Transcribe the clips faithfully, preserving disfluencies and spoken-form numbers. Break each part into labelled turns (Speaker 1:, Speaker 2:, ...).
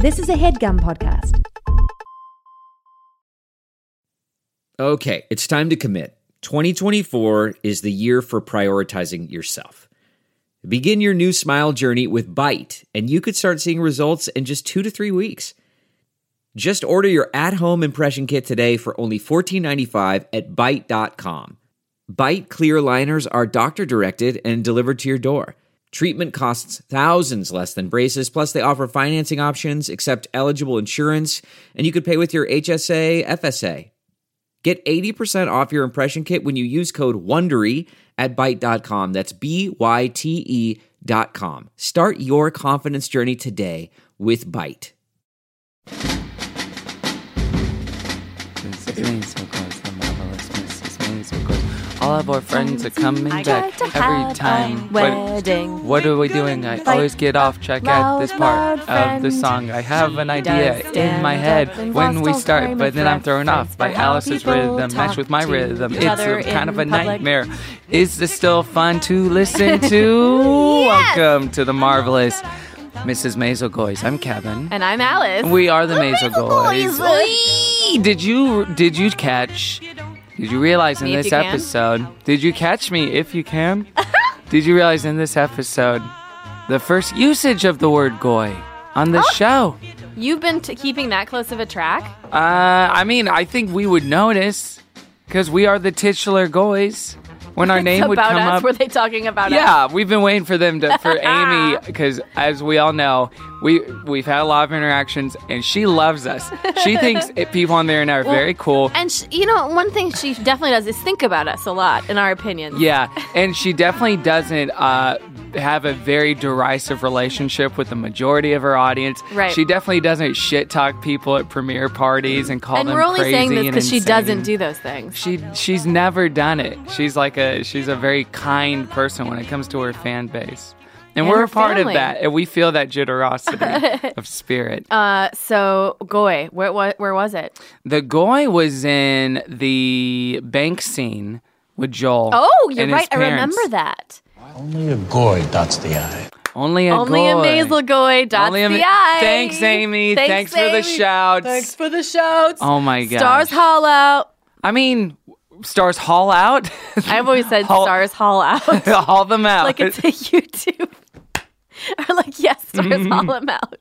Speaker 1: This is a HeadGum podcast.
Speaker 2: Okay, it's time to commit. twenty twenty-four is the year for prioritizing yourself. Begin your new smile journey with Byte, and you could start seeing results in just two to three weeks. Just order your at-home impression kit today for only fourteen ninety-five at byte dot com. Byte clear liners are doctor-directed and delivered to your door. Treatment costs thousands less than braces, plus they offer financing options, accept eligible insurance, and you could pay with your H S A, F S A. Get eighty percent off your impression kit when you use code WONDERY at byte dot com. That's B Y T E dot com. Start your confidence journey today with Byte.
Speaker 3: All of our friends are coming back every time. What, what are we doing? I always get off track at this part of the song. I have an idea in my head when we start, but then I'm thrown off by Alice's rhythm, matched with my rhythm. It's a, kind of a nightmare. Is this still fun to listen to? Yes! Welcome to the marvelous Missus Maisel Goys. I'm Kevin.
Speaker 4: And I'm Alice.
Speaker 3: We are the Maisel Goys. Did you, did you catch... Did you realize in
Speaker 4: me
Speaker 3: this episode, did you catch me if you can? Did you realize in this episode, the first usage of the word goy on the
Speaker 4: oh,
Speaker 3: show?
Speaker 4: You've been t- keeping that close of a track?
Speaker 3: Uh, I mean, I think we would notice because we are the titular goys. When our name would come
Speaker 4: us,
Speaker 3: up,
Speaker 4: were they talking about
Speaker 3: yeah,
Speaker 4: us?
Speaker 3: Yeah, we've been waiting for them to for Amy because, as we all know, we we've had a lot of interactions, and she loves us. She thinks it, people on the internet are well, very cool.
Speaker 4: And she, you know, one thing she definitely does is think about us a lot, in our opinions.
Speaker 3: Yeah, and she definitely doesn't uh, have a very derisive relationship with the majority of her audience.
Speaker 4: Right.
Speaker 3: She definitely doesn't shit talk people at premiere parties and call
Speaker 4: and
Speaker 3: them
Speaker 4: crazy. And we're only saying this
Speaker 3: because
Speaker 4: she doesn't do those things.
Speaker 3: She she's never done it. She's like a she's a very kind person when it comes to her fan base. And, and we're a part
Speaker 4: family.
Speaker 3: of that, and we feel that generosity of spirit.
Speaker 4: Uh, so, Goy, where, where, where was it?
Speaker 3: The Goy was in the bank scene with Joel.
Speaker 4: Oh, you're
Speaker 3: and
Speaker 4: right. I
Speaker 3: parents.
Speaker 4: remember that.
Speaker 5: Only a Goy dots the I.
Speaker 3: Only a
Speaker 4: Only
Speaker 3: Goy.
Speaker 4: a Maisel Goy dots
Speaker 3: Only a
Speaker 4: the
Speaker 3: ma-
Speaker 4: I.
Speaker 3: Thanks, Amy.
Speaker 4: Thanks,
Speaker 3: Thanks
Speaker 4: Amy.
Speaker 3: for the shouts.
Speaker 4: Thanks for the shouts.
Speaker 3: Oh, my God.
Speaker 4: Stars Hall Out.
Speaker 3: I mean... Stars haul out?
Speaker 4: I've always said
Speaker 3: haul,
Speaker 4: stars haul out.
Speaker 3: Haul them out.
Speaker 4: Like it's a YouTube. Or like, yes, stars haul them out.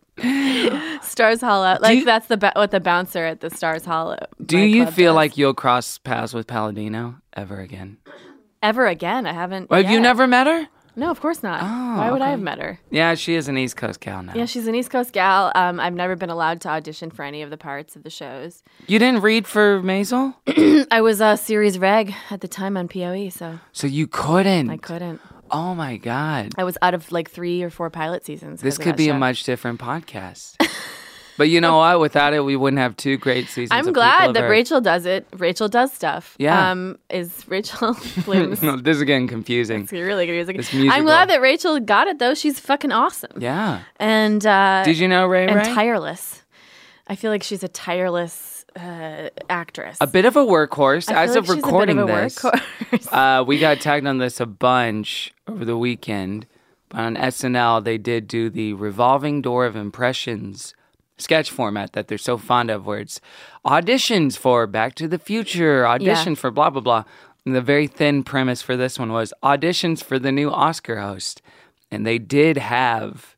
Speaker 4: Stars haul out. Like you, that's the ba- what the bouncer at the Stars Haul Out.
Speaker 3: Do you feel
Speaker 4: does.
Speaker 3: like you'll cross paths with Palladino ever again?
Speaker 4: Ever again? I haven't.
Speaker 3: Well, have
Speaker 4: yet.
Speaker 3: you never met her?
Speaker 4: No, of course not.
Speaker 3: Oh,
Speaker 4: Why would
Speaker 3: okay.
Speaker 4: I have met her?
Speaker 3: Yeah, she is an East Coast gal now.
Speaker 4: Yeah, she's an East Coast gal. Um, I've never been allowed to audition for any of the parts of the shows.
Speaker 3: You didn't read for Maisel?
Speaker 4: I was a series reg at the time on P O E, so.
Speaker 3: So you couldn't?
Speaker 4: I couldn't.
Speaker 3: Oh my God.
Speaker 4: I was out of like three or four pilot seasons.
Speaker 3: This could be
Speaker 4: show.
Speaker 3: a much different podcast. But you know what? Without it, we wouldn't have two great seasons.
Speaker 4: I'm
Speaker 3: of
Speaker 4: glad that
Speaker 3: Earth.
Speaker 4: Rachel does it. Rachel does stuff.
Speaker 3: Yeah.
Speaker 4: Um, is Rachel Bloom's...
Speaker 3: No, this is getting confusing.
Speaker 4: It's really confusing.
Speaker 3: This musical.
Speaker 4: I'm glad that Rachel got it, though. She's fucking awesome.
Speaker 3: Yeah.
Speaker 4: And uh,
Speaker 3: did you know Ray
Speaker 4: and
Speaker 3: Ray?
Speaker 4: And tireless. I feel like she's a tireless uh, actress.
Speaker 3: A bit of a workhorse.
Speaker 4: I
Speaker 3: As
Speaker 4: feel
Speaker 3: of
Speaker 4: like she's
Speaker 3: recording
Speaker 4: a bit of a
Speaker 3: this,
Speaker 4: workhorse.
Speaker 3: uh, we got tagged on this a bunch over the weekend. But on S N L, they did do the revolving door of impressions sketch format that they're so fond of, where it's auditions for Back to the Future, audition
Speaker 4: yeah.
Speaker 3: for blah, blah, blah. And the very thin premise for this one was auditions for the new Oscar host. And they did have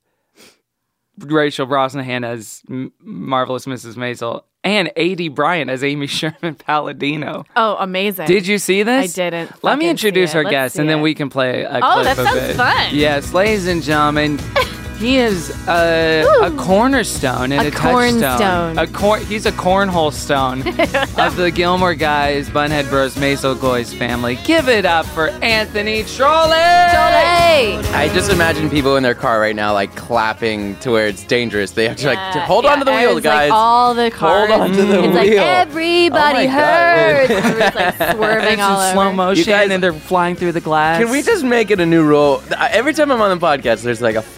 Speaker 3: Rachel Brosnahan as M- Marvelous Missus Maisel and A D Bryant as Amy Sherman Palladino.
Speaker 4: Oh, amazing.
Speaker 3: Did you see this?
Speaker 4: I didn't.
Speaker 3: Let me introduce our
Speaker 4: Let's
Speaker 3: guest, and then
Speaker 4: it.
Speaker 3: we can play a
Speaker 4: oh,
Speaker 3: clip
Speaker 4: that
Speaker 3: of
Speaker 4: sounds
Speaker 3: it.
Speaker 4: fun.
Speaker 3: Yes, ladies and gentlemen, he is a, a cornerstone and a,
Speaker 4: A
Speaker 3: touchstone.
Speaker 4: cornstone.
Speaker 3: A cor- he's a cornhole stone of the Gilmore Guys, Bunhead Bros, Maisel Goys family. Give it up for Anthony Trolley!
Speaker 4: Trolley!
Speaker 6: I just imagine people in their car right now, like, clapping to where it's dangerous. They have to,
Speaker 4: Yeah,
Speaker 6: like, hold
Speaker 4: yeah,
Speaker 6: on to the wheel,
Speaker 4: it's
Speaker 6: guys.
Speaker 4: Like all the cars.
Speaker 6: Hold on to the
Speaker 4: it's
Speaker 6: wheel.
Speaker 4: like everybody
Speaker 6: Oh my
Speaker 4: hurts.
Speaker 6: God.
Speaker 4: Everybody's like
Speaker 3: And
Speaker 4: swerving
Speaker 3: it's
Speaker 4: all
Speaker 3: in
Speaker 4: over.
Speaker 3: slow motion,
Speaker 6: You guys-
Speaker 3: and they're flying through the glass.
Speaker 6: Can we just make it a new rule? Uh, Every time I'm on the podcast, there's like a five-minute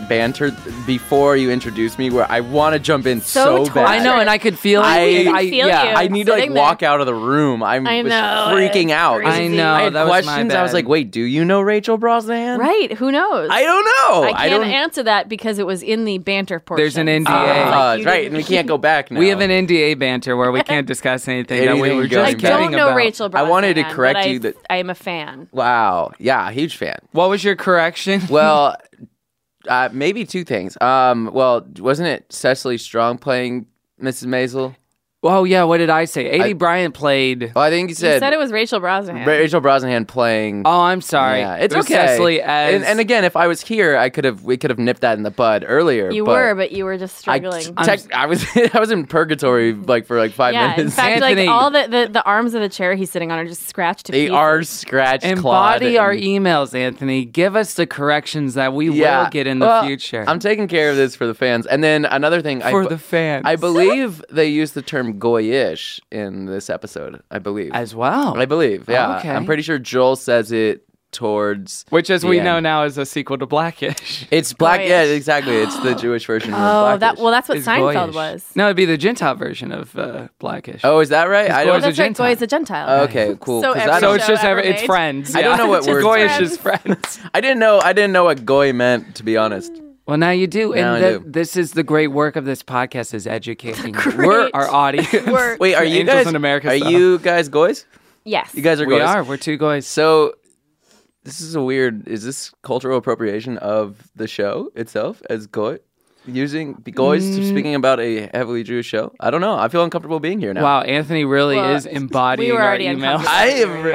Speaker 6: banter before you introduced me where I want to jump in
Speaker 4: So
Speaker 6: so, bad.
Speaker 3: I know, and I could feel
Speaker 6: I-
Speaker 3: it.
Speaker 6: I
Speaker 4: feel
Speaker 3: yeah,
Speaker 4: you.
Speaker 6: I need to like
Speaker 4: Sitting there.
Speaker 6: walk out of the room. I'm
Speaker 4: I
Speaker 6: was
Speaker 4: know,
Speaker 6: freaking
Speaker 4: it's
Speaker 6: out.
Speaker 4: crazy.
Speaker 3: I know.
Speaker 6: I had
Speaker 3: that was my
Speaker 6: questions. I was
Speaker 3: bad.
Speaker 6: like, wait, do you know Rachel Brosnahan?
Speaker 4: Right? Who knows?
Speaker 6: I don't know.
Speaker 4: I can't
Speaker 6: don't.
Speaker 4: answer that because it was in the banter portion.
Speaker 3: There's an N D A.
Speaker 4: So, like,
Speaker 6: Uh,
Speaker 4: you
Speaker 6: right,
Speaker 4: didn't-
Speaker 6: and we can't go back now.
Speaker 3: We have an N D A banter where we can't discuss anything, that we
Speaker 6: Anything
Speaker 3: were
Speaker 6: going
Speaker 3: just
Speaker 4: I
Speaker 6: back.
Speaker 3: kidding
Speaker 4: don't know
Speaker 3: about.
Speaker 4: Rachel Brosnahan.
Speaker 6: I wanted to correct
Speaker 4: but
Speaker 6: you
Speaker 4: I,
Speaker 6: that-
Speaker 4: I am a fan.
Speaker 6: Wow. Yeah, huge fan.
Speaker 3: What was your correction?
Speaker 6: Well, uh, maybe two things. Um, well, wasn't it Cecily Strong playing Missus Maisel?
Speaker 3: Oh yeah, what did I say? A D
Speaker 6: I-
Speaker 3: Bryant played.
Speaker 6: Well, I think you
Speaker 4: You
Speaker 6: said,
Speaker 4: said it was Rachel Brosnahan.
Speaker 6: Rachel Brosnahan playing.
Speaker 3: Oh, I'm sorry.
Speaker 6: Yeah, it's
Speaker 3: It was
Speaker 6: okay.
Speaker 3: Cecily as
Speaker 6: and, and again, if I was here, I could have we could have nipped that in the bud earlier.
Speaker 4: you
Speaker 6: but
Speaker 4: were, but you were just
Speaker 6: I,
Speaker 4: struggling.
Speaker 6: tech, I was I was in purgatory like for like five
Speaker 4: yeah, in
Speaker 6: minutes.
Speaker 4: fact,
Speaker 3: Anthony.
Speaker 4: like all the, the, the arms of the chair he's sitting on are just scratched to
Speaker 6: They
Speaker 4: pieces.
Speaker 6: are scratched, clawed.
Speaker 3: embody our
Speaker 6: and-
Speaker 3: emails, Anthony. Give us the corrections that we
Speaker 6: Yeah.
Speaker 3: will get in the
Speaker 6: Well,
Speaker 3: future.
Speaker 6: I'm taking care of this for the fans. And then another thing, I
Speaker 3: for
Speaker 6: bu-
Speaker 3: the fans.
Speaker 6: I believe they used the term goyish in this episode. I believe.
Speaker 3: as well.
Speaker 6: I believe. Yeah.
Speaker 3: okay.
Speaker 6: I'm pretty sure Joel says it towards.
Speaker 3: Which, as
Speaker 6: the
Speaker 3: we
Speaker 6: end.
Speaker 3: know now, is a sequel to Blackish.
Speaker 6: It's black.
Speaker 4: Goyish.
Speaker 6: Yeah, exactly. It's the Jewish version.
Speaker 4: Oh,
Speaker 6: of
Speaker 4: that
Speaker 6: Blackish.
Speaker 4: well, that's what
Speaker 3: Is
Speaker 4: Seinfeld
Speaker 3: Goyish.
Speaker 4: was.
Speaker 3: No, it'd be the Gentile version of uh, Blackish.
Speaker 6: Oh, is that right? I
Speaker 3: Goy
Speaker 6: don't.
Speaker 3: is a
Speaker 4: That's right.
Speaker 3: Gentile.
Speaker 4: Goy is a Gentile.
Speaker 6: Okay, cool.
Speaker 4: So
Speaker 6: 'cause
Speaker 4: every
Speaker 6: I
Speaker 3: so
Speaker 6: don't-
Speaker 3: it's
Speaker 4: show
Speaker 3: just
Speaker 4: ever
Speaker 3: ever, it's
Speaker 4: made.
Speaker 3: friends.
Speaker 6: I don't
Speaker 3: yeah.
Speaker 6: know what
Speaker 3: Just
Speaker 6: words-
Speaker 3: Goyish
Speaker 4: Friends.
Speaker 3: is friends.
Speaker 6: I didn't know. I didn't know what goy meant. To be honest.
Speaker 3: Well, now you do,
Speaker 6: Now
Speaker 3: and
Speaker 6: I
Speaker 3: th-
Speaker 6: do.
Speaker 3: this is the great work of this podcast: is educating
Speaker 4: Great
Speaker 3: our audience.
Speaker 4: work.
Speaker 6: Wait, are you
Speaker 3: Angels
Speaker 6: guys?
Speaker 3: in America
Speaker 6: Are
Speaker 3: style.
Speaker 6: you guys goys?
Speaker 4: Yes.
Speaker 6: You guys are
Speaker 3: We
Speaker 6: goys.
Speaker 3: are. We're two guys.
Speaker 6: So this is a weird. Is this cultural appropriation of the show itself as goy? Using goys
Speaker 3: Mm.
Speaker 6: speaking about a heavily Jewish show? I don't know. I feel uncomfortable being here now.
Speaker 3: Wow, Anthony really
Speaker 4: Well,
Speaker 3: is embodying
Speaker 4: we were
Speaker 3: our
Speaker 4: already
Speaker 3: emails.
Speaker 4: uncomfortable.
Speaker 6: I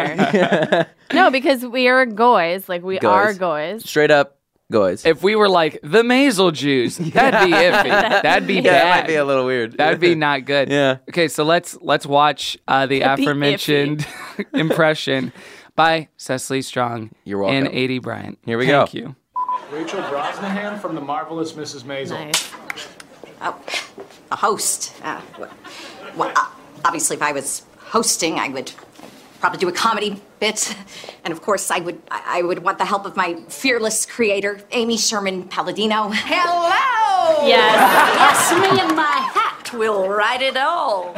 Speaker 6: am
Speaker 4: No, because we are goys. Like we
Speaker 6: Goys.
Speaker 4: are goys.
Speaker 6: straight up goys.
Speaker 3: If we were like the Maisel Jews, that'd be iffy. That'd be
Speaker 6: yeah,
Speaker 3: bad.
Speaker 6: that might be a little weird.
Speaker 3: That'd be not good.
Speaker 6: Yeah.
Speaker 3: Okay, so let's let's watch uh, the
Speaker 4: That'd be
Speaker 3: aforementioned impression by Cecily Strong
Speaker 6: You're welcome.
Speaker 3: and A D Bryant.
Speaker 6: Here we
Speaker 3: Thank
Speaker 6: go.
Speaker 3: you.
Speaker 5: Rachel Brosnahan from The Marvelous Missus Maisel.
Speaker 4: Nice.
Speaker 1: Oh, a host. Uh, wh- well, uh, obviously, if I was hosting, I would probably do a comedy bit, and of course, I would I I would want the help of my fearless creator, Amy Sherman Palladino. Hello.
Speaker 4: Yes.
Speaker 1: Yes, me and my hat will write it all.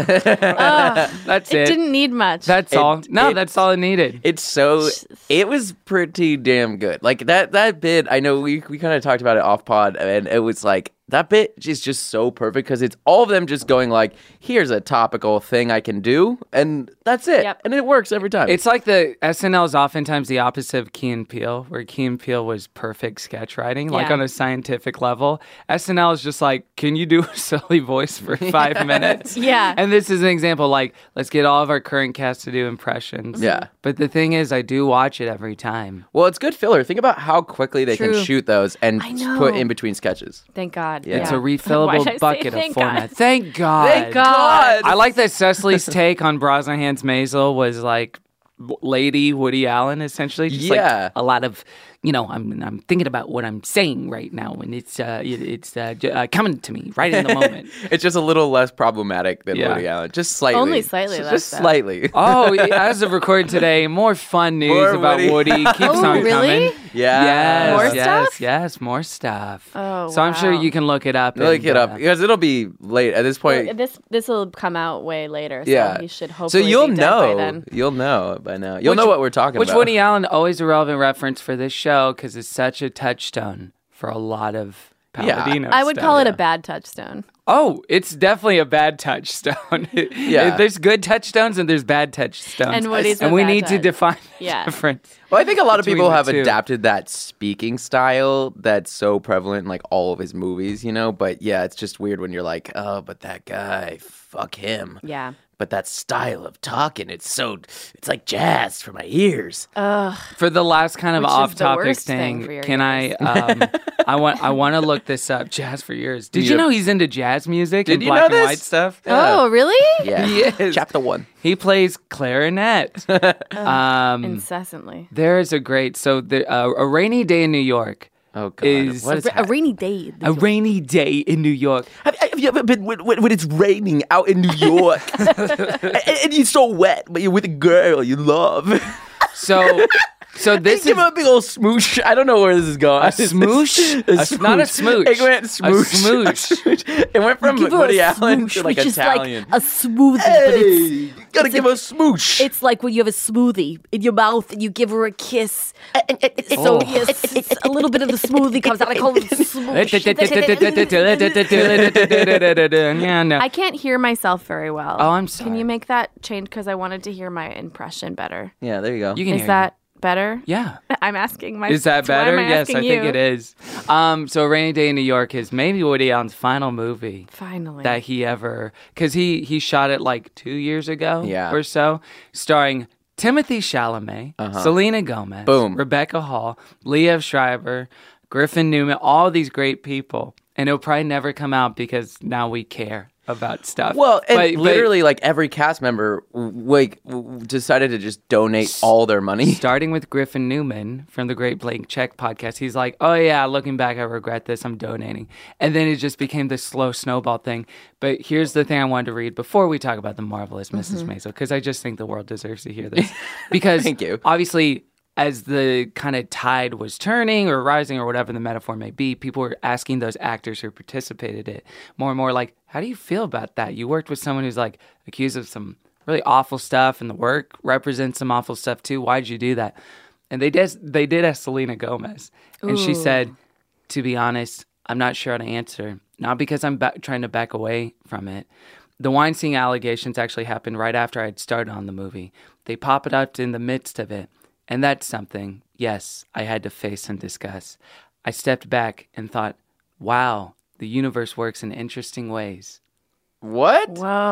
Speaker 3: That's it.
Speaker 4: It didn't need much.
Speaker 3: That's
Speaker 6: It-
Speaker 3: all. No,
Speaker 6: it-
Speaker 3: that's all it needed.
Speaker 6: It's so. It was pretty damn good. Like that. That bit. I know we we kind of talked about it off pod, and it was like that bit is just so perfect because it's all of them just going like, "Here's a topical thing I can do," and that's it.
Speaker 4: Yep.
Speaker 6: And it works every time.
Speaker 3: It's like the S N L is oftentimes the opposite of Key and Peele, where Key and Peele was perfect sketch writing, like
Speaker 4: Yeah.
Speaker 3: on a scientific level. S N L is just like, can you do a silly voice for five minutes?
Speaker 4: Yeah.
Speaker 3: And this is an example, like, let's get all of our current cast to do impressions.
Speaker 6: Yeah.
Speaker 3: But the thing is, I do watch it every time.
Speaker 6: well, it's good filler. Think about how quickly they
Speaker 4: True.
Speaker 6: can shoot those and
Speaker 4: I know.
Speaker 6: put in between sketches.
Speaker 4: Thank God.
Speaker 6: Yeah.
Speaker 3: It's a
Speaker 4: Why did I
Speaker 3: refillable
Speaker 4: say
Speaker 3: bucket of
Speaker 4: thank
Speaker 3: format.
Speaker 4: God?
Speaker 3: Thank God.
Speaker 6: Thank God.
Speaker 3: I like that Cecily's take on Brosnahan's Maisel was like w- Lady Woody Allen, essentially. Just
Speaker 6: Yeah.
Speaker 3: like a lot of, you know, I'm I'm thinking about what I'm saying right now, and it's uh, it, it's uh, j- uh, coming to me right in the moment.
Speaker 6: It's just a little less problematic than
Speaker 3: Yeah.
Speaker 6: Woody Allen. Just slightly.
Speaker 4: Only slightly
Speaker 6: Just,
Speaker 4: less,
Speaker 6: Just
Speaker 4: though.
Speaker 6: slightly.
Speaker 3: Oh, as of recording today, more fun news
Speaker 6: More
Speaker 3: about
Speaker 6: Woody.
Speaker 3: Woody, keeps
Speaker 4: Oh,
Speaker 3: on
Speaker 4: really?
Speaker 3: coming.
Speaker 6: Yeah.
Speaker 3: Yes,
Speaker 4: More
Speaker 3: yes,
Speaker 4: stuff?
Speaker 3: yes, more stuff.
Speaker 4: Oh,
Speaker 3: so I'm sure
Speaker 4: wow.
Speaker 3: you can look it up.
Speaker 6: Look
Speaker 3: and,
Speaker 6: it up
Speaker 3: uh,
Speaker 6: because it'll be late at this point.
Speaker 4: Well, this this will come out way later. So
Speaker 6: yeah,
Speaker 4: he should
Speaker 6: So
Speaker 4: hopefully
Speaker 6: you'll
Speaker 4: be dead by
Speaker 6: know.
Speaker 4: then.
Speaker 6: You'll know by now. You'll
Speaker 3: Which-
Speaker 6: know what we're talking
Speaker 3: Which
Speaker 6: about.
Speaker 3: Woody Allen, always a relevant reference for this show because it's such a touchstone for a lot of
Speaker 6: Yeah.
Speaker 3: Palladino
Speaker 4: I would
Speaker 3: stuff.
Speaker 4: call it a bad touchstone.
Speaker 3: Oh, it's definitely a bad touchstone.
Speaker 6: Yeah.
Speaker 3: There's good touchstones and there's bad touchstones.
Speaker 4: And Woody's
Speaker 3: And
Speaker 4: a
Speaker 3: we
Speaker 4: bad
Speaker 3: need to
Speaker 4: touch.
Speaker 3: define the
Speaker 4: Yeah.
Speaker 3: difference.
Speaker 6: Well, I think a lot of
Speaker 3: between
Speaker 6: people
Speaker 3: the
Speaker 6: have
Speaker 3: two.
Speaker 6: adapted that speaking style that's so prevalent in like all of his movies, you know. But yeah, it's just weird when you're like, oh, but that guy, fuck him.
Speaker 4: Yeah.
Speaker 6: But that style of talking, it's so, it's like jazz for my ears.
Speaker 3: For the last kind of
Speaker 4: Which is the
Speaker 3: off-topic
Speaker 4: worst thing
Speaker 3: thing,
Speaker 4: for your
Speaker 3: can I? Um, I want. I want to look this up. Jazz for yours. Did you
Speaker 6: Yep.
Speaker 3: know he's into jazz music
Speaker 6: Did
Speaker 3: and
Speaker 6: you
Speaker 3: black
Speaker 6: know
Speaker 3: and
Speaker 6: this?
Speaker 3: white stuff?
Speaker 4: Oh, really?
Speaker 6: Yeah.
Speaker 3: He is.
Speaker 6: Chapter one.
Speaker 3: He plays clarinet. um,
Speaker 4: Incessantly.
Speaker 3: there is a great. So the, uh, a rainy day in New York.
Speaker 6: Oh god.
Speaker 3: Is-
Speaker 6: what is
Speaker 4: A
Speaker 6: hap-
Speaker 4: rainy day.
Speaker 3: A rainy day in New York.
Speaker 6: Have, have you ever been when, when when it's raining out in New York and, and you're so wet, but you're with a girl you love?
Speaker 3: So So this
Speaker 6: Give
Speaker 3: is
Speaker 6: him a big old smooch. I don't know where this is going.
Speaker 3: a smoosh. A, not a smooch.
Speaker 6: It went smooch.
Speaker 3: A smooch.
Speaker 6: It went from
Speaker 4: Give her
Speaker 6: Woody
Speaker 4: a
Speaker 6: Allen
Speaker 4: smooch,
Speaker 6: to like
Speaker 4: which is
Speaker 6: Italian.
Speaker 4: like a smoothie, but it's
Speaker 6: Hey, gotta
Speaker 4: it's
Speaker 6: give
Speaker 4: like-
Speaker 6: a smooch.
Speaker 4: it's like when you have a smoothie in your mouth and you give her a kiss. It's so
Speaker 3: Oh.
Speaker 4: yes, it's a little bit of the smoothie comes out. I call it smooch.
Speaker 3: Yeah, no.
Speaker 4: I can't hear myself very well.
Speaker 3: Oh, I'm
Speaker 4: Can
Speaker 3: sorry.
Speaker 4: you make that change? Because I wanted to hear my impression better.
Speaker 6: Yeah, there you go.
Speaker 3: You can
Speaker 4: Is
Speaker 3: hear
Speaker 4: that better?
Speaker 3: me. Yeah.
Speaker 4: I'm asking my.
Speaker 3: Is that
Speaker 4: why am
Speaker 3: better?
Speaker 4: I
Speaker 3: Yes, I
Speaker 4: asking
Speaker 3: think
Speaker 4: you?
Speaker 3: it is. Um, so Rainy Day in New York is maybe Woody Allen's final movie
Speaker 4: Finally.
Speaker 3: that he ever, because he he shot it like two years ago
Speaker 6: Yeah.
Speaker 3: or so, starring Timothy Chalamet, Selena Gomez,
Speaker 6: Boom.
Speaker 3: Rebecca Hall, Liev Schreiber, Griffin Newman, all these great people, and it'll probably never come out because now we care about stuff.
Speaker 6: Well, and
Speaker 3: But- but
Speaker 6: literally, like every cast member, w- like w- decided to just donate all their money.
Speaker 3: starting with Griffin Newman from the Great Blank Check podcast, he's like, oh yeah, looking back, I regret this, I'm donating. And then it just became this slow snowball thing. But here's the thing I wanted to read before we talk about The Marvelous Missus Maisel, because I just think the world deserves to hear this. Because
Speaker 6: Thank you.
Speaker 3: obviously, as the kind of tide was turning or rising or whatever the metaphor may be, people were asking those actors who participated in it more and more like, how do you feel about that? You worked with someone who's like accused of some really awful stuff and the work represents some awful stuff too. Why'd you do that? And they did, they did ask Selena Gomez. And she
Speaker 4: Ooh.
Speaker 3: said, to be honest, I'm not sure how to answer. Not because I'm ba- trying to back away from it. The Weinstein allegations actually happened right after I had started on the movie. They pop it up in the midst of it. And that's something, yes, I had to face and discuss. I stepped back and thought, wow, the universe works in interesting ways.
Speaker 6: What?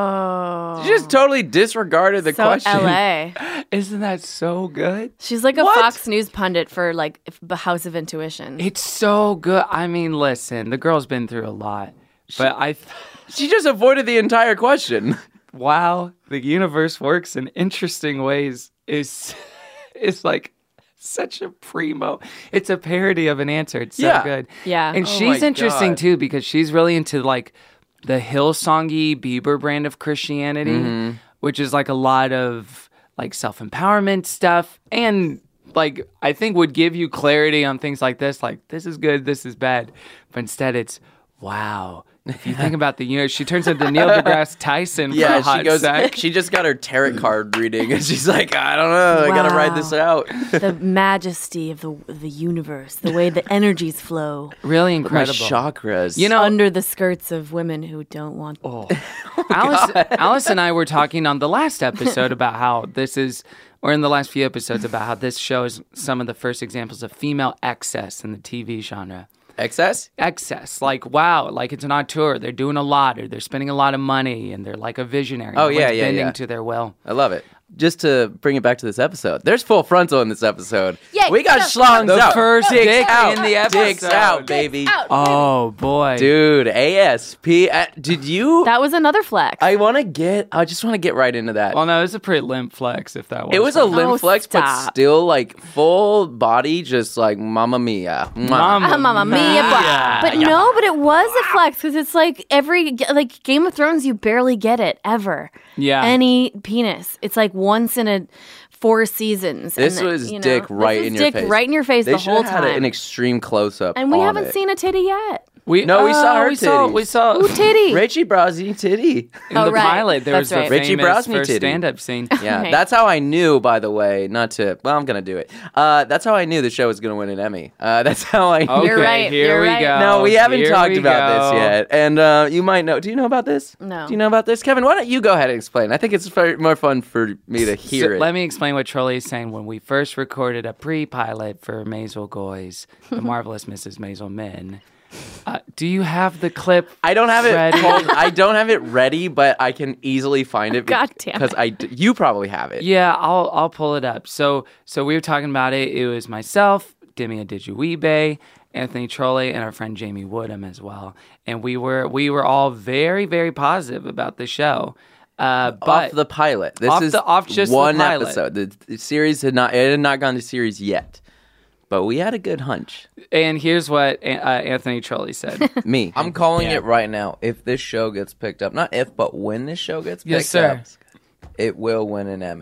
Speaker 4: Whoa.
Speaker 6: You just totally disregarded the
Speaker 4: so
Speaker 6: question.
Speaker 4: L A.
Speaker 3: Isn't that so good?
Speaker 4: She's like a
Speaker 6: What?
Speaker 4: Fox News pundit for like if- the House of Intuition.
Speaker 3: It's so good. I mean, listen, the girl's been through a lot. But I, th-
Speaker 6: She just avoided the entire question.
Speaker 3: wow, the universe works in interesting ways is, is like such a primo. It's a parody of an answer. It's so
Speaker 6: Yeah.
Speaker 3: good.
Speaker 4: Yeah.
Speaker 3: And
Speaker 4: Oh
Speaker 3: she's
Speaker 6: my
Speaker 3: interesting
Speaker 6: God.
Speaker 3: too because she's really into like the Hillsongy Bieber brand of Christianity,
Speaker 6: Mm-hmm.
Speaker 3: which is like a lot of like self-empowerment stuff and like I think would give you clarity on things like this, like this is good, this is bad. But instead it's wow. If you think about the, you know, she turns into Neil deGrasse Tyson for a
Speaker 6: Yeah,
Speaker 3: hot
Speaker 6: she goes.
Speaker 3: sec.
Speaker 6: She just got her tarot card reading, and she's like, I don't know, I gotta ride this out.
Speaker 4: the majesty of the the universe, the way the energies flow
Speaker 3: Really
Speaker 6: My
Speaker 3: incredible.
Speaker 6: chakras.
Speaker 3: You know,
Speaker 4: under the skirts of women who don't want.
Speaker 3: Oh. Alice, Alice and I were talking on the last episode about how this is, or in the last few episodes, about how this show is some of the first examples of female excess in the T V genre.
Speaker 6: excess.
Speaker 3: Excess, like wow, like it's an auteur. They're doing a lot, or they're spending a lot of money, and they're like a visionary.
Speaker 6: Oh, yeah,
Speaker 3: Everyone's
Speaker 6: yeah,
Speaker 3: bending
Speaker 6: yeah.
Speaker 3: to their will.
Speaker 6: I love it. Just to bring it back to this episode, there's full frontal in this episode.
Speaker 4: Yeah,
Speaker 6: we got
Speaker 4: yeah.
Speaker 6: schlongs
Speaker 3: The
Speaker 6: out.
Speaker 3: first
Speaker 6: Dicks
Speaker 3: dick
Speaker 6: out.
Speaker 3: in the
Speaker 6: Dicks
Speaker 3: episode.
Speaker 6: out, baby.
Speaker 3: Oh boy,
Speaker 6: Dude, A S P. Uh, did you?
Speaker 4: That was another flex.
Speaker 6: I want to get. I just want to get right into that.
Speaker 3: Well, no, it was a pretty limp flex if that was.
Speaker 6: it was a limb
Speaker 4: Oh,
Speaker 6: flex, but
Speaker 4: stop.
Speaker 6: still like full body, just like mamma mia. Mwah.
Speaker 3: Mama,
Speaker 4: Ah, Mamma mia, blah. But no, but it was a flex because it's like every like Game of Thrones, you barely get it ever.
Speaker 3: Yeah.
Speaker 4: any penis. It's like once in a four seasons.
Speaker 6: This
Speaker 4: and,
Speaker 6: was
Speaker 4: you know,
Speaker 6: dick
Speaker 4: this
Speaker 6: right
Speaker 4: is
Speaker 6: in your
Speaker 4: dick
Speaker 6: face.
Speaker 4: right in your face
Speaker 6: They
Speaker 4: the
Speaker 6: should
Speaker 4: whole
Speaker 6: have had
Speaker 4: time.
Speaker 6: an extreme close up,
Speaker 4: and we
Speaker 6: on
Speaker 4: haven't
Speaker 6: it.
Speaker 4: seen a titty yet.
Speaker 3: We
Speaker 6: No, we saw
Speaker 3: uh,
Speaker 6: her
Speaker 3: We saw.
Speaker 6: titties.
Speaker 3: We saw.
Speaker 4: Ooh, titty.
Speaker 6: Rachie Brosney titty.
Speaker 3: In
Speaker 4: Oh,
Speaker 3: the
Speaker 4: right.
Speaker 3: pilot, there
Speaker 4: That's
Speaker 3: was the
Speaker 4: right.
Speaker 6: Richie
Speaker 3: famous
Speaker 6: Brosney
Speaker 3: first
Speaker 6: titty.
Speaker 3: stand-up scene.
Speaker 6: Yeah,
Speaker 4: Right.
Speaker 6: that's how I knew. By the way, not to. Well, I'm gonna do it. Uh, that's how I knew the show was gonna win an Emmy. Uh, that's how I.
Speaker 3: Okay,
Speaker 4: You're right,
Speaker 3: here
Speaker 4: you're
Speaker 3: we
Speaker 4: right.
Speaker 3: go.
Speaker 6: No, we haven't
Speaker 3: Here
Speaker 6: talked
Speaker 3: we
Speaker 6: about
Speaker 3: go.
Speaker 6: this yet, and uh, you might know. Do you know about this?
Speaker 4: No.
Speaker 6: Do you know about this, Kevin? Why don't you go ahead and explain? I think it's far, more fun for me to hear
Speaker 3: So
Speaker 6: it.
Speaker 3: let me explain what Trolley is saying. When we first recorded a pre-pilot for Maisel Goy's The Marvelous Missus Maisel Men, uh, do you have the clip?
Speaker 6: I don't have it.
Speaker 3: ready?
Speaker 6: pulled- I don't have it ready, but I can easily find it.
Speaker 4: God damn
Speaker 6: Because
Speaker 4: it.
Speaker 6: I, d- you probably have it.
Speaker 3: Yeah, I'll I'll pull it up. So so we were talking about it. It was myself, Demi Adijuibe, Anthony Trolley, and our friend Jamie Woodham as well. And we were we were all very very positive about the show. Uh, but
Speaker 6: Off the pilot. This
Speaker 3: Off
Speaker 6: is
Speaker 3: the- off just the
Speaker 6: one
Speaker 3: pilot.
Speaker 6: episode. The, the series had not. It had not gone to series yet, but we had a good hunch.
Speaker 3: and here's what uh, Anthony Trolley said.
Speaker 6: Me.
Speaker 7: I'm calling
Speaker 3: Yeah.
Speaker 7: it right now. If this show gets picked up, not if, but when this show gets picked
Speaker 3: Yes, sir.
Speaker 7: up, it will win an Emmy.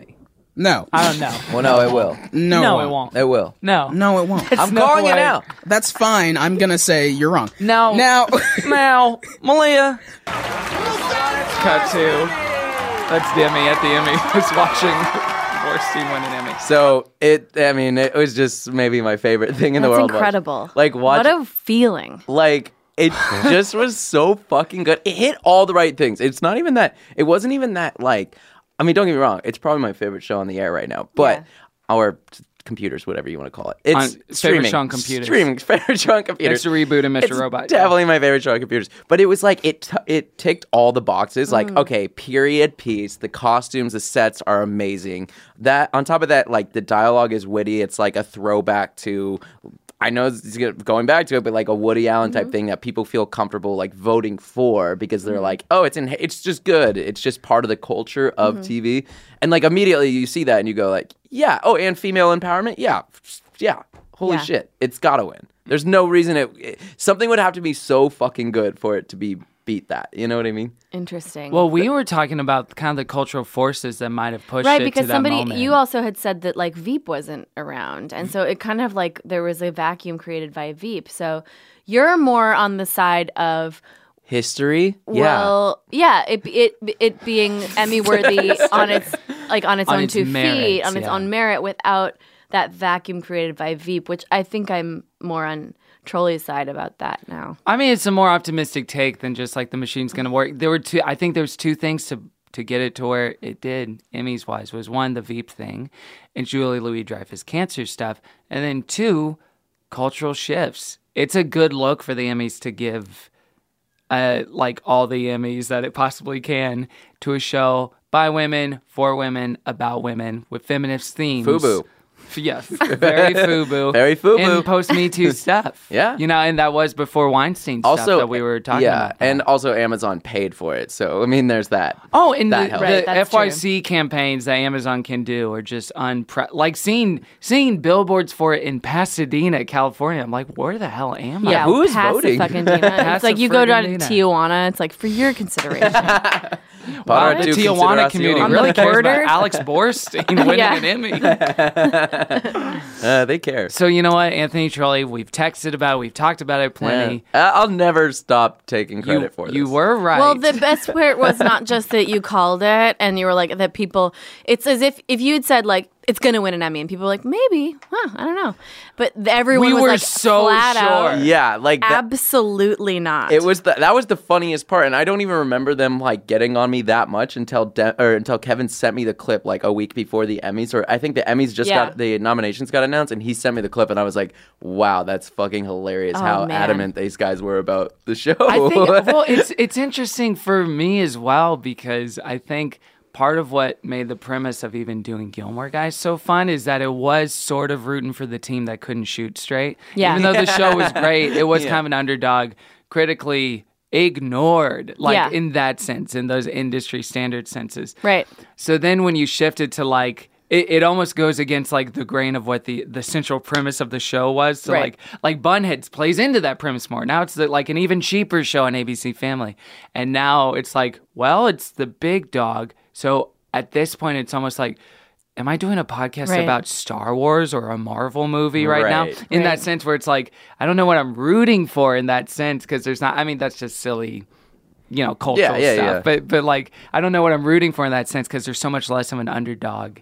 Speaker 7: No.
Speaker 3: I don't know.
Speaker 6: Well, no, it will.
Speaker 7: No,
Speaker 3: No,
Speaker 7: it
Speaker 3: it
Speaker 7: won't.
Speaker 6: It will.
Speaker 3: No.
Speaker 7: No, it won't.
Speaker 6: I'm
Speaker 3: no
Speaker 6: calling
Speaker 3: way.
Speaker 6: it out.
Speaker 7: That's fine. I'm gonna say you're wrong.
Speaker 3: No.
Speaker 7: Now,
Speaker 3: Now, Malia. Cut to. That's Demi at the Emmy. Who's watching worst team win an Emmy.
Speaker 6: So it, I mean, it was just maybe my favorite thing in
Speaker 4: That's
Speaker 6: the world.
Speaker 4: incredible.
Speaker 6: Watch. Like watch.
Speaker 4: What a feeling.
Speaker 6: Like it just was so fucking good. It hit all the right things. It's not even that. It wasn't even that. Like, I mean, don't get me wrong. It's probably my favorite show on the air right now. But
Speaker 4: Yeah.
Speaker 6: our computers, whatever you want to call it, it's
Speaker 3: On- favorite
Speaker 6: streaming.
Speaker 3: show on computers.
Speaker 6: Streaming favorite show on computers.
Speaker 3: It's a reboot of Mister
Speaker 6: It's
Speaker 3: Robot.
Speaker 6: definitely my favorite show on computers. But it was like it t- it ticked all the boxes. Like, okay, period piece. The costumes, the sets are amazing. That on top of that, like the dialogue is witty. It's like a throwback to. I know it's going back to it, but like a Woody Allen type thing that people feel comfortable like voting for because they're like, oh, it's in, it's just good. It's just part of the culture of T V, and like immediately you see that and you go like, yeah, oh, and female empowerment, yeah, yeah, holy
Speaker 4: Yeah.
Speaker 6: shit, it's gotta win. There's no reason it, it. Something would have to be so fucking good for it to be beat that. You know what I mean?
Speaker 4: Interesting.
Speaker 3: Well, we were talking about kind of the cultural forces that might have pushed
Speaker 4: right,
Speaker 3: it
Speaker 4: because
Speaker 3: to that
Speaker 4: somebody
Speaker 3: moment.
Speaker 4: you also had said that like Veep wasn't around, and so it kind of like there was a vacuum created by Veep. So you're more on the side of
Speaker 6: History,
Speaker 4: well, yeah, it it it being Emmy worthy on its like on its
Speaker 3: On
Speaker 4: own
Speaker 3: its
Speaker 4: two feet,
Speaker 3: merits,
Speaker 4: on its
Speaker 3: yeah.
Speaker 4: own merit, without that vacuum created by Veep, which I think I'm more on Trolley's side about that now.
Speaker 3: I mean, it's a more optimistic take than just like the machine's going to work. There were two. I think there's two things to to get it to where it did, Emmys wise, was one, the Veep thing, and Julie Louis-Dreyfus cancer stuff, and then two, cultural shifts. It's a good look for the Emmys to give, uh, like all the Emmys that it possibly can to a show by women, for women, about women, with feminist themes.
Speaker 6: FUBU.
Speaker 3: Yes, very FUBU.
Speaker 6: Very FUBU.
Speaker 3: And post Me Too stuff.
Speaker 6: Yeah.
Speaker 3: You know, and that was before Weinstein stuff
Speaker 6: Also,
Speaker 3: that we were talking
Speaker 6: yeah,
Speaker 3: about. that.
Speaker 6: and also Amazon paid for it. So I mean, there's that.
Speaker 3: Oh, and
Speaker 6: That
Speaker 3: the,
Speaker 6: helps.
Speaker 3: the
Speaker 4: Right, that's
Speaker 3: F Y C campaigns that Amazon can do are just unpre- like seeing seeing billboards for it in Pasadena, California. I'm like, where the hell am I?
Speaker 4: Yeah,
Speaker 6: who is
Speaker 4: pass
Speaker 6: voting?
Speaker 4: the fucking Dina. It's
Speaker 3: Pass
Speaker 4: like
Speaker 3: the
Speaker 4: you go down to
Speaker 3: friggin' Dina.
Speaker 4: Tijuana. It's like for your consideration.
Speaker 3: Wow,
Speaker 6: Para
Speaker 3: the
Speaker 6: tu
Speaker 3: Tijuana
Speaker 6: consideración.
Speaker 3: community
Speaker 4: On
Speaker 3: really
Speaker 4: the
Speaker 3: cares about
Speaker 4: border?
Speaker 3: Alex Borstein winning
Speaker 4: Yeah.
Speaker 3: an Emmy.
Speaker 6: Uh, they care.
Speaker 3: So you know what, Anthony Trolley, we've texted about it, we've talked about it plenty.
Speaker 6: Yeah. I'll never stop taking credit
Speaker 3: You,
Speaker 6: for this.
Speaker 3: you were right.
Speaker 4: Well, the best part was not just that you called it and you were like that people. It's as if if you had said like it's going to win an Emmy and people were like maybe, huh, I don't know, but everyone
Speaker 3: We
Speaker 4: was
Speaker 3: were
Speaker 4: like
Speaker 3: so
Speaker 4: flat
Speaker 3: sure.
Speaker 4: out,
Speaker 6: Yeah, like that.
Speaker 4: absolutely not.
Speaker 6: It was the, that was the funniest part, and I don't even remember them like getting on me that much until De- or until Kevin sent me the clip like a week before the Emmys, or I think the Emmys just
Speaker 4: Yeah.
Speaker 6: got the nominations got announced, and he sent me the clip, and I was like, "Wow, that's fucking hilarious!"
Speaker 4: Oh,
Speaker 6: how
Speaker 4: man.
Speaker 6: adamant these guys were about the show.
Speaker 3: I think well, it's it's interesting for me as well because I think part of what made the premise of even doing Gilmore Guys so fun is that it was sort of rooting for the team that couldn't shoot straight.
Speaker 4: Yeah.
Speaker 3: Even though the show was great, it was
Speaker 6: Yeah.
Speaker 3: kind of an underdog, critically ignored, like
Speaker 4: Yeah.
Speaker 3: in that sense, in those industry standard senses.
Speaker 4: right.
Speaker 3: So then when you shift it to like it, it almost goes against like the grain of what the, the central premise of the show was. So
Speaker 4: Right.
Speaker 3: like like Bunheads plays into that premise more. Now it's the, like an even cheaper show on A B C Family. And now it's like, well, it's the big dog. So at this point it's almost like, am I doing a podcast
Speaker 4: Right.
Speaker 3: about Star Wars or a Marvel movie right, now?
Speaker 6: Right.
Speaker 3: In
Speaker 4: Right.
Speaker 3: that sense where it's like, I don't know what I'm rooting for in that sense because there's not, I mean, that's just silly, you know, cultural
Speaker 6: Yeah, yeah,
Speaker 3: stuff.
Speaker 6: yeah.
Speaker 3: But but like, I don't know what I'm rooting for in that sense because there's so much less of an underdog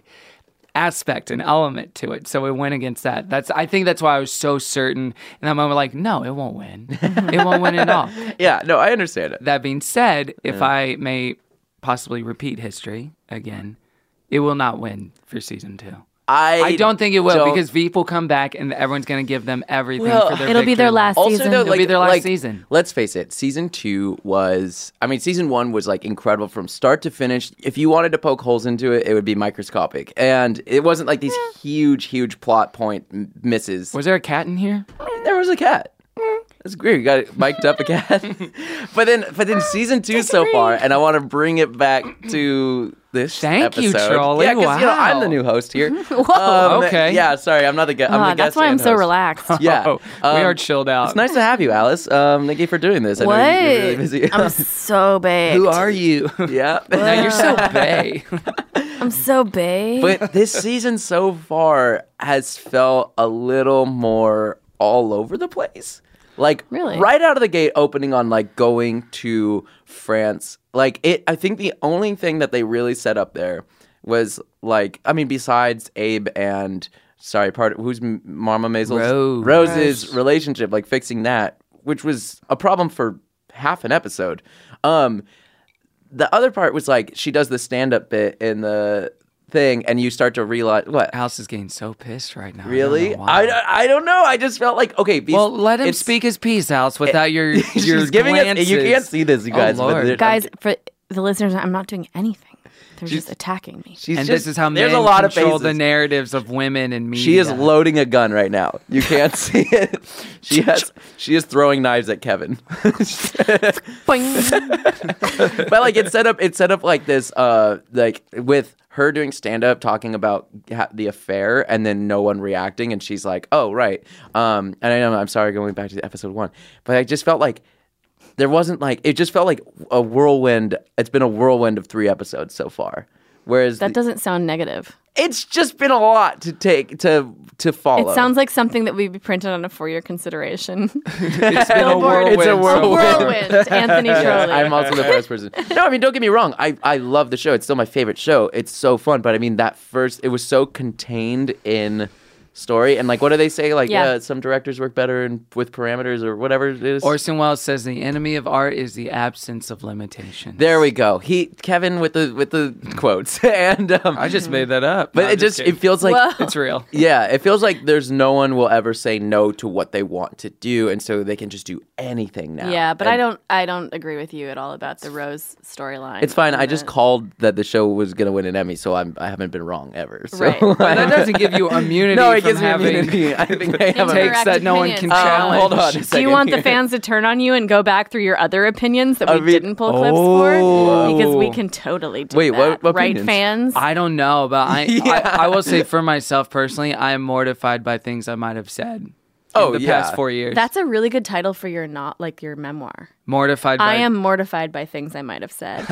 Speaker 3: aspect and element to it. So it went against that. That's I think that's why I was so certain in that moment, like, no, it won't win. It won't win at all.
Speaker 6: yeah, no, I understand it.
Speaker 3: That being said, if I may possibly repeat history again, it will not win for season two.
Speaker 6: I
Speaker 3: I don't think it will
Speaker 6: don't-
Speaker 3: because Veep will come back and everyone's going to give them everything
Speaker 6: Well,
Speaker 3: for their
Speaker 4: It'll be their
Speaker 3: victory
Speaker 4: last
Speaker 3: lap.
Speaker 6: Also,
Speaker 4: season.
Speaker 6: though,
Speaker 3: It'll
Speaker 6: like,
Speaker 3: be their last
Speaker 6: like,
Speaker 3: season.
Speaker 6: Let's face it, season two was, I mean, season one was like incredible from start to finish. If you wanted to poke holes into it, it would be microscopic. And it wasn't like these huge, huge plot point m- misses.
Speaker 3: Was there a cat in here?
Speaker 6: There was a cat. That's great. You got it mic'd up a cat. but then, but then season two so far, and I want to bring it back to this
Speaker 3: Thank you,
Speaker 6: episode.
Speaker 3: Trolley.
Speaker 6: Yeah, because you know, I'm
Speaker 3: Wow.
Speaker 6: the new host here.
Speaker 4: Whoa.
Speaker 3: Okay.
Speaker 6: Yeah, sorry, I'm not the guest. I'm
Speaker 4: Ah,
Speaker 6: the guest.
Speaker 4: that's why I'm
Speaker 6: and
Speaker 4: so
Speaker 6: host.
Speaker 4: relaxed.
Speaker 6: Yeah,
Speaker 3: Oh, we
Speaker 6: Um,
Speaker 3: are chilled out.
Speaker 6: It's nice to have you, Alice. Um, thank you for doing this. I
Speaker 4: What?
Speaker 6: know you're really busy.
Speaker 4: I'm so big.
Speaker 6: Who are you? yeah.
Speaker 3: Now you're so bae.
Speaker 4: I'm so bae.
Speaker 6: But this season so far has felt a little more all over the place. Like
Speaker 4: Really?
Speaker 6: right out of the gate, opening on like going to France. Like it, I think the only thing that they really set up there was like, I mean, besides Abe and sorry, part who's M- Mama Maisel's
Speaker 3: Rose.
Speaker 6: Rose's
Speaker 3: Rose.
Speaker 6: relationship, like fixing that, which was a problem for half an episode. Um, the other part was like she does the stand-up bit in the thing, and you start to realize what.
Speaker 3: House is getting so pissed right now.
Speaker 6: Really?
Speaker 3: I don't know why.
Speaker 6: I, I don't know. I just felt like okay. These,
Speaker 3: well, let him
Speaker 6: it's-
Speaker 3: speak his piece, House, without your your
Speaker 6: She's giving us.
Speaker 3: glances.
Speaker 6: You can't see this, you
Speaker 3: Oh,
Speaker 6: guys. but
Speaker 3: Lord.
Speaker 6: there-
Speaker 4: Guys, for the listeners, I'm not doing anything. They're
Speaker 6: She's-
Speaker 4: just attacking me.
Speaker 6: she's
Speaker 3: And
Speaker 6: just-
Speaker 3: this is how
Speaker 6: there's
Speaker 3: men
Speaker 6: a lot of
Speaker 3: control
Speaker 6: faces.
Speaker 3: the narratives of women and media.
Speaker 6: She is loading a gun right now. You can't see it. She has. She is throwing knives at Kevin.
Speaker 4: Boing.
Speaker 6: But like it set up. It set up like this. Uh, like with her doing stand up, talking about ha- the affair, and then no one reacting, and she's like, "Oh right." Um, and I know I'm sorry, going back to episode one, but I just felt like. There wasn't like it just felt like a whirlwind. It's been a whirlwind of three episodes so far. Whereas
Speaker 4: That
Speaker 6: the-
Speaker 4: doesn't sound negative.
Speaker 6: it's just been a lot to take to to follow.
Speaker 4: It sounds like something that would be printed on a four-year consideration.
Speaker 3: It's been a
Speaker 4: Billboard.
Speaker 3: whirlwind.
Speaker 6: It's a whirlwind.
Speaker 4: Whirlwind. Anthony
Speaker 6: Yeah,
Speaker 4: Trolley.
Speaker 6: I'm also the first person. No, I mean, don't get me wrong. I, I love the show. It's still my favorite show. It's so fun. But I mean, that first, it was so contained in story. And like, what do they say? Like,
Speaker 4: Yeah.
Speaker 6: yeah, some directors work better in, with parameters or whatever it is.
Speaker 3: Orson Welles says the enemy of art is the absence of limitations.
Speaker 6: There we go. He Kevin with the with the quotes. And um,
Speaker 3: I just made that up.
Speaker 6: but
Speaker 3: No,
Speaker 6: it
Speaker 3: I'm
Speaker 6: just
Speaker 3: kidding.
Speaker 6: it feels like
Speaker 4: Whoa.
Speaker 3: it's real.
Speaker 6: yeah, it feels like there's no one will ever say no to what they want to do, and so they can just do anything now.
Speaker 4: Yeah, but
Speaker 6: And
Speaker 4: I don't. I don't agree with you at all about the Rose storyline.
Speaker 6: It's fine.
Speaker 4: and
Speaker 6: I just
Speaker 4: the-
Speaker 6: called that the show was going to win an Emmy, so I'm I haven't been wrong ever. So.
Speaker 4: Right.
Speaker 3: But that doesn't give you immunity
Speaker 6: no, it
Speaker 3: from
Speaker 6: gives me
Speaker 3: having
Speaker 6: immunity. I think I have a
Speaker 3: takes that no one
Speaker 4: opinions.
Speaker 3: can
Speaker 6: Um,
Speaker 3: challenge.
Speaker 6: hold on a
Speaker 4: Do you
Speaker 6: second
Speaker 4: want the
Speaker 6: here.
Speaker 4: fans to turn on you and go back through your other opinions that we
Speaker 6: I mean-
Speaker 4: didn't pull clips
Speaker 6: Oh.
Speaker 4: for? Because we can totally do
Speaker 6: Wait,
Speaker 4: that.
Speaker 6: what- what
Speaker 4: right,
Speaker 6: opinions?
Speaker 4: fans?
Speaker 3: I don't know, but I,
Speaker 6: Yeah.
Speaker 3: I I will say for myself personally, I am mortified by things I might have said.
Speaker 6: Oh,
Speaker 3: in the
Speaker 6: yeah.
Speaker 3: past four years.
Speaker 4: That's a really good title for your not like your memoir.
Speaker 3: mortified. By,
Speaker 4: I am mortified by things I might have said.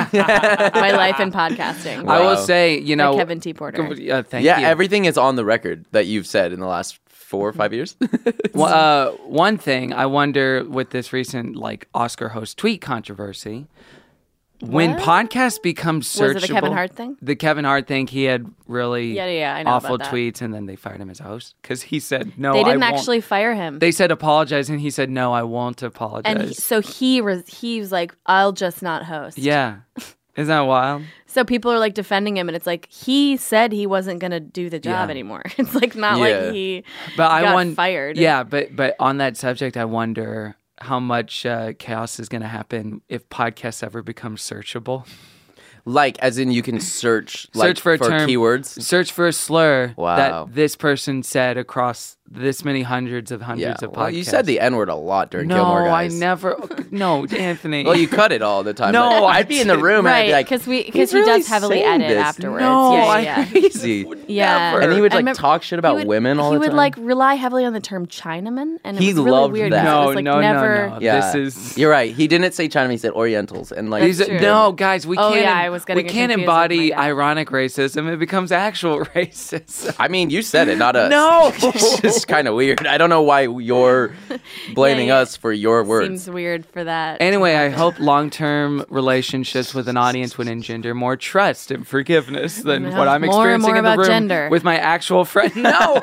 Speaker 4: My life in podcasting.
Speaker 3: I will
Speaker 6: Wow.
Speaker 3: say, you know,
Speaker 4: Kevin T. Porter.
Speaker 3: Uh, thank
Speaker 6: Yeah,
Speaker 3: you.
Speaker 6: everything is on the record that you've said in the last four or five years.
Speaker 3: Well, uh, one thing I wonder with this recent like Oscar host tweet controversy, when
Speaker 4: What?
Speaker 3: podcasts become searchable,
Speaker 4: Was it the Kevin Hart thing?
Speaker 3: The Kevin Hart thing, he had really
Speaker 4: Yeah, yeah, I know
Speaker 3: awful
Speaker 4: about that.
Speaker 3: tweets, and then they fired him as host because he said no.
Speaker 4: They
Speaker 3: I
Speaker 4: didn't
Speaker 3: won't."
Speaker 4: actually fire him.
Speaker 3: They said apologize, and he said no, I won't apologize.
Speaker 4: and he, so he was he was like, I'll just not host.
Speaker 3: yeah, isn't that wild?
Speaker 4: So people are like defending him, and it's like he said he wasn't gonna do the job
Speaker 3: Yeah.
Speaker 4: anymore. It's like not
Speaker 6: Yeah.
Speaker 4: like he
Speaker 3: But I
Speaker 4: got
Speaker 3: won-
Speaker 4: fired.
Speaker 3: Yeah, but but on that subject, I wonder how much uh, chaos is going to happen if podcasts ever become searchable.
Speaker 6: Like, as in you can search like,
Speaker 3: Search for a term,
Speaker 6: keywords.
Speaker 3: search for a slur
Speaker 6: Wow.
Speaker 3: that this person said across this many hundreds of
Speaker 6: Yeah.
Speaker 3: hundreds of podcasts.
Speaker 6: Well, you said the N word a lot during
Speaker 3: no,
Speaker 6: Gilmore
Speaker 3: I
Speaker 6: Guys.
Speaker 3: never. No, Anthony.
Speaker 6: Well, you cut it all the time.
Speaker 3: No,
Speaker 6: but
Speaker 3: I
Speaker 6: I'd be in the
Speaker 3: didn't.
Speaker 6: room and I'd
Speaker 4: right
Speaker 6: be like,
Speaker 4: because we
Speaker 6: "He's
Speaker 4: because he
Speaker 6: really
Speaker 4: does heavily
Speaker 6: saying
Speaker 4: edit
Speaker 6: this."
Speaker 4: afterwards.
Speaker 3: No,
Speaker 4: yeah,
Speaker 3: I-
Speaker 4: yeah, yeah.
Speaker 6: Crazy.
Speaker 4: Yeah.
Speaker 3: Never.
Speaker 6: And he would
Speaker 4: I
Speaker 6: like
Speaker 4: remember-
Speaker 6: talk shit about
Speaker 4: he would-
Speaker 6: women all
Speaker 4: he
Speaker 6: the
Speaker 4: would
Speaker 6: time.
Speaker 4: like rely heavily on the term Chinaman, and it
Speaker 6: He
Speaker 4: was really
Speaker 6: loved
Speaker 4: weird.
Speaker 6: that.
Speaker 4: because it
Speaker 3: no,
Speaker 4: was, like,
Speaker 3: no,
Speaker 4: never,
Speaker 3: no, no.
Speaker 6: Yeah,
Speaker 3: This is.
Speaker 6: You're right. He didn't say China. He said Orientals, and like
Speaker 3: These
Speaker 4: That's
Speaker 3: are,
Speaker 4: true.
Speaker 3: no, guys, we
Speaker 4: Oh,
Speaker 3: can't.
Speaker 4: yeah, I was
Speaker 3: we
Speaker 4: getting
Speaker 3: can't
Speaker 4: confused with
Speaker 3: embody
Speaker 4: my dad.
Speaker 3: ironic racism. It becomes actual racism.
Speaker 6: I mean, you said it, not us.
Speaker 3: No.
Speaker 6: it's just kind of weird. I don't know why you're blaming
Speaker 4: Yeah, yeah.
Speaker 6: us for your words.
Speaker 4: seems weird for that.
Speaker 3: Anyway, I hope long-term relationships with an audience would engender more trust and forgiveness than
Speaker 4: Yeah.
Speaker 3: what I'm
Speaker 4: More and
Speaker 3: experiencing
Speaker 4: more
Speaker 3: in the
Speaker 4: about
Speaker 3: room
Speaker 4: gender.
Speaker 3: with my actual friend. No,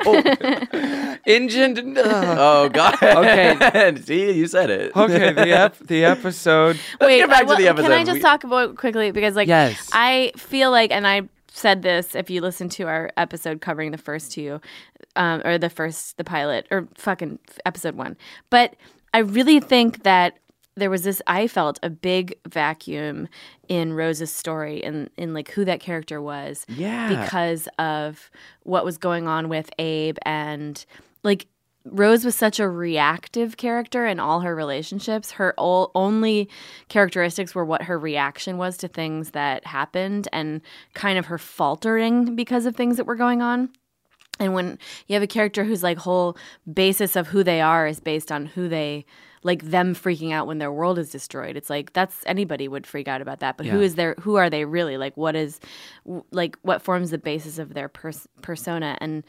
Speaker 3: engender. ugh.
Speaker 6: Oh God.
Speaker 3: Okay.
Speaker 6: See, you said it.
Speaker 3: Okay, the ep- the episode.
Speaker 4: Wait,
Speaker 6: get back
Speaker 4: I
Speaker 6: to
Speaker 4: will-
Speaker 6: the
Speaker 4: Can I
Speaker 6: episode.
Speaker 4: just
Speaker 6: We-
Speaker 4: talk about quickly because, like,
Speaker 3: Yes.
Speaker 4: I feel like, and I said this if you listen to our episode covering the first two, um, or the first the pilot or fucking episode one, but I really think that there was this. I felt a big vacuum in Rose's story and in like who that character was,
Speaker 6: Yeah.
Speaker 4: because of what was going on with Abe and like. Rose was such a reactive character in all her relationships. Her ol- only characteristics were what her reaction was to things that happened and kind of her faltering because of things that were going on. And when you have a character whose like whole basis of who they are is based on who they like them freaking out when their world is destroyed. It's like that's anybody would freak out about that. But who
Speaker 2: Yeah.
Speaker 4: is their who are they really? Like what is like what forms the basis of their pers- persona? And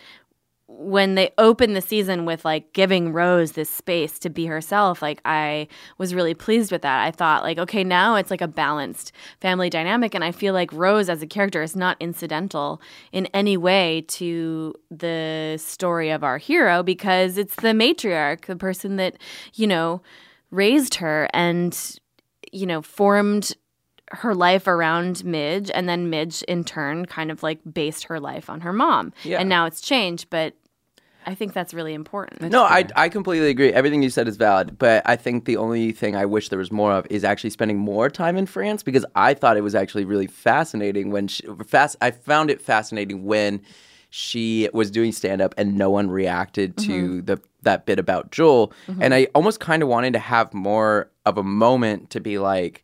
Speaker 4: when they opened the season with like giving Rose this space to be herself, like I was really pleased with that. I thought like, okay, now it's like a balanced family dynamic. And I feel like Rose as a character is not incidental in any way to the story of our hero because it's the matriarch, the person that, you know, raised her and, you know, formed her life around Midge, and then Midge in turn kind of like based her life on her mom.
Speaker 6: Yeah.
Speaker 4: And now it's changed, but I think that's really important.
Speaker 6: No, I, I completely agree. Everything you said is valid, but I think the only thing I wish there was more of is actually spending more time in France because I thought it was actually really fascinating when she, fast. I found it fascinating when she was doing stand up and no one reacted to
Speaker 4: Mm-hmm.
Speaker 6: the that bit about Joel, mm-hmm. and I almost kind of wanted to have more of a moment to be like,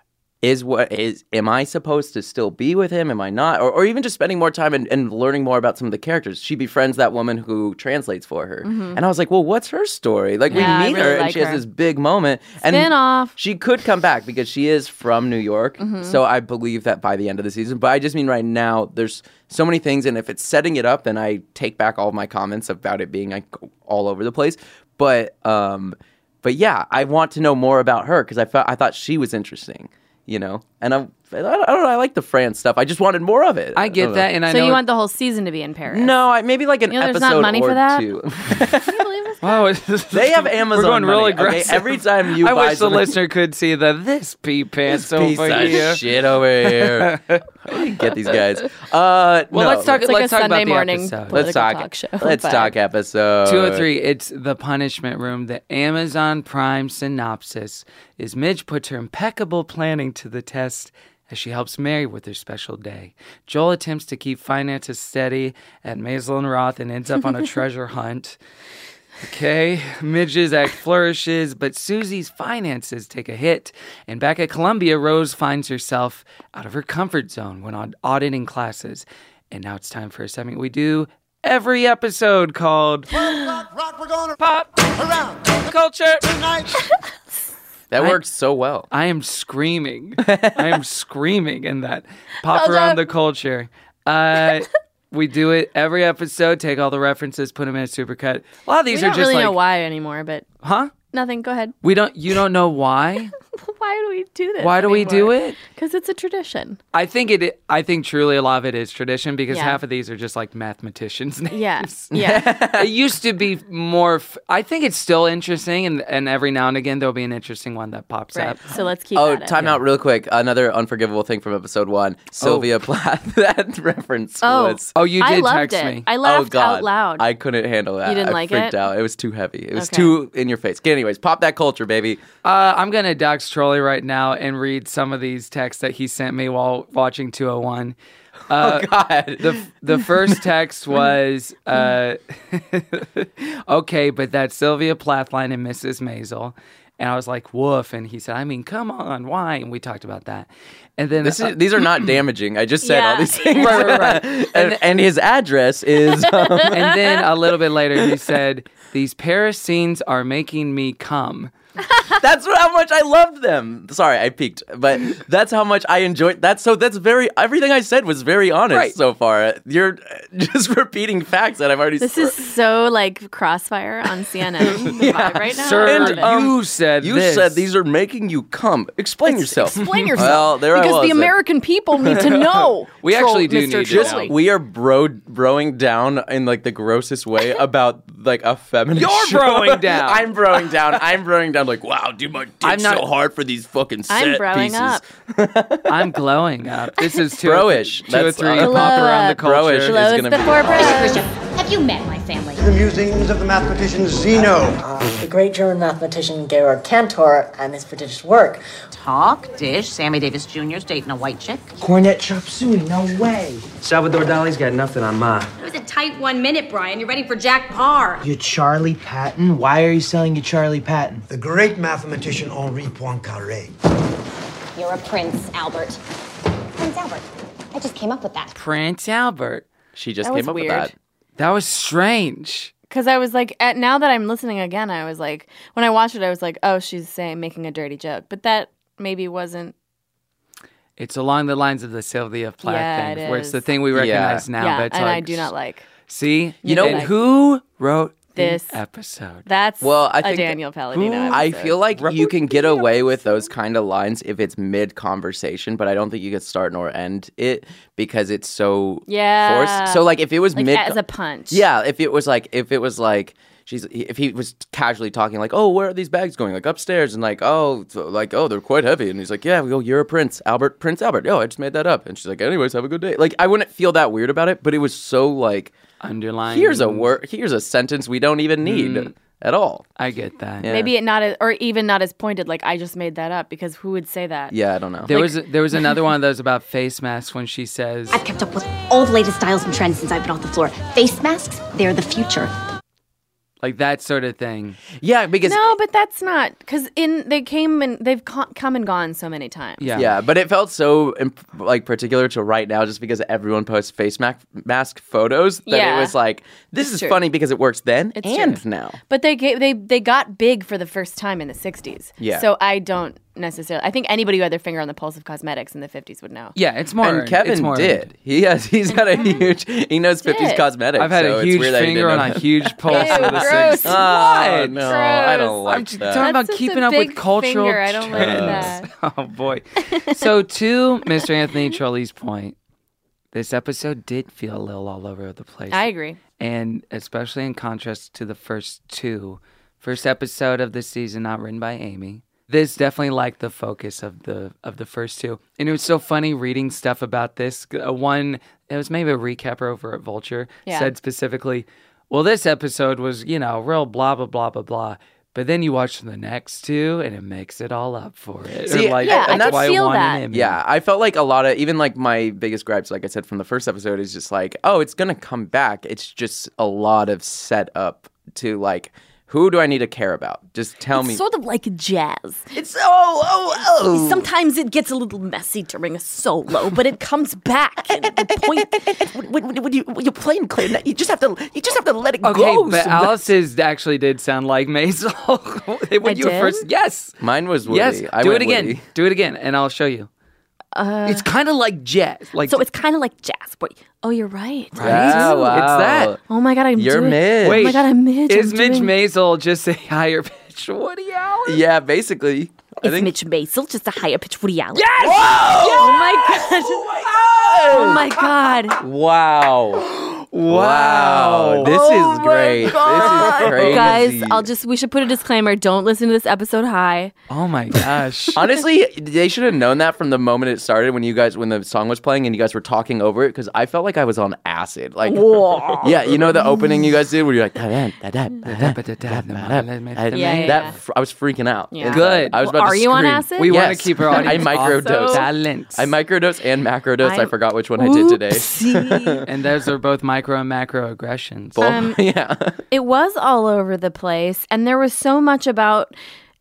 Speaker 6: Is what is? Am I supposed to still be with him? Am I not? Or, or even just spending more time and, and learning more about some of the characters. She befriends that woman who translates for her,
Speaker 4: Mm-hmm.
Speaker 6: and I was like, "Well, what's her story?" Like
Speaker 4: Yeah, I
Speaker 6: we meet
Speaker 4: really
Speaker 6: her, and
Speaker 4: like
Speaker 6: she has
Speaker 4: her.
Speaker 6: this big moment. And
Speaker 4: Spin-off.
Speaker 6: she could come back because she is from New York.
Speaker 4: Mm-hmm.
Speaker 6: So I believe that by the end of the season. But I just mean right now, there's so many things, and if it's setting it up, then I take back all of my comments about it being like all over the place. But um, but yeah, I want to know more about her because I thought I thought she was interesting. You know, and I'm, I don't know. I like the France stuff. I just wanted more of it.
Speaker 2: I get
Speaker 6: don't know.
Speaker 2: that, and I
Speaker 4: So
Speaker 2: know.
Speaker 4: you want the whole season to be in Paris?
Speaker 6: No, I, maybe like an
Speaker 4: You know, there's
Speaker 6: episode
Speaker 4: not money
Speaker 6: or
Speaker 4: for that?
Speaker 6: two.
Speaker 4: Can you believe this?
Speaker 2: Wow,
Speaker 6: They have Amazon
Speaker 2: We're going real
Speaker 6: money, okay?
Speaker 2: aggressive.
Speaker 6: Every time you
Speaker 2: I
Speaker 6: buy
Speaker 2: wish the
Speaker 6: something-
Speaker 2: listener could see the this pea pants
Speaker 6: This piece
Speaker 2: over
Speaker 6: of
Speaker 2: here.
Speaker 6: shit over here. How do you get these guys? Uh,
Speaker 2: Well,
Speaker 6: no.
Speaker 2: let's talk.
Speaker 4: It's like
Speaker 2: let's
Speaker 4: a
Speaker 2: talk
Speaker 4: Sunday
Speaker 2: about the
Speaker 4: morning
Speaker 2: episode.
Speaker 4: political
Speaker 6: Let's talk.
Speaker 4: talk show
Speaker 6: Let's
Speaker 4: vibe.
Speaker 6: talk episode
Speaker 2: two oh three, it's The Punishment Room. The Amazon Prime synopsis is Midge puts her impeccable planning to the test as she helps Mary with her special day. Joel attempts to keep finances steady at Maisel and Roth and ends up on a treasure hunt. Okay, Midge's act flourishes, but Susie's finances take a hit. And back at Columbia, Rose finds herself out of her comfort zone when on auditing classes. And now it's time for a segment we do every episode called
Speaker 8: Rock, rock, we're gonna
Speaker 2: Pop
Speaker 8: around
Speaker 2: Culture.
Speaker 8: tonight.
Speaker 6: That
Speaker 2: I-
Speaker 6: works so well.
Speaker 2: I am screaming. I am screaming in that. Pop around the culture. Uh, we do it every episode, take all the references, put them in a supercut. A lot of
Speaker 4: We
Speaker 2: these
Speaker 4: don't
Speaker 2: are just
Speaker 4: really
Speaker 2: like,
Speaker 4: know why anymore, but
Speaker 2: huh?
Speaker 4: nothing. Go ahead.
Speaker 2: We don't, you don't know why?
Speaker 4: Why do we do this?
Speaker 2: Why do we do it?
Speaker 4: Because it's a tradition.
Speaker 2: I think it, I think truly a lot of it is tradition because
Speaker 4: Yeah.
Speaker 2: half of these are just like mathematicians' names.
Speaker 4: Yes. Yeah.
Speaker 2: It used to be more, f- I think it's still interesting and, and every now and again there'll be an interesting one that pops
Speaker 4: Right.
Speaker 2: up.
Speaker 4: So let's keep
Speaker 6: Oh,
Speaker 4: at it.
Speaker 6: time out real quick. Another unforgivable thing from episode one. Sylvia Plath. That reference
Speaker 4: Oh.
Speaker 6: was...
Speaker 2: Oh, you
Speaker 4: I
Speaker 2: did
Speaker 4: loved
Speaker 2: text
Speaker 4: it.
Speaker 2: me.
Speaker 4: I
Speaker 6: Oh,
Speaker 4: laughed
Speaker 6: God.
Speaker 4: out loud.
Speaker 6: I couldn't handle that.
Speaker 4: You didn't
Speaker 6: I
Speaker 4: like
Speaker 6: freaked
Speaker 4: it?
Speaker 6: out. It was too heavy. It was
Speaker 4: Okay.
Speaker 6: too in your face. Anyways, pop that culture, baby.
Speaker 2: Uh, I'm going to dox Trolley right now and read some of these texts that he sent me while watching two oh one. Uh,
Speaker 6: Oh, God.
Speaker 2: the the first text was, uh, okay, but that's Sylvia Plath line and Missus Maisel. And I was like, woof. And he said, I mean, come on, why? And we talked about that. And then
Speaker 6: This
Speaker 2: uh,
Speaker 6: is, these are not damaging. I just said all
Speaker 4: Yeah.
Speaker 6: these things.
Speaker 2: Right, right, right.
Speaker 6: and, and his address is... Um,
Speaker 2: and then a little bit later, he said, these Paris scenes are making me come.
Speaker 6: That's how much I loved them. Sorry, I peeked, but that's how much I enjoyed. That's so. That's very. Everything I said was very honest
Speaker 2: Right.
Speaker 6: so far. You're just repeating facts that I've already.
Speaker 4: This
Speaker 6: said.
Speaker 4: is so like Crossfire on C N N the vibe right now.
Speaker 2: Sir,
Speaker 4: I
Speaker 6: And,
Speaker 4: love it.
Speaker 6: um,
Speaker 2: you said
Speaker 6: You
Speaker 2: this.
Speaker 6: said these are making you come. Explain yourself.
Speaker 1: Explain yourself.
Speaker 6: Well, there I
Speaker 1: because
Speaker 6: was.
Speaker 1: the American people need to know.
Speaker 2: We
Speaker 1: Troll-
Speaker 2: actually do
Speaker 1: Mister
Speaker 2: need to
Speaker 6: Just
Speaker 1: Trolley.
Speaker 2: know.
Speaker 6: we are bro broing down in like the grossest way about like a feminist.
Speaker 2: You're
Speaker 6: show.
Speaker 2: broing down.
Speaker 6: I'm broing down. I'm broing down. Like wow, dude, my dick's
Speaker 2: I'm not-
Speaker 6: so hard for these fucking set
Speaker 4: I'm broing
Speaker 6: pieces.
Speaker 4: up.
Speaker 2: I'm glowing up. This is two
Speaker 6: Bro-ish.
Speaker 2: two or
Speaker 6: That's-
Speaker 2: three.
Speaker 6: Glow
Speaker 2: Pop around the
Speaker 4: up.
Speaker 2: culture.
Speaker 6: Bro-ish.
Speaker 4: Hello,
Speaker 6: is
Speaker 4: it's
Speaker 6: gonna
Speaker 4: the
Speaker 6: be-
Speaker 4: four bros.
Speaker 9: Christian, have you met my family?
Speaker 8: The musings of the mathematician Zeno.
Speaker 10: The great German mathematician Georg Cantor and his prodigious work.
Speaker 9: Talk, dish, Sammy Davis Junior's dating a white chick.
Speaker 11: Cornet chop suey, no way. Salvador Dali's got nothing on Ma.
Speaker 9: It was a tight one minute, Brian. You're ready for Jack Parr.
Speaker 11: You Charlie Patton? Why are you selling your Charlie Patton?
Speaker 8: The great mathematician Henri Poincaré.
Speaker 9: You're a prince, Albert. Prince Albert. I just came up with that.
Speaker 2: Prince Albert.
Speaker 6: She just
Speaker 4: That was
Speaker 6: came up
Speaker 4: weird.
Speaker 6: with that.
Speaker 2: That was strange.
Speaker 4: Because I was like, at, now that I'm listening again, I was like, when I watched it, I was like, oh, she's saying making a dirty joke, but that maybe wasn't.
Speaker 3: It's along the lines of the Sylvia Plath
Speaker 4: Yeah,
Speaker 3: thing,
Speaker 4: it
Speaker 3: where it's the
Speaker 4: is.
Speaker 3: thing we recognize
Speaker 6: Yeah.
Speaker 3: now.
Speaker 4: yeah,
Speaker 3: but it's
Speaker 4: and
Speaker 3: like,
Speaker 4: I do not like
Speaker 3: See,
Speaker 6: You know-
Speaker 3: and who wrote
Speaker 4: this
Speaker 3: the episode?
Speaker 4: That's
Speaker 6: Well, I
Speaker 4: a
Speaker 6: think
Speaker 4: Daniel Palladino episode.
Speaker 6: I feel like you can get away with those kind of lines if it's mid conversation, but I don't think you can start nor end it because it's so
Speaker 4: Yeah.
Speaker 6: forced. So like if it was
Speaker 4: like
Speaker 6: mid
Speaker 4: as a punch.
Speaker 6: Yeah, if it was like if it was like she's if he was casually talking like, "Oh, where are these bags going?" Like upstairs, and like, "Oh, so, like oh, they're quite heavy." And he's like, "Yeah, we go. You're a prince, Albert, Prince Albert." Oh, I just made that up. And she's like, "Anyways, have a good day." Like I wouldn't feel that weird about it, but it was so like
Speaker 3: Underlying.
Speaker 6: here's a word, here's a sentence we don't even need
Speaker 3: Mm.
Speaker 6: at all.
Speaker 3: I get that.
Speaker 6: Yeah.
Speaker 4: Maybe it not as, or even not as pointed. Like I just made that up because who would say that?
Speaker 6: Yeah, I don't know.
Speaker 3: There was there was another one of those about face masks when she says,
Speaker 9: I've kept up with all the latest styles and trends since I've been off the floor. Face masks, they're the future.
Speaker 3: like that sort of thing.
Speaker 6: Yeah, because
Speaker 4: No, but that's not because in they came and they've co- come and gone so many times.
Speaker 3: Yeah.
Speaker 6: Yeah, but it felt so imp- like particular to right now, just because everyone posts face ma- mask photos. That
Speaker 4: Yeah.
Speaker 6: it was like this
Speaker 4: It's
Speaker 6: is
Speaker 4: true.
Speaker 6: funny because it works then
Speaker 4: It's
Speaker 6: and
Speaker 4: true.
Speaker 6: now.
Speaker 4: But they ga- they they got big for the first time in the sixties.
Speaker 6: Yeah.
Speaker 4: So I don't necessarily. I think anybody who had their finger on the pulse of cosmetics in the fifties would know.
Speaker 3: Yeah, it's more.
Speaker 6: And Kevin
Speaker 3: it's more
Speaker 6: did. He has. He's got a huge. He knows fifties
Speaker 4: Did.
Speaker 6: cosmetics.
Speaker 3: I've had
Speaker 6: so
Speaker 3: a
Speaker 6: it's
Speaker 3: huge
Speaker 6: weird that he
Speaker 3: finger
Speaker 6: didn't
Speaker 3: on
Speaker 6: know
Speaker 3: a huge pulse
Speaker 4: Ew,
Speaker 3: of the
Speaker 4: gross.
Speaker 3: six.
Speaker 6: Oh,
Speaker 3: What?
Speaker 6: no, I don't
Speaker 4: Gross.
Speaker 6: like
Speaker 3: I'm just
Speaker 6: that.
Speaker 3: talking about
Speaker 4: That's just
Speaker 3: keeping
Speaker 4: a
Speaker 3: up with
Speaker 4: big
Speaker 3: cultural
Speaker 4: finger. I don't like
Speaker 3: trends.
Speaker 4: that.
Speaker 3: Oh boy. So to Mister Anthony Trolli's point, this episode did feel a little all over the place.
Speaker 4: I agree.
Speaker 3: And especially in contrast to the first two. First episode of the season, not written by Amy. This definitely liked the focus of the of the first two. And it was so funny reading stuff about this. Uh, one, it was maybe a recapper over at Vulture,
Speaker 4: Yeah.
Speaker 3: said specifically, well, this episode was, you know, real blah, blah, blah, blah, blah. But then you watch the next two, and it makes it all up for it.
Speaker 6: See,
Speaker 3: Or like,
Speaker 4: yeah, I
Speaker 3: that's
Speaker 4: could
Speaker 3: why
Speaker 4: feel
Speaker 3: won an
Speaker 4: that.
Speaker 3: Emmy.
Speaker 6: Yeah, I felt like a lot of even like my biggest gripes, like I said from the first episode, is just like, oh, it's gonna come back. It's just a lot of setup to like, who do I need to care about? Just tell me.
Speaker 12: Sort of like jazz.
Speaker 6: It's oh oh oh.
Speaker 12: Sometimes it gets a little messy during a solo, but it comes back. And the point
Speaker 6: when, when, when you when you're playing clarinet, you just have to you just have to let it
Speaker 3: Okay,
Speaker 6: go.
Speaker 3: but
Speaker 6: sometimes.
Speaker 3: Alice's actually did sound like Maisel. when
Speaker 4: I
Speaker 3: you were
Speaker 4: did?
Speaker 3: first, yes,
Speaker 6: Mine was Woody.
Speaker 3: yes.
Speaker 6: I
Speaker 3: Do it
Speaker 6: went
Speaker 3: again.
Speaker 6: Woody.
Speaker 3: Do it again, and I'll show you.
Speaker 4: Uh,
Speaker 3: it's kind of like jazz, like
Speaker 12: so it's kind of like jazz. But oh, you're right.
Speaker 3: right.
Speaker 6: Yeah, wow.
Speaker 3: It's that.
Speaker 4: Oh my god, I'm
Speaker 6: You're
Speaker 4: doing.
Speaker 6: Midge.
Speaker 4: Oh my god, I'm Midge.
Speaker 3: Is
Speaker 4: I'm
Speaker 3: Midge
Speaker 4: doing-
Speaker 3: Maisel just a higher pitch Woody Allen?
Speaker 6: Yeah, basically. I
Speaker 12: It's
Speaker 6: think.
Speaker 12: Mitch Maisel, just a higher pitch Woody Allen.
Speaker 3: Yes!
Speaker 4: Oh my god. Oh my god.
Speaker 6: Wow.
Speaker 3: Wow.
Speaker 6: This
Speaker 4: Oh
Speaker 6: is
Speaker 4: my
Speaker 6: great.
Speaker 4: God.
Speaker 6: This is crazy.
Speaker 4: Guys, I'll just we should put a disclaimer. Don't listen to this episode high.
Speaker 3: Oh my gosh.
Speaker 6: Honestly, they should have known that from the moment it started when you guys when the song was playing and you guys were talking over it because I felt like I was on acid. Like yeah, you know the opening you guys did where you're like da, da, da, da, da, da, da, da, da.
Speaker 4: Yeah, yeah,
Speaker 6: that
Speaker 4: yeah.
Speaker 6: fr- I was freaking out.
Speaker 4: Yeah.
Speaker 6: inside.
Speaker 3: Good.
Speaker 6: I was
Speaker 4: Well,
Speaker 6: about
Speaker 4: are
Speaker 6: to
Speaker 4: you on
Speaker 6: scream.
Speaker 4: acid?
Speaker 3: We want
Speaker 6: Yes.
Speaker 3: to keep our
Speaker 6: I
Speaker 3: audience
Speaker 6: microdose.
Speaker 3: balance.
Speaker 6: I microdose and macrodose. I,
Speaker 4: I-
Speaker 6: forgot which one I did today.
Speaker 4: Oopsie.
Speaker 3: and those are both micro and macro aggressions.
Speaker 6: Both-
Speaker 4: Um,
Speaker 6: yeah.
Speaker 4: It was all over the place, and there was so much about.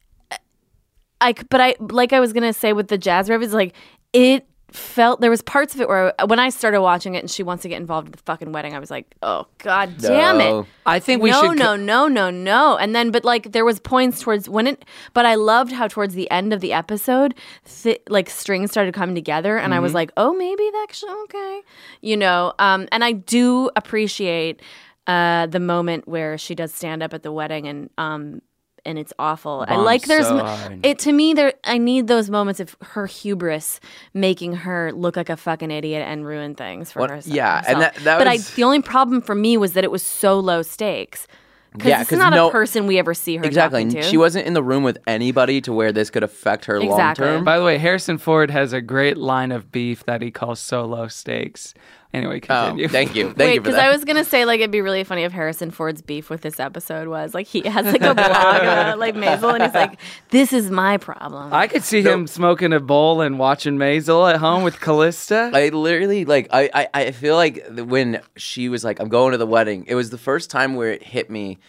Speaker 4: I c- but I like I was gonna say with the jazz riff, it's like it felt there was parts of it where when I started watching it and she wants to get involved in the fucking wedding, I was like, oh god damn
Speaker 6: No.
Speaker 4: it.
Speaker 3: I think we
Speaker 4: no,
Speaker 3: should.
Speaker 4: no, no, no, no. And then, but like, there was points towards when it. But I loved how towards the end of the episode, th- like strings started coming together, and I was like, oh, maybe that's okay, you know. Um, and I do appreciate uh the moment where she does stand up at the wedding, and um, and it's awful. I
Speaker 3: Bombs
Speaker 4: like there's
Speaker 3: so
Speaker 4: m-
Speaker 3: hard.
Speaker 4: it to me there. I need those moments of her hubris making her look like a fucking idiot and ruin things for
Speaker 6: What-
Speaker 4: herself.
Speaker 6: yeah, and that- that
Speaker 4: but
Speaker 6: was-
Speaker 4: I the only problem for me was that it was so low stakes. Because
Speaker 6: Yeah,
Speaker 4: it's
Speaker 6: 'cause
Speaker 4: not
Speaker 6: no-
Speaker 4: a person we ever see her
Speaker 6: Exactly.
Speaker 4: talking to.
Speaker 6: She wasn't in the room with anybody to where this could affect her long
Speaker 4: Exactly.
Speaker 6: term.
Speaker 3: By the way, Harrison Ford has a great line of beef that he calls so low stakes. Anyway,
Speaker 6: Oh,
Speaker 3: continue.
Speaker 6: thank you. Thank
Speaker 4: Wait,
Speaker 6: you for
Speaker 4: because
Speaker 6: that.
Speaker 4: I was gonna say like it'd be really funny if Harrison Ford's beef with this episode was like he has like a blog about like Maisel, and he's like, "This is my problem."
Speaker 3: I could see him smoking a bowl and watching Maisel at home with Callista.
Speaker 6: I literally like I, I I feel like the- when she was like I'm going to the wedding, it was the first time where it hit me.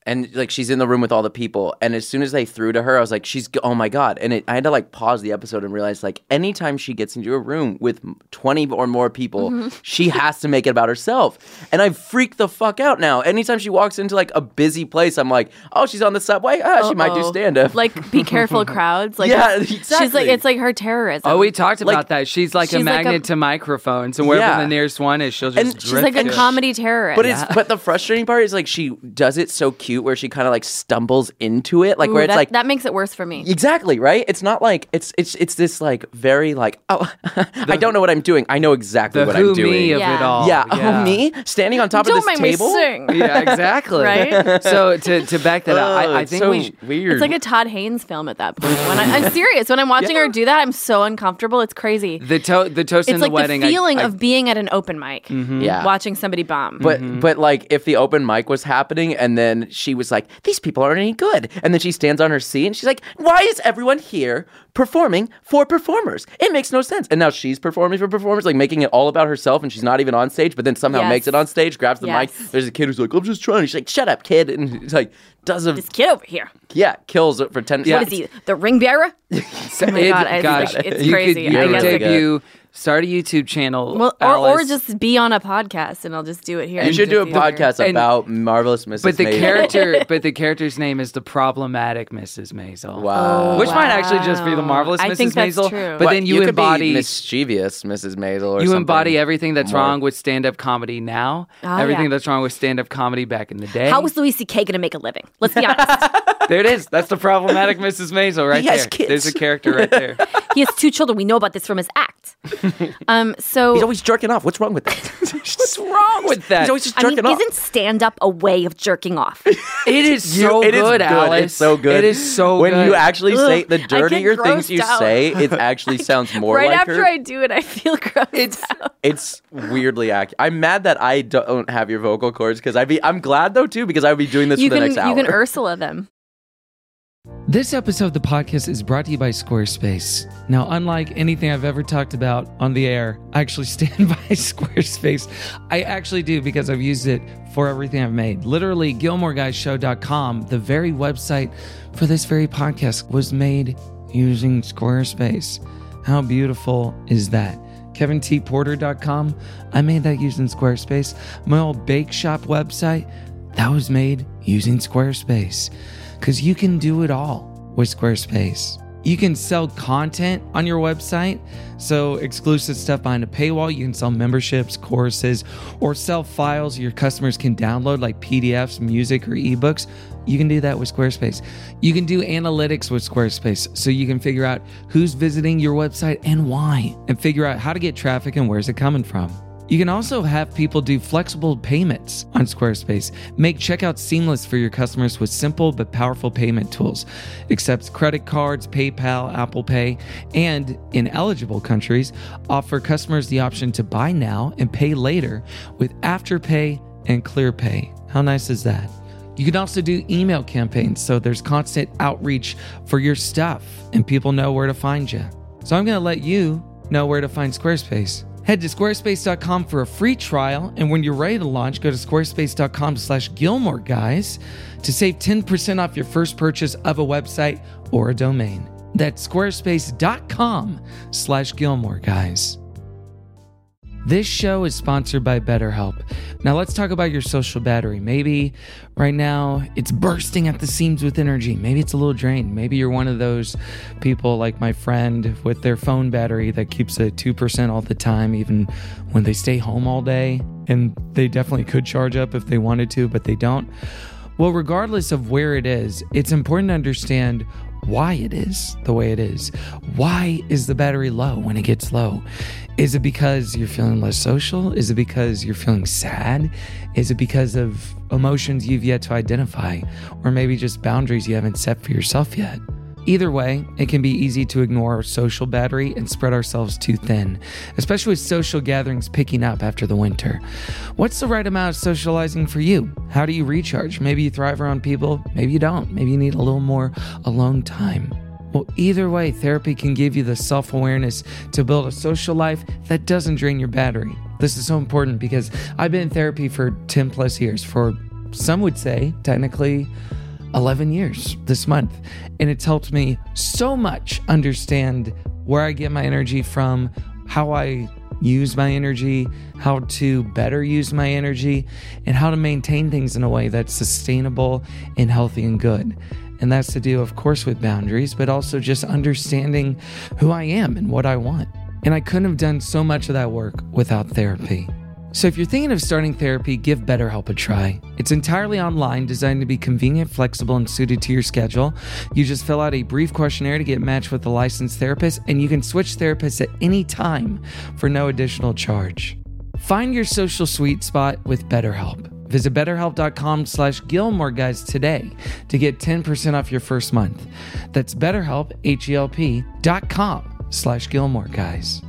Speaker 6: and like she's in the room with all the people, and as soon as they threw to her, I was like, she's oh my god. And it, I had to like pause the episode and realize like anytime she gets into a room with twenty or more people, mm-hmm. she has to make it about herself. And I freak the fuck out now. Anytime she walks into like a busy place, I'm like, oh, she's on the subway, ah, Uh-oh. she might do stand-up.
Speaker 4: Like be careful crowds. Like
Speaker 6: yeah, exactly.
Speaker 4: She's like it's like her terrorism.
Speaker 3: Oh, we talked about
Speaker 6: like,
Speaker 3: that. She's like
Speaker 4: she's
Speaker 3: a magnet
Speaker 4: like a,
Speaker 3: to microphones, and wherever
Speaker 6: yeah.
Speaker 3: the nearest one is, she'll just.
Speaker 6: And
Speaker 4: she's like a
Speaker 3: it.
Speaker 4: comedy terrorist.
Speaker 6: But it's but the frustrating part is like she does it so cute where she kind of like stumbles into it, like
Speaker 4: Ooh,
Speaker 6: where it's
Speaker 4: that,
Speaker 6: like
Speaker 4: that makes it worse for me.
Speaker 6: Exactly, right? It's not like it's it's it's this like very like oh I don't know what I'm doing. I know exactly
Speaker 3: the
Speaker 6: what
Speaker 3: who
Speaker 6: I'm doing.
Speaker 3: Me of
Speaker 4: yeah.
Speaker 3: it all.
Speaker 6: Yeah.
Speaker 3: yeah.
Speaker 6: Oh me standing on top
Speaker 4: don't
Speaker 6: of this
Speaker 4: make
Speaker 6: table.
Speaker 4: Me sing.
Speaker 3: Yeah, exactly.
Speaker 4: Right.
Speaker 3: So to to back that up,
Speaker 6: oh,
Speaker 3: I, I think
Speaker 6: so
Speaker 3: we sh-
Speaker 6: weird.
Speaker 4: It's like a Todd Haynes film at that point. When I, I'm serious. When I'm watching
Speaker 6: yeah.
Speaker 4: her do that, I'm so uncomfortable. It's crazy.
Speaker 3: the to- the toast
Speaker 4: It's
Speaker 3: in
Speaker 4: like
Speaker 3: the wedding.
Speaker 4: the feeling
Speaker 3: I, I,
Speaker 4: of being at an open mic,
Speaker 3: mm-hmm.
Speaker 6: yeah.
Speaker 4: watching somebody bomb.
Speaker 6: But
Speaker 3: mm-hmm.
Speaker 6: but like if the open mic was happening and then she was like, these people aren't any good, and then she stands on her seat and she's like, why is everyone here performing for performers? It makes no sense. And now she's performing for performers, like making it all about herself, and she's not even on stage, but then somehow
Speaker 4: yes.
Speaker 6: makes it on stage, grabs the
Speaker 4: yes.
Speaker 6: mic. There's a kid who's like, I'm just trying. She's like, shut up, kid. And it's like, does a
Speaker 4: this kid over here.
Speaker 6: Yeah, kills it for ten.
Speaker 3: Yeah.
Speaker 4: What is he? The ring bearer?
Speaker 3: So
Speaker 4: oh my
Speaker 3: it,
Speaker 4: god, I,
Speaker 3: gosh,
Speaker 4: like, it's
Speaker 3: you
Speaker 4: crazy.
Speaker 3: Could, you
Speaker 4: I
Speaker 3: could
Speaker 4: guess
Speaker 6: really
Speaker 3: debut, start a YouTube channel.
Speaker 4: Well, or, or
Speaker 3: Alice.
Speaker 4: just be on a podcast, and I'll just do it here.
Speaker 6: You should do a
Speaker 4: Just
Speaker 6: podcast
Speaker 3: And-
Speaker 6: about Marvelous Missus
Speaker 3: But the
Speaker 6: Maisel.
Speaker 3: character, but the character's name is the problematic Missus Maisel.
Speaker 6: Wow.
Speaker 3: Which might actually just be the marvelous
Speaker 4: I
Speaker 3: Missus
Speaker 4: think that's
Speaker 3: Maisel.
Speaker 4: true.
Speaker 3: But
Speaker 6: What,
Speaker 3: then you,
Speaker 6: you could
Speaker 3: embody
Speaker 6: be mischievous Missus Maisel, or
Speaker 3: you
Speaker 6: something
Speaker 3: embody everything that's
Speaker 6: more.
Speaker 3: wrong with stand-up comedy now.
Speaker 4: Oh,
Speaker 3: everything
Speaker 4: yeah.
Speaker 3: that's wrong with stand-up comedy back in the day.
Speaker 4: How was Louis C K going to make a living? Let's be honest.
Speaker 3: There it is. That's the problematic Missus Maisel right
Speaker 6: He has
Speaker 3: there.
Speaker 6: kids.
Speaker 3: There's a character right there.
Speaker 4: He has two children. We know about this from his act. Um, so
Speaker 6: He's always jerking off. What's wrong with that?
Speaker 3: What's wrong with that?
Speaker 6: He's always just
Speaker 4: I
Speaker 6: jerking
Speaker 4: mean,
Speaker 6: off.
Speaker 4: isn't stand-up a way of jerking off?
Speaker 3: It is
Speaker 6: You-
Speaker 3: so
Speaker 6: it is
Speaker 3: good, Alice.
Speaker 6: It's so good.
Speaker 3: It is so
Speaker 6: when
Speaker 3: good.
Speaker 6: you actually say the
Speaker 4: Ugh, I get
Speaker 6: dirtier things
Speaker 4: grossed
Speaker 6: you
Speaker 4: out.
Speaker 6: say, it actually sounds more
Speaker 4: right
Speaker 6: like
Speaker 4: after
Speaker 6: her.
Speaker 4: I do it, I feel gross.
Speaker 3: It's
Speaker 6: It's weirdly accurate. I'm mad that I don't have your vocal cords because I'd be. I'm glad though too because I would be doing this
Speaker 4: you
Speaker 6: for the
Speaker 4: can
Speaker 6: next hour.
Speaker 4: you can Ursula them.
Speaker 13: This episode of the podcast is brought to you by Squarespace. Now, unlike anything I've ever talked about on the air, I actually stand by Squarespace. I actually do because I've used it for everything I've made. Literally, Gilmore Guys Show dot com, the very website for this very podcast, was made using Squarespace. How beautiful is that? Kevin T Porter dot com, I made that using Squarespace. My old bake shop website, that was made using Squarespace. Because you can do it all with Squarespace. You can sell content on your website, so exclusive stuff behind a paywall. You can sell memberships, courses, or sell files your customers can download like P D Fs, music, or ebooks. You can do that with Squarespace. You can do analytics with Squarespace, so you can figure out who's visiting your website and why, and figure out how to get traffic and where's it coming from. You can also have people do flexible payments on Squarespace. Make checkout seamless for your customers with simple but powerful payment tools. Accepts credit cards, PayPal, Apple Pay, and in eligible countries, offer customers the option to buy now and pay later with Afterpay and ClearPay. How nice is that? You can also do email campaigns, so there's constant outreach for your stuff and people know where to find you. So I'm going to let you know where to find Squarespace. Head to squarespace dot com for a free trial, and when you're ready to launch, go to squarespace dot com slash Gilmore Guys to save ten percent off your first purchase of a website or a domain. That's squarespace dot com slash Gilmore Guys. This show is sponsored by BetterHelp. Now let's talk about your social battery. Maybe right now it's bursting at the seams with energy. Maybe it's a little drained. Maybe you're one of those people like my friend with their phone battery that keeps at two percent all the time, even when they stay home all day. And they definitely could charge up if they wanted to, but they don't. Well, regardless of where it is, it's important to understand why it is the way it is. Why is the battery low when it gets low? Is it because you're feeling less social? Is it because you're feeling sad? Is it because of emotions you've yet to identify? Or maybe just boundaries you haven't set for yourself yet? Either way, it can be easy to ignore our social battery and spread ourselves too thin, especially with social gatherings picking up after the winter. What's the right amount of socializing for you? How do you recharge? Maybe you thrive around people, maybe you don't. Maybe you need a little more alone time. Well, either way, therapy can give you the self-awareness to build a social life that doesn't drain your battery. This is so important because I've been in therapy for ten plus years, for some would say, technically eleven years this month. And it's helped me so much understand where I get my energy from, how I use my energy, how to better use my energy, and how to maintain things in a way that's sustainable and healthy and good. And that's to do, of course, with boundaries, but also just understanding who I am and what I want. And I couldn't have done so much of that work without therapy. So if you're thinking of starting therapy, give BetterHelp a try. It's entirely online, designed to be convenient, flexible, and suited to your schedule. You just fill out a brief questionnaire to get matched with a licensed therapist, and you can switch therapists at any time for no additional charge. Find your social sweet spot with BetterHelp. Visit betterhelp.com slash Gilmore Guys today to get ten percent off your first month. That's BetterHelp, H-E-L-P dot com slash Gilmore Guys.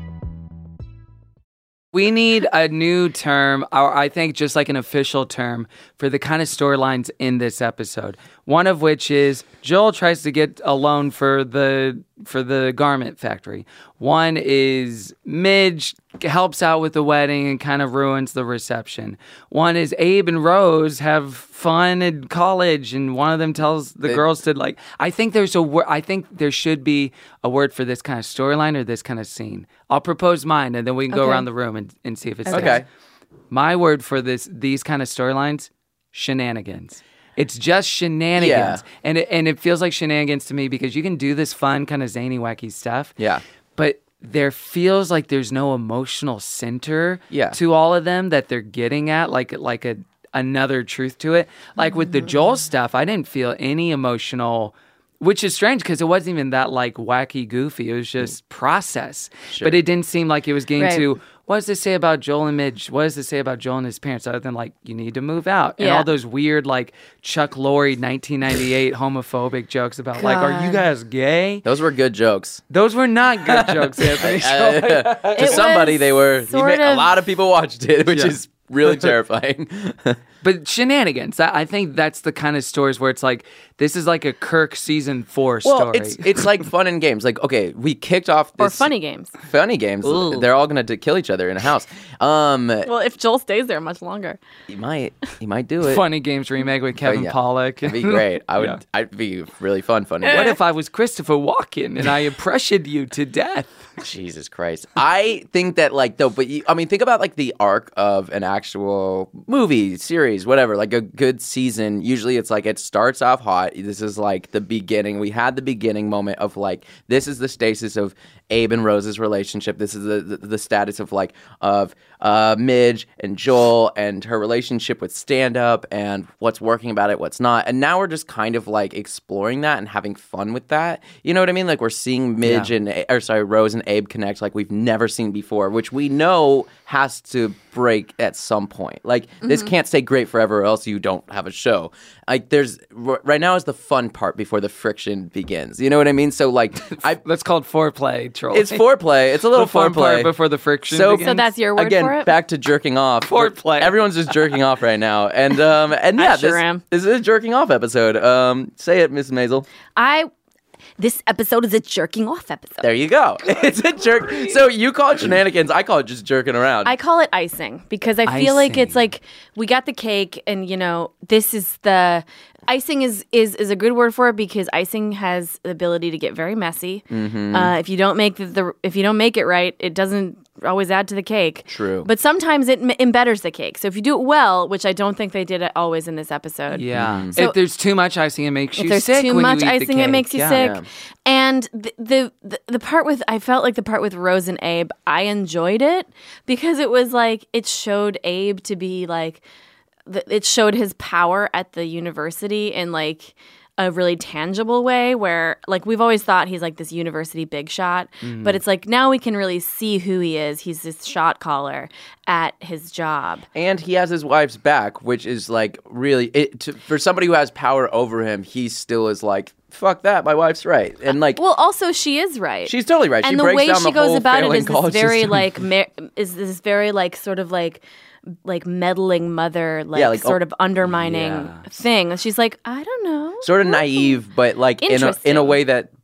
Speaker 3: We need a new term, or I think just like an official term, for the kind of storylines in this episode. One of which is Joel tries to get a loan for the for the garment factory. One is Midge helps out with the wedding and kind of ruins the reception. One is Abe and Rose have fun in college, and one of them tells the it, girls to like. I think there's a word. I think there should be a word for this kind of storyline or this kind of scene. I'll propose mine, and then we can go
Speaker 4: Okay.
Speaker 3: around the room and, and see if it's
Speaker 6: Okay.
Speaker 3: okay. My word for this these kind of storylines: shenanigans. It's just shenanigans.
Speaker 6: Yeah.
Speaker 3: And it, and it feels like shenanigans to me because you can do this fun, kind of zany, wacky stuff.
Speaker 6: Yeah.
Speaker 3: But there feels like there's no emotional center
Speaker 6: Yeah.
Speaker 3: to all of them that they're getting at, like like a another truth to it. Like with the Joel stuff, I didn't feel any emotional, which is strange because it wasn't even that like wacky, goofy. It was just process.
Speaker 6: Sure.
Speaker 3: But it didn't seem like it was getting
Speaker 4: Right.
Speaker 3: to, what does this say about Joel and Midge? What does this say about Joel and his parents? Other than like, you need to move out. And
Speaker 4: Yeah.
Speaker 3: all those weird like Chuck Lorre nineteen ninety-eight homophobic jokes about like, are you
Speaker 4: God.
Speaker 3: guys gay?
Speaker 6: Those were good jokes.
Speaker 3: Those were not good jokes, Anthony.
Speaker 6: Uh, to
Speaker 4: It
Speaker 6: somebody,
Speaker 4: was
Speaker 6: they were. you
Speaker 4: sort
Speaker 6: made- A
Speaker 4: of-
Speaker 6: lot of people watched it, which
Speaker 3: Yeah.
Speaker 6: is really terrifying.
Speaker 3: But shenanigans. I I think that's the kind of stories where it's like, this is like a Kirk season four
Speaker 6: Well,
Speaker 3: story.
Speaker 6: it's it's like fun and games. Like, okay, we kicked off
Speaker 4: Or
Speaker 6: this
Speaker 4: funny games.
Speaker 6: funny games.
Speaker 3: Ooh.
Speaker 6: They're all gonna to kill each other in a house. Um,
Speaker 4: Well, if Joel stays there much longer.
Speaker 6: he might he might do it.
Speaker 3: Funny Games remake with Kevin
Speaker 6: Oh, yeah.
Speaker 3: Pollak.
Speaker 6: That'd be great. I would.
Speaker 3: Yeah.
Speaker 6: I'd be really fun. Funny.
Speaker 3: What
Speaker 6: games.
Speaker 3: if I was Christopher Walken and I impressioned you to death?
Speaker 6: Jesus Christ. I think that like though, but you, I mean, think about like the arc of an actual movie, series, whatever. Like a good season. Usually, it's like it starts off hot. This is like the beginning. We had the beginning moment of like this is the stasis of Abe and Rose's relationship. This is the the, the status of like of uh, Midge and Joel and her relationship with stand up and what's working about it, what's not. And now we're just kind of like exploring that and having fun with that. You know what I mean? Like we're seeing Midge
Speaker 3: Yeah.
Speaker 6: and or sorry, Rose and Abe connect like we've never seen before, which we know has to break at some point. Like this can't stay great forever, or else you don't have a show. Like there's r- right now is the fun part before the friction begins. You know what I mean? So like I
Speaker 3: That's called foreplay, troll.
Speaker 6: it's foreplay. It's a little
Speaker 3: the fun part
Speaker 6: foreplay
Speaker 3: before the friction
Speaker 6: So-
Speaker 3: begins.
Speaker 4: So that's your word
Speaker 6: Again,
Speaker 4: for it?
Speaker 6: back to jerking off.
Speaker 3: Foreplay.
Speaker 6: Everyone's just jerking off right now, and um, and yeah,
Speaker 4: I sure
Speaker 6: this,
Speaker 4: am.
Speaker 6: this is a jerking off episode. Um, say it, Miss Maisel.
Speaker 4: I. This episode is a jerking off episode.
Speaker 6: There you go. It's a jerk. So you call it shenanigans. I call it just jerking around.
Speaker 4: I call it icing because I feel like it's
Speaker 3: Icing.
Speaker 4: like we got the cake and you know this is the icing is is is a good word for it because icing has the ability to get very messy.
Speaker 6: Mm-hmm.
Speaker 4: Uh, if you don't make the, the if you don't make it right, it doesn't always add to the cake.
Speaker 6: True.
Speaker 4: But sometimes it m- embetters the cake. So if you do it well, which I don't think they did it always in this episode.
Speaker 3: Yeah.
Speaker 4: So-
Speaker 3: if there's too much icing, it makes
Speaker 4: If
Speaker 3: you
Speaker 4: there's
Speaker 3: sick.
Speaker 4: too
Speaker 3: when
Speaker 4: much
Speaker 3: you eat the
Speaker 4: icing, it
Speaker 3: cake.
Speaker 4: makes you
Speaker 3: Yeah.
Speaker 4: sick.
Speaker 6: Yeah.
Speaker 4: And the, the the the part with I felt like the part with Rose and Abe, I enjoyed it because it was like it showed Abe to be like th- it showed his power at the university in like a really tangible way where like we've always thought he's like this university big shot,
Speaker 3: Mm.
Speaker 4: but it's like now we can really see who he is. He's this shot caller at his job.
Speaker 6: and he has his wife's back, which is like really it, to, for somebody who has power over him. He still is like, fuck that, my wife's right, and like
Speaker 4: Well, also she is right.
Speaker 6: she's totally right.
Speaker 4: And
Speaker 6: she
Speaker 4: the
Speaker 6: breaks
Speaker 4: way
Speaker 6: down
Speaker 4: she
Speaker 6: the
Speaker 4: goes
Speaker 6: whole
Speaker 4: about it
Speaker 6: failing
Speaker 4: is this
Speaker 6: college
Speaker 4: very
Speaker 6: system.
Speaker 4: like mer- is this very like sort of like like meddling mother like,
Speaker 6: Yeah, like,
Speaker 4: sort
Speaker 6: oh,
Speaker 4: of undermining
Speaker 3: yeah.
Speaker 4: thing. And she's like, I don't know.
Speaker 6: sort of naive, but like in a in
Speaker 4: Interesting.
Speaker 6: a way that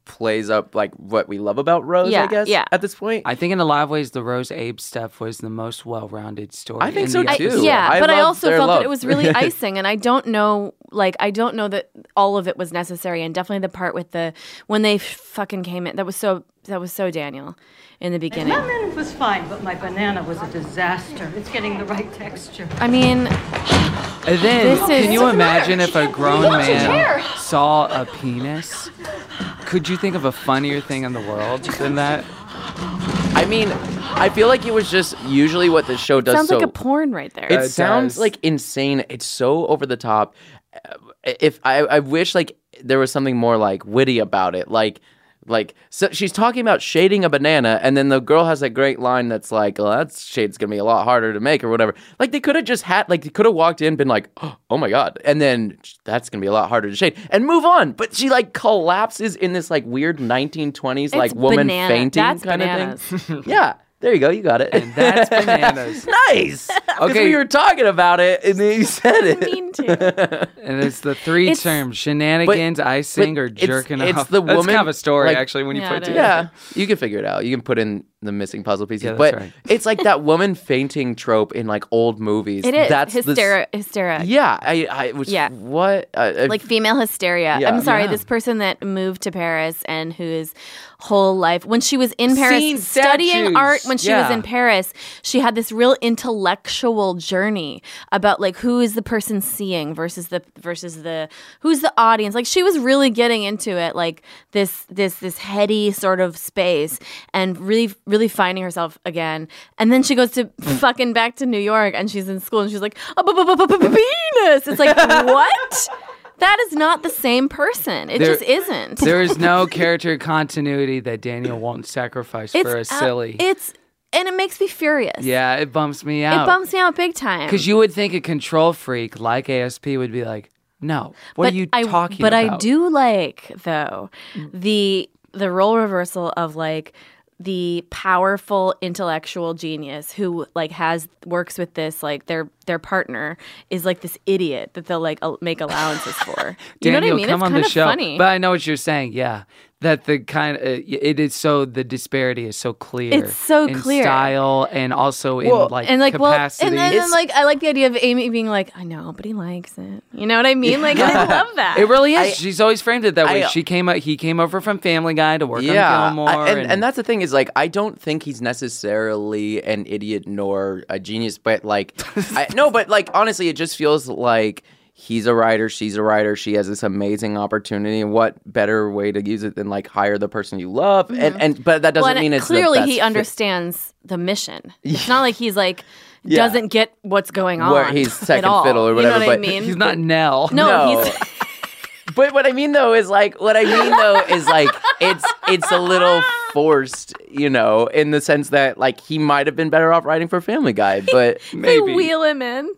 Speaker 6: plays up like what we love about Rose,
Speaker 4: Yeah,
Speaker 6: I guess,
Speaker 4: yeah.
Speaker 6: at this point.
Speaker 3: I think in a lot of ways, the Rose Abe stuff was the most well-rounded story.
Speaker 6: I think
Speaker 3: in
Speaker 6: so,
Speaker 3: the
Speaker 6: too.
Speaker 3: episode.
Speaker 4: Yeah,
Speaker 6: I
Speaker 4: but I
Speaker 6: love
Speaker 4: also
Speaker 6: their
Speaker 4: felt
Speaker 6: love.
Speaker 4: that it was really icing, and I don't know, like, I don't know that all of it was necessary, and definitely the part with the when they fucking came in, that was so that was so Daniel in the beginning.
Speaker 14: My minute was fine, but my banana was a disaster. It's getting the right texture.
Speaker 4: I mean,
Speaker 3: And then,
Speaker 4: This is-
Speaker 3: can you imagine if a grown
Speaker 14: Watch your
Speaker 3: man
Speaker 14: hair.
Speaker 3: saw a penis? Could you think of a funnier thing in the world than that?
Speaker 6: I mean, I feel like it was just usually what the show does.
Speaker 4: sounds
Speaker 6: so
Speaker 4: like a porn right there.
Speaker 6: It
Speaker 3: It
Speaker 6: sounds
Speaker 3: does.
Speaker 6: like insane. It's so over the top. Uh, If I, I wish like there was something more like witty about it, like. Like, so she's talking about shading a banana, and then the girl has that great line that's like, well, that shade's gonna be a lot harder to make or whatever. Like, they could have just had, like, they could have walked in, been like, oh my God, and then that's gonna be a lot harder to shade, and move on. But she, like, collapses in this, like, weird nineteen twenties, like,
Speaker 4: It's
Speaker 6: woman
Speaker 4: banana.
Speaker 6: fainting
Speaker 4: That's
Speaker 6: kind
Speaker 4: bananas.
Speaker 6: of thing. Yeah. There you go. You got it.
Speaker 3: And that's bananas.
Speaker 6: Nice. Because
Speaker 3: Okay.
Speaker 6: we were talking about it, and then you said it.
Speaker 4: mean to.
Speaker 3: And it's the three
Speaker 4: It's-
Speaker 3: terms: shenanigans,
Speaker 6: But-
Speaker 3: icing,
Speaker 6: but
Speaker 3: or
Speaker 6: it's-
Speaker 3: jerking
Speaker 6: it's
Speaker 3: off.
Speaker 6: the
Speaker 3: That's
Speaker 6: woman,
Speaker 3: kind of a story,
Speaker 6: like-
Speaker 3: actually, when you
Speaker 4: Yeah,
Speaker 3: put
Speaker 4: it
Speaker 3: it
Speaker 4: is.
Speaker 3: together.
Speaker 6: Yeah, you can figure it out. You can put in the missing puzzle pieces.
Speaker 3: Yeah, that's
Speaker 6: but
Speaker 3: right.
Speaker 6: it's like that woman fainting trope in like old movies.
Speaker 4: It is
Speaker 6: That's the s-
Speaker 4: hystera. Hystera.
Speaker 6: Yeah, I, I was.
Speaker 4: Yeah.
Speaker 6: What? Uh, I-
Speaker 4: Like female hysteria.
Speaker 6: Yeah.
Speaker 4: I'm sorry,
Speaker 3: Yeah.
Speaker 4: this person that moved to Paris and whose whole life, when she was in Paris
Speaker 3: Seen
Speaker 4: studying
Speaker 3: statues.
Speaker 4: art, when she was
Speaker 3: Yeah.
Speaker 4: in Paris, she had this real intellectual journey about like who is the person seeing versus the versus the who's the audience. Like she was really getting into it, like this this this heady sort of space, and really really finding herself again. And then she goes to fucking back to New York, and she's in school, and she's like, oh, bu- bu- bu- bu- bu- penis. It's like what? That is not the same person. It
Speaker 3: There-
Speaker 4: just isn't.
Speaker 3: There is no character continuity that Daniel won't sacrifice for a
Speaker 4: It's
Speaker 3: silly.
Speaker 4: out- it's and it makes me furious.
Speaker 3: yeah, it bumps me out.
Speaker 4: It bumps me out big time.
Speaker 3: Because you would think a control freak like A S P would be like, no, what
Speaker 4: but
Speaker 3: are you
Speaker 4: I,
Speaker 3: talking
Speaker 4: but
Speaker 3: about?
Speaker 4: I do like though the the role reversal of like the powerful intellectual genius who like has works with this like their their partner is like this idiot that they'll like al- make allowances for. You know
Speaker 3: Daniel,
Speaker 4: what I mean?
Speaker 3: come
Speaker 4: it's
Speaker 3: on
Speaker 4: kind
Speaker 3: the
Speaker 4: of
Speaker 3: show.
Speaker 4: funny.
Speaker 3: But I know what you're saying. Yeah, that the kind of uh, it is so the disparity is so clear.
Speaker 4: It's so
Speaker 3: in
Speaker 4: clear.
Speaker 3: style and also
Speaker 6: Well,
Speaker 3: in like
Speaker 4: and like
Speaker 3: capacity.
Speaker 4: well, and then, and, like I like the idea of Amy being like, I know, but he likes it. You know what I mean? Like I love that.
Speaker 3: It really is.
Speaker 6: I-
Speaker 3: She's always framed it that way.
Speaker 6: I-
Speaker 3: she came, o- he came over from Family Guy to work
Speaker 6: yeah,
Speaker 3: on Gilmore,
Speaker 6: I- and, and that's the thing is like I don't think he's necessarily an idiot nor a genius, but like I, no, but like honestly, it just feels like he's a writer, she's a writer, she has this amazing opportunity, and what better way to use it than like hire the person you love,
Speaker 4: Mm-hmm.
Speaker 6: and and but that doesn't
Speaker 4: well, and
Speaker 6: mean it's the
Speaker 4: clearly
Speaker 6: best
Speaker 4: he
Speaker 6: fit.
Speaker 4: understands the mission. It's not like he's like
Speaker 6: Yeah.
Speaker 4: doesn't get what's going on.
Speaker 6: Where he's second
Speaker 4: at all.
Speaker 6: fiddle or whatever,
Speaker 4: You know what
Speaker 6: but
Speaker 4: I mean?
Speaker 3: he's not Nell.
Speaker 4: No,
Speaker 6: No.
Speaker 4: he's
Speaker 6: But what I mean though is like what I mean though is like it's it's a little forced, you know, in the sense that like he might have been better off writing for Family Guy, but
Speaker 4: they
Speaker 3: Maybe
Speaker 4: wheel him in.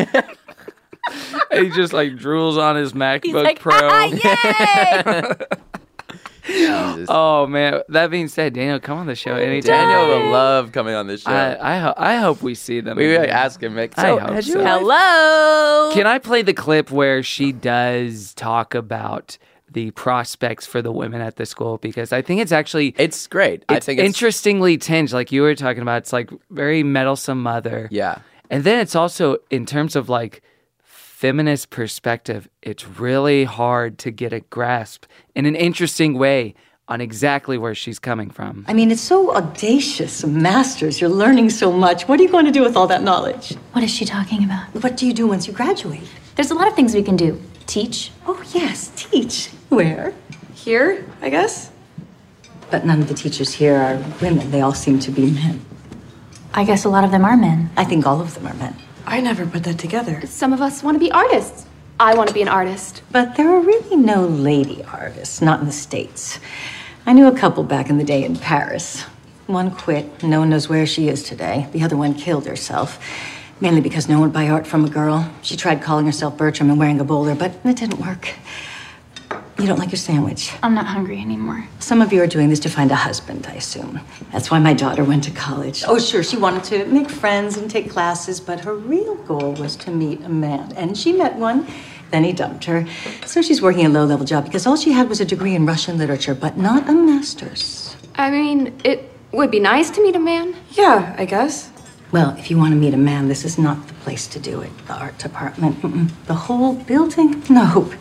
Speaker 3: he just like drools on his MacBook
Speaker 4: He's like,
Speaker 3: Pro.
Speaker 4: ah, yay!
Speaker 6: Jesus.
Speaker 3: Oh man! That being said, Daniel, come on the show anytime.
Speaker 6: Daniel will love coming on this show.
Speaker 3: I I, ho- I hope we see them.
Speaker 6: we
Speaker 3: again.
Speaker 6: gotta ask him. Like,
Speaker 3: I
Speaker 6: so,
Speaker 3: hope
Speaker 6: had
Speaker 3: so.
Speaker 6: you
Speaker 4: Hello.
Speaker 3: Can I play the clip where she does talk about the prospects for the women at the school? Because I think it's actually
Speaker 6: It's great. I
Speaker 3: it's
Speaker 6: think it's
Speaker 3: interestingly tinged, like you were talking about. It's like very meddlesome mother.
Speaker 6: yeah.
Speaker 3: And then it's also in terms of like feminist perspective, it's really hard to get a grasp in an interesting way on exactly where she's coming from.
Speaker 14: I mean, it's so audacious. A master's, you're learning so much. What are you going to do with all that knowledge?
Speaker 9: What is she talking about?
Speaker 14: What do you do once you graduate?
Speaker 9: There's a lot of things we can do. Teach.
Speaker 14: Oh, yes, teach. Where? Here, I guess. But none of the teachers here are women. They all seem to be men.
Speaker 9: I guess a lot of them are men.
Speaker 14: I think all of them are men.
Speaker 15: I never put that together.
Speaker 16: Some of us want to be artists. I want to be an artist.
Speaker 14: But there are really no lady artists, not in the States. I knew a couple back in the day in Paris. One quit. No one knows where she is today. The other one killed herself. Mainly because no one would buy art from a girl. She tried calling herself Bertram and wearing a bowler, but it didn't work. You don't like your sandwich?
Speaker 9: I'm not hungry anymore.
Speaker 14: Some of you are doing this to find a husband, I assume. That's why my daughter went to college. Oh, sure, she wanted to make friends and take classes, but her real goal was to meet a man. And she met one, Then he dumped her. So she's working a low-level job because all she had was a degree in Russian literature, but not a master's.
Speaker 16: I mean, it would be nice to meet a man.
Speaker 15: Yeah, I guess.
Speaker 14: Well, if you want to meet a man, this is not the place to do it. The art department. Mm-mm. The whole building? No.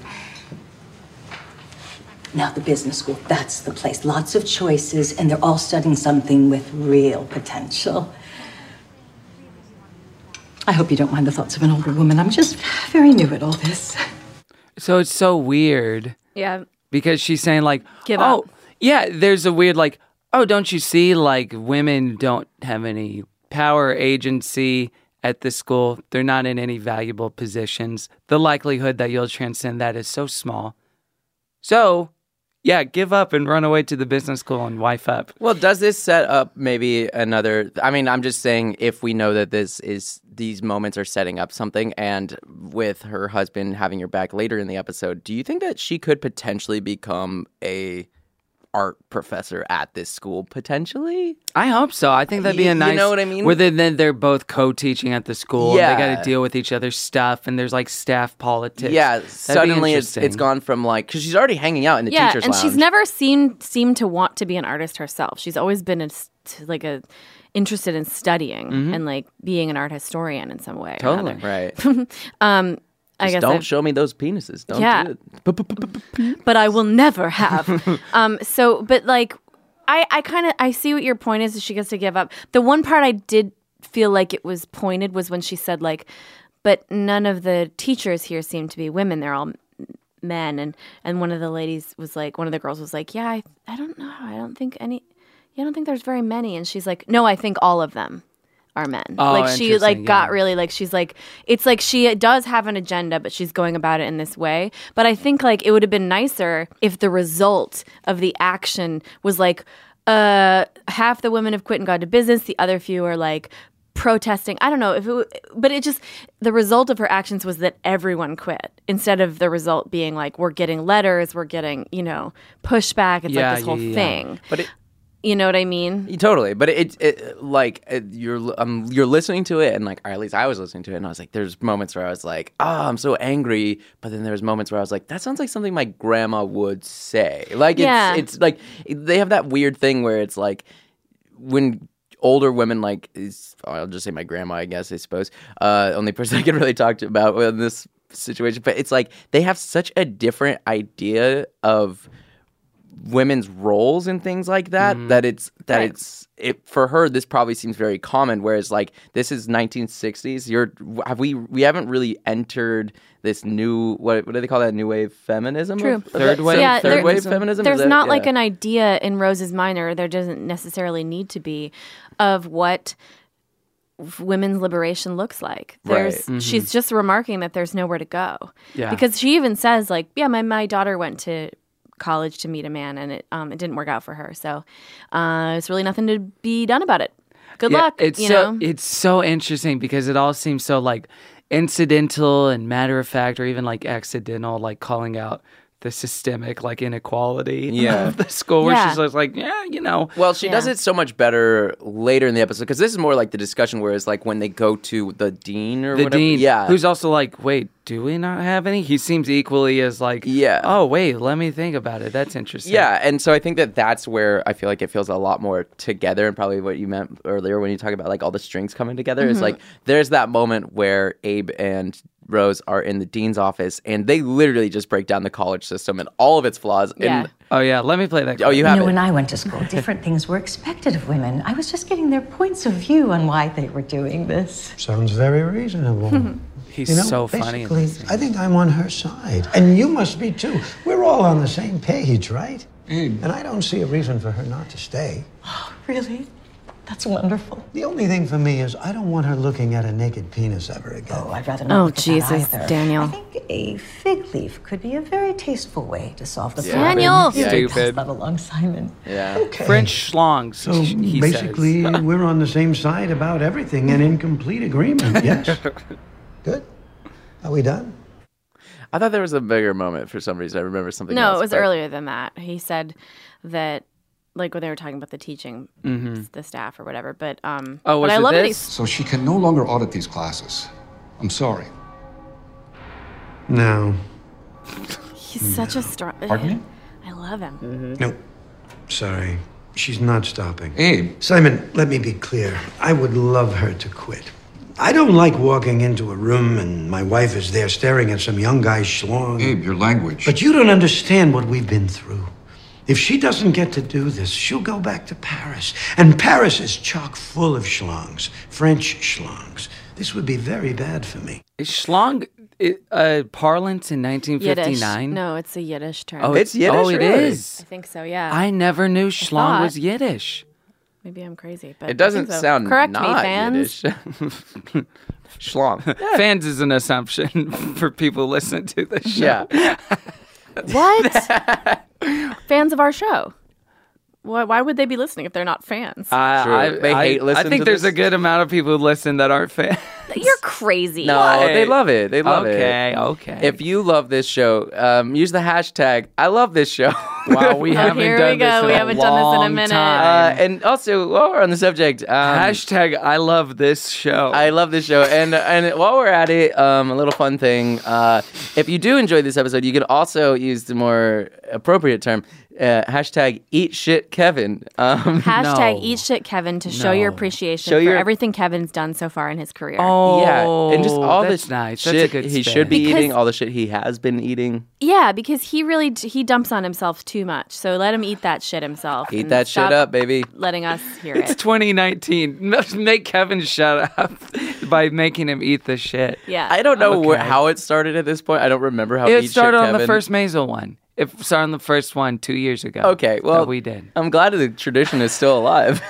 Speaker 14: Now, the business school, that's the place. Lots of choices, and they're all studying something with real potential. I hope you don't mind the thoughts of an older woman. I'm just very new at all this.
Speaker 3: So it's so weird.
Speaker 4: Yeah.
Speaker 3: Because she's saying like,
Speaker 4: Give
Speaker 3: oh,
Speaker 4: up.
Speaker 3: yeah, there's a weird like, oh, don't you see like women don't have any power or agency at this school. They're not in any valuable positions. The likelihood that you'll transcend that is so small. So, yeah, give up and run away to the business school and wife up.
Speaker 6: Well, does this set up maybe another? I mean, I'm just saying if we know that this is these moments are setting up something, and with her husband having your back later in the episode, do you think that she could potentially become a art professor at this school potentially?
Speaker 3: I hope so. I think that'd be a nice.
Speaker 6: You know what I mean?
Speaker 3: Where then they're, they're both co-teaching at the school.
Speaker 6: Yeah.
Speaker 3: And they got to deal with each other's stuff, and there's like staff politics.
Speaker 6: Yeah.
Speaker 3: That'd
Speaker 6: Suddenly,
Speaker 3: be
Speaker 6: it's
Speaker 3: interesting.
Speaker 6: it's gone from like because she's already hanging out in the
Speaker 4: yeah,
Speaker 6: teachers'
Speaker 4: and
Speaker 6: lounge.
Speaker 4: she's never seemed seemed to want to be an artist herself. She's always been a, like a interested in studying
Speaker 6: Mhm.
Speaker 4: and like being an art historian in some way. or
Speaker 6: Totally
Speaker 4: another.
Speaker 6: right.
Speaker 4: um, I
Speaker 6: Just
Speaker 4: guess
Speaker 6: don't
Speaker 4: I've-
Speaker 6: show me those penises. Don't
Speaker 4: Yeah.
Speaker 6: do it.
Speaker 4: but I will never have. um, so, but like, I, I kind of, I see what your point is. Is she gets to give up. The one part I did feel like it was pointed was when she said like, but none of the teachers here seem to be women. They're all m- men. And, and one of the ladies was like, one of the girls was like, yeah, I, I don't know. I don't think any, yeah, I don't think there's very many. And she's like, no, I think all of them are men.
Speaker 3: Oh,
Speaker 4: like she
Speaker 3: interesting,
Speaker 4: like got
Speaker 3: yeah.
Speaker 4: really like she's like it's like she does have an agenda, but she's going about it in this way. But I think like it would have been nicer if the result of the action was like uh half the women have quit and gone to business, the other few are like protesting. I don't know if it w- but it just the result of her actions was that everyone quit instead of the result being like we're getting letters, we're getting, you know, pushback. It's
Speaker 6: Yeah,
Speaker 4: like this whole
Speaker 6: yeah, yeah.
Speaker 4: thing.
Speaker 6: But it,
Speaker 4: you know what I mean?
Speaker 6: Totally, but it, it like it, you're um, you're listening to it, and like or at least I was listening to it, and I was like, there's moments where I was like, oh, I'm so angry, but then there's moments where I was like, that sounds like something my grandma would say. Like it's
Speaker 4: Yeah.
Speaker 6: it's like they have that weird thing where it's like when older women like is I'll just say my grandma, I guess I suppose, uh, only person I can really talk to about in this situation, but it's like they have such a different idea of women's roles and things like that
Speaker 3: Mhm.
Speaker 6: that it's that
Speaker 4: Right.
Speaker 6: it's it for her this probably seems very common, whereas like this is nineteen sixties. You're have we we haven't really entered this new what what do they call that, new wave feminism?
Speaker 4: True.
Speaker 6: Of- of
Speaker 3: Third
Speaker 6: that-
Speaker 3: wave
Speaker 4: Yeah,
Speaker 6: third
Speaker 4: there-
Speaker 6: wave feminism.
Speaker 4: There's
Speaker 6: Is that-
Speaker 4: not like
Speaker 6: yeah.
Speaker 4: an idea in Rose's mind, or there doesn't necessarily need to be, of what f- women's liberation looks like. There's
Speaker 6: Right. Mhm.
Speaker 4: she's just remarking that there's nowhere to go.
Speaker 3: Yeah.
Speaker 4: Because she even says like, yeah, my, my daughter went to college to meet a man and it um it didn't work out for her. So uh it's really nothing to be done about it. Good
Speaker 3: Yeah,
Speaker 4: luck.
Speaker 3: It's
Speaker 4: you
Speaker 3: so
Speaker 4: know?
Speaker 3: it's so interesting because it all seems so like incidental and matter of fact, or even like accidental, like calling out the systemic like inequality
Speaker 6: Yeah.
Speaker 3: of the school where
Speaker 6: Yeah.
Speaker 3: she's just like, yeah, you know.
Speaker 6: Well, she does
Speaker 3: Yeah.
Speaker 6: it so much better later in the episode because this is more like the discussion where it's like when they go to the dean or
Speaker 3: The
Speaker 6: whatever.
Speaker 3: dean,
Speaker 6: yeah,
Speaker 3: who's also like, wait, do we not have any? He seems equally as like,
Speaker 6: yeah.
Speaker 3: Oh, wait, let me think about it. That's interesting.
Speaker 6: Yeah, and so I think that that's where I feel like it feels a lot more together, and probably what you meant earlier when you talk about like all the strings coming together is
Speaker 3: Mhm.
Speaker 6: like there's that moment where Abe and Rose are in the dean's office, and they literally just break down the college system and all of its flaws.
Speaker 14: Yeah.
Speaker 6: And,
Speaker 3: oh yeah, let me play that.
Speaker 6: Oh, you have
Speaker 14: know,
Speaker 6: it.
Speaker 14: when I went to school, different things were expected of women. I was just getting their points of view on why they were doing this.
Speaker 8: Sounds very reasonable.
Speaker 3: He's
Speaker 8: You know,
Speaker 3: so funny. in
Speaker 8: basically,
Speaker 3: this scene.
Speaker 8: I think I'm on her side. And you must be too. We're all on the same page, right? And I don't see a reason for her not to stay.
Speaker 14: Really? That's wonderful.
Speaker 8: The only thing for me is I don't want her looking at a naked penis ever again.
Speaker 14: Oh, I'd rather
Speaker 4: Oh,
Speaker 14: not look at that
Speaker 4: Jesus,
Speaker 14: either.
Speaker 4: Daniel.
Speaker 14: I think a fig leaf could be a very tasteful way to solve the
Speaker 6: Yeah.
Speaker 14: problem.
Speaker 4: Daniel!
Speaker 14: You did pass
Speaker 3: Stupid.
Speaker 14: that along, Simon.
Speaker 6: Yeah.
Speaker 8: Okay.
Speaker 3: French schlongs.
Speaker 8: So
Speaker 3: he
Speaker 8: basically,
Speaker 3: says.
Speaker 8: we're on the same side about everything and in complete agreement, yes? Good. Are we done?
Speaker 6: I thought there was a bigger moment for some reason. I remember something.
Speaker 4: No,
Speaker 6: else,
Speaker 4: it was
Speaker 6: but-
Speaker 4: earlier than that. He said that, like when they were talking about the teaching,
Speaker 3: Mhm.
Speaker 4: the staff or whatever. But um,
Speaker 3: Oh, was
Speaker 4: but I
Speaker 3: it
Speaker 4: love that
Speaker 3: this?
Speaker 4: he's
Speaker 17: So she can no longer audit these classes. I'm sorry.
Speaker 8: No.
Speaker 4: He's such a strong.
Speaker 8: Pardon me?
Speaker 4: I love him.
Speaker 8: Mm-hmm. No. Sorry. She's not stopping. Abe. Simon, let me be clear. I would love her to quit. I don't like walking into a room and my wife is there staring at some young guy schlong.
Speaker 17: Abe, your language.
Speaker 8: But you don't understand what we've been through. If she doesn't get to do this, she'll go back to Paris. And Paris is chock full of schlongs. French schlongs. This would be very bad for me.
Speaker 3: Is schlong uh, parlance in nineteen fifty-nine?
Speaker 4: Yiddish. No, it's a Yiddish term.
Speaker 3: Oh, it's Yiddish? Oh, it
Speaker 6: really?
Speaker 3: is.
Speaker 4: I think so, yeah.
Speaker 3: I never knew schlong
Speaker 4: thought.
Speaker 3: was Yiddish.
Speaker 4: Maybe I'm crazy, but
Speaker 6: It doesn't
Speaker 4: I think so.
Speaker 6: sound
Speaker 4: Correct
Speaker 6: not
Speaker 4: me, fans.
Speaker 6: Yiddish. Schlong.
Speaker 3: Fans is an assumption for people who listen to the show.
Speaker 6: Yeah.
Speaker 4: What? Fans of our show. Why, why would they be listening if they're not fans?
Speaker 3: I,
Speaker 6: True.
Speaker 3: I,
Speaker 6: They
Speaker 3: I,
Speaker 6: hate listening
Speaker 3: I think
Speaker 6: to
Speaker 3: there's
Speaker 6: this.
Speaker 3: a good amount of people who listen that aren't fans.
Speaker 4: You're crazy.
Speaker 6: No,
Speaker 3: Why?
Speaker 6: they love it. They love
Speaker 3: Okay,
Speaker 6: it.
Speaker 3: okay.
Speaker 6: If you love this show, um, use the hashtag I love this show.
Speaker 3: Wow, we
Speaker 4: Oh,
Speaker 3: haven't
Speaker 4: here
Speaker 3: done
Speaker 4: we go.
Speaker 3: this in
Speaker 4: We
Speaker 3: a
Speaker 4: haven't done this in a
Speaker 3: long
Speaker 4: minute.
Speaker 6: Uh,
Speaker 3: time.
Speaker 6: and also, while we're on the subject, um,
Speaker 3: Hashtag I love this show.
Speaker 6: I love this show. And and while we're at it, um, a little fun thing. Uh, if you do enjoy this episode, you can also use the more appropriate term, uh, hashtag eat shit Kevin. Um,
Speaker 4: Hashtag
Speaker 3: No.
Speaker 4: eat shit Kevin to show
Speaker 3: No.
Speaker 4: your appreciation
Speaker 6: Show
Speaker 4: for
Speaker 6: your-
Speaker 4: everything Kevin's done so far in his career.
Speaker 3: oh,
Speaker 6: yeah, and just all
Speaker 3: that's
Speaker 6: this
Speaker 3: nice.
Speaker 6: shit
Speaker 3: That's a good
Speaker 6: he
Speaker 3: spin.
Speaker 6: should be
Speaker 4: Because-
Speaker 6: eating, all the shit he has been eating.
Speaker 4: Yeah, because he really he dumps on himself too much. So let him eat that shit himself.
Speaker 6: Eat
Speaker 4: and
Speaker 6: that shit
Speaker 4: stop
Speaker 6: up, baby.
Speaker 4: Letting us hear
Speaker 3: It's
Speaker 4: it.
Speaker 3: twenty nineteen. Make Kevin shut up by making him eat the shit.
Speaker 4: Yeah.
Speaker 6: I don't know wh-
Speaker 3: Okay.
Speaker 6: how it started at this point. I don't remember how
Speaker 3: It
Speaker 6: Eat
Speaker 3: started
Speaker 6: Shit
Speaker 3: on the
Speaker 6: Kevin-
Speaker 3: first Maisel one. It started on the first one two years ago.
Speaker 6: Okay, well,
Speaker 3: that we did.
Speaker 6: I'm glad the tradition is still alive.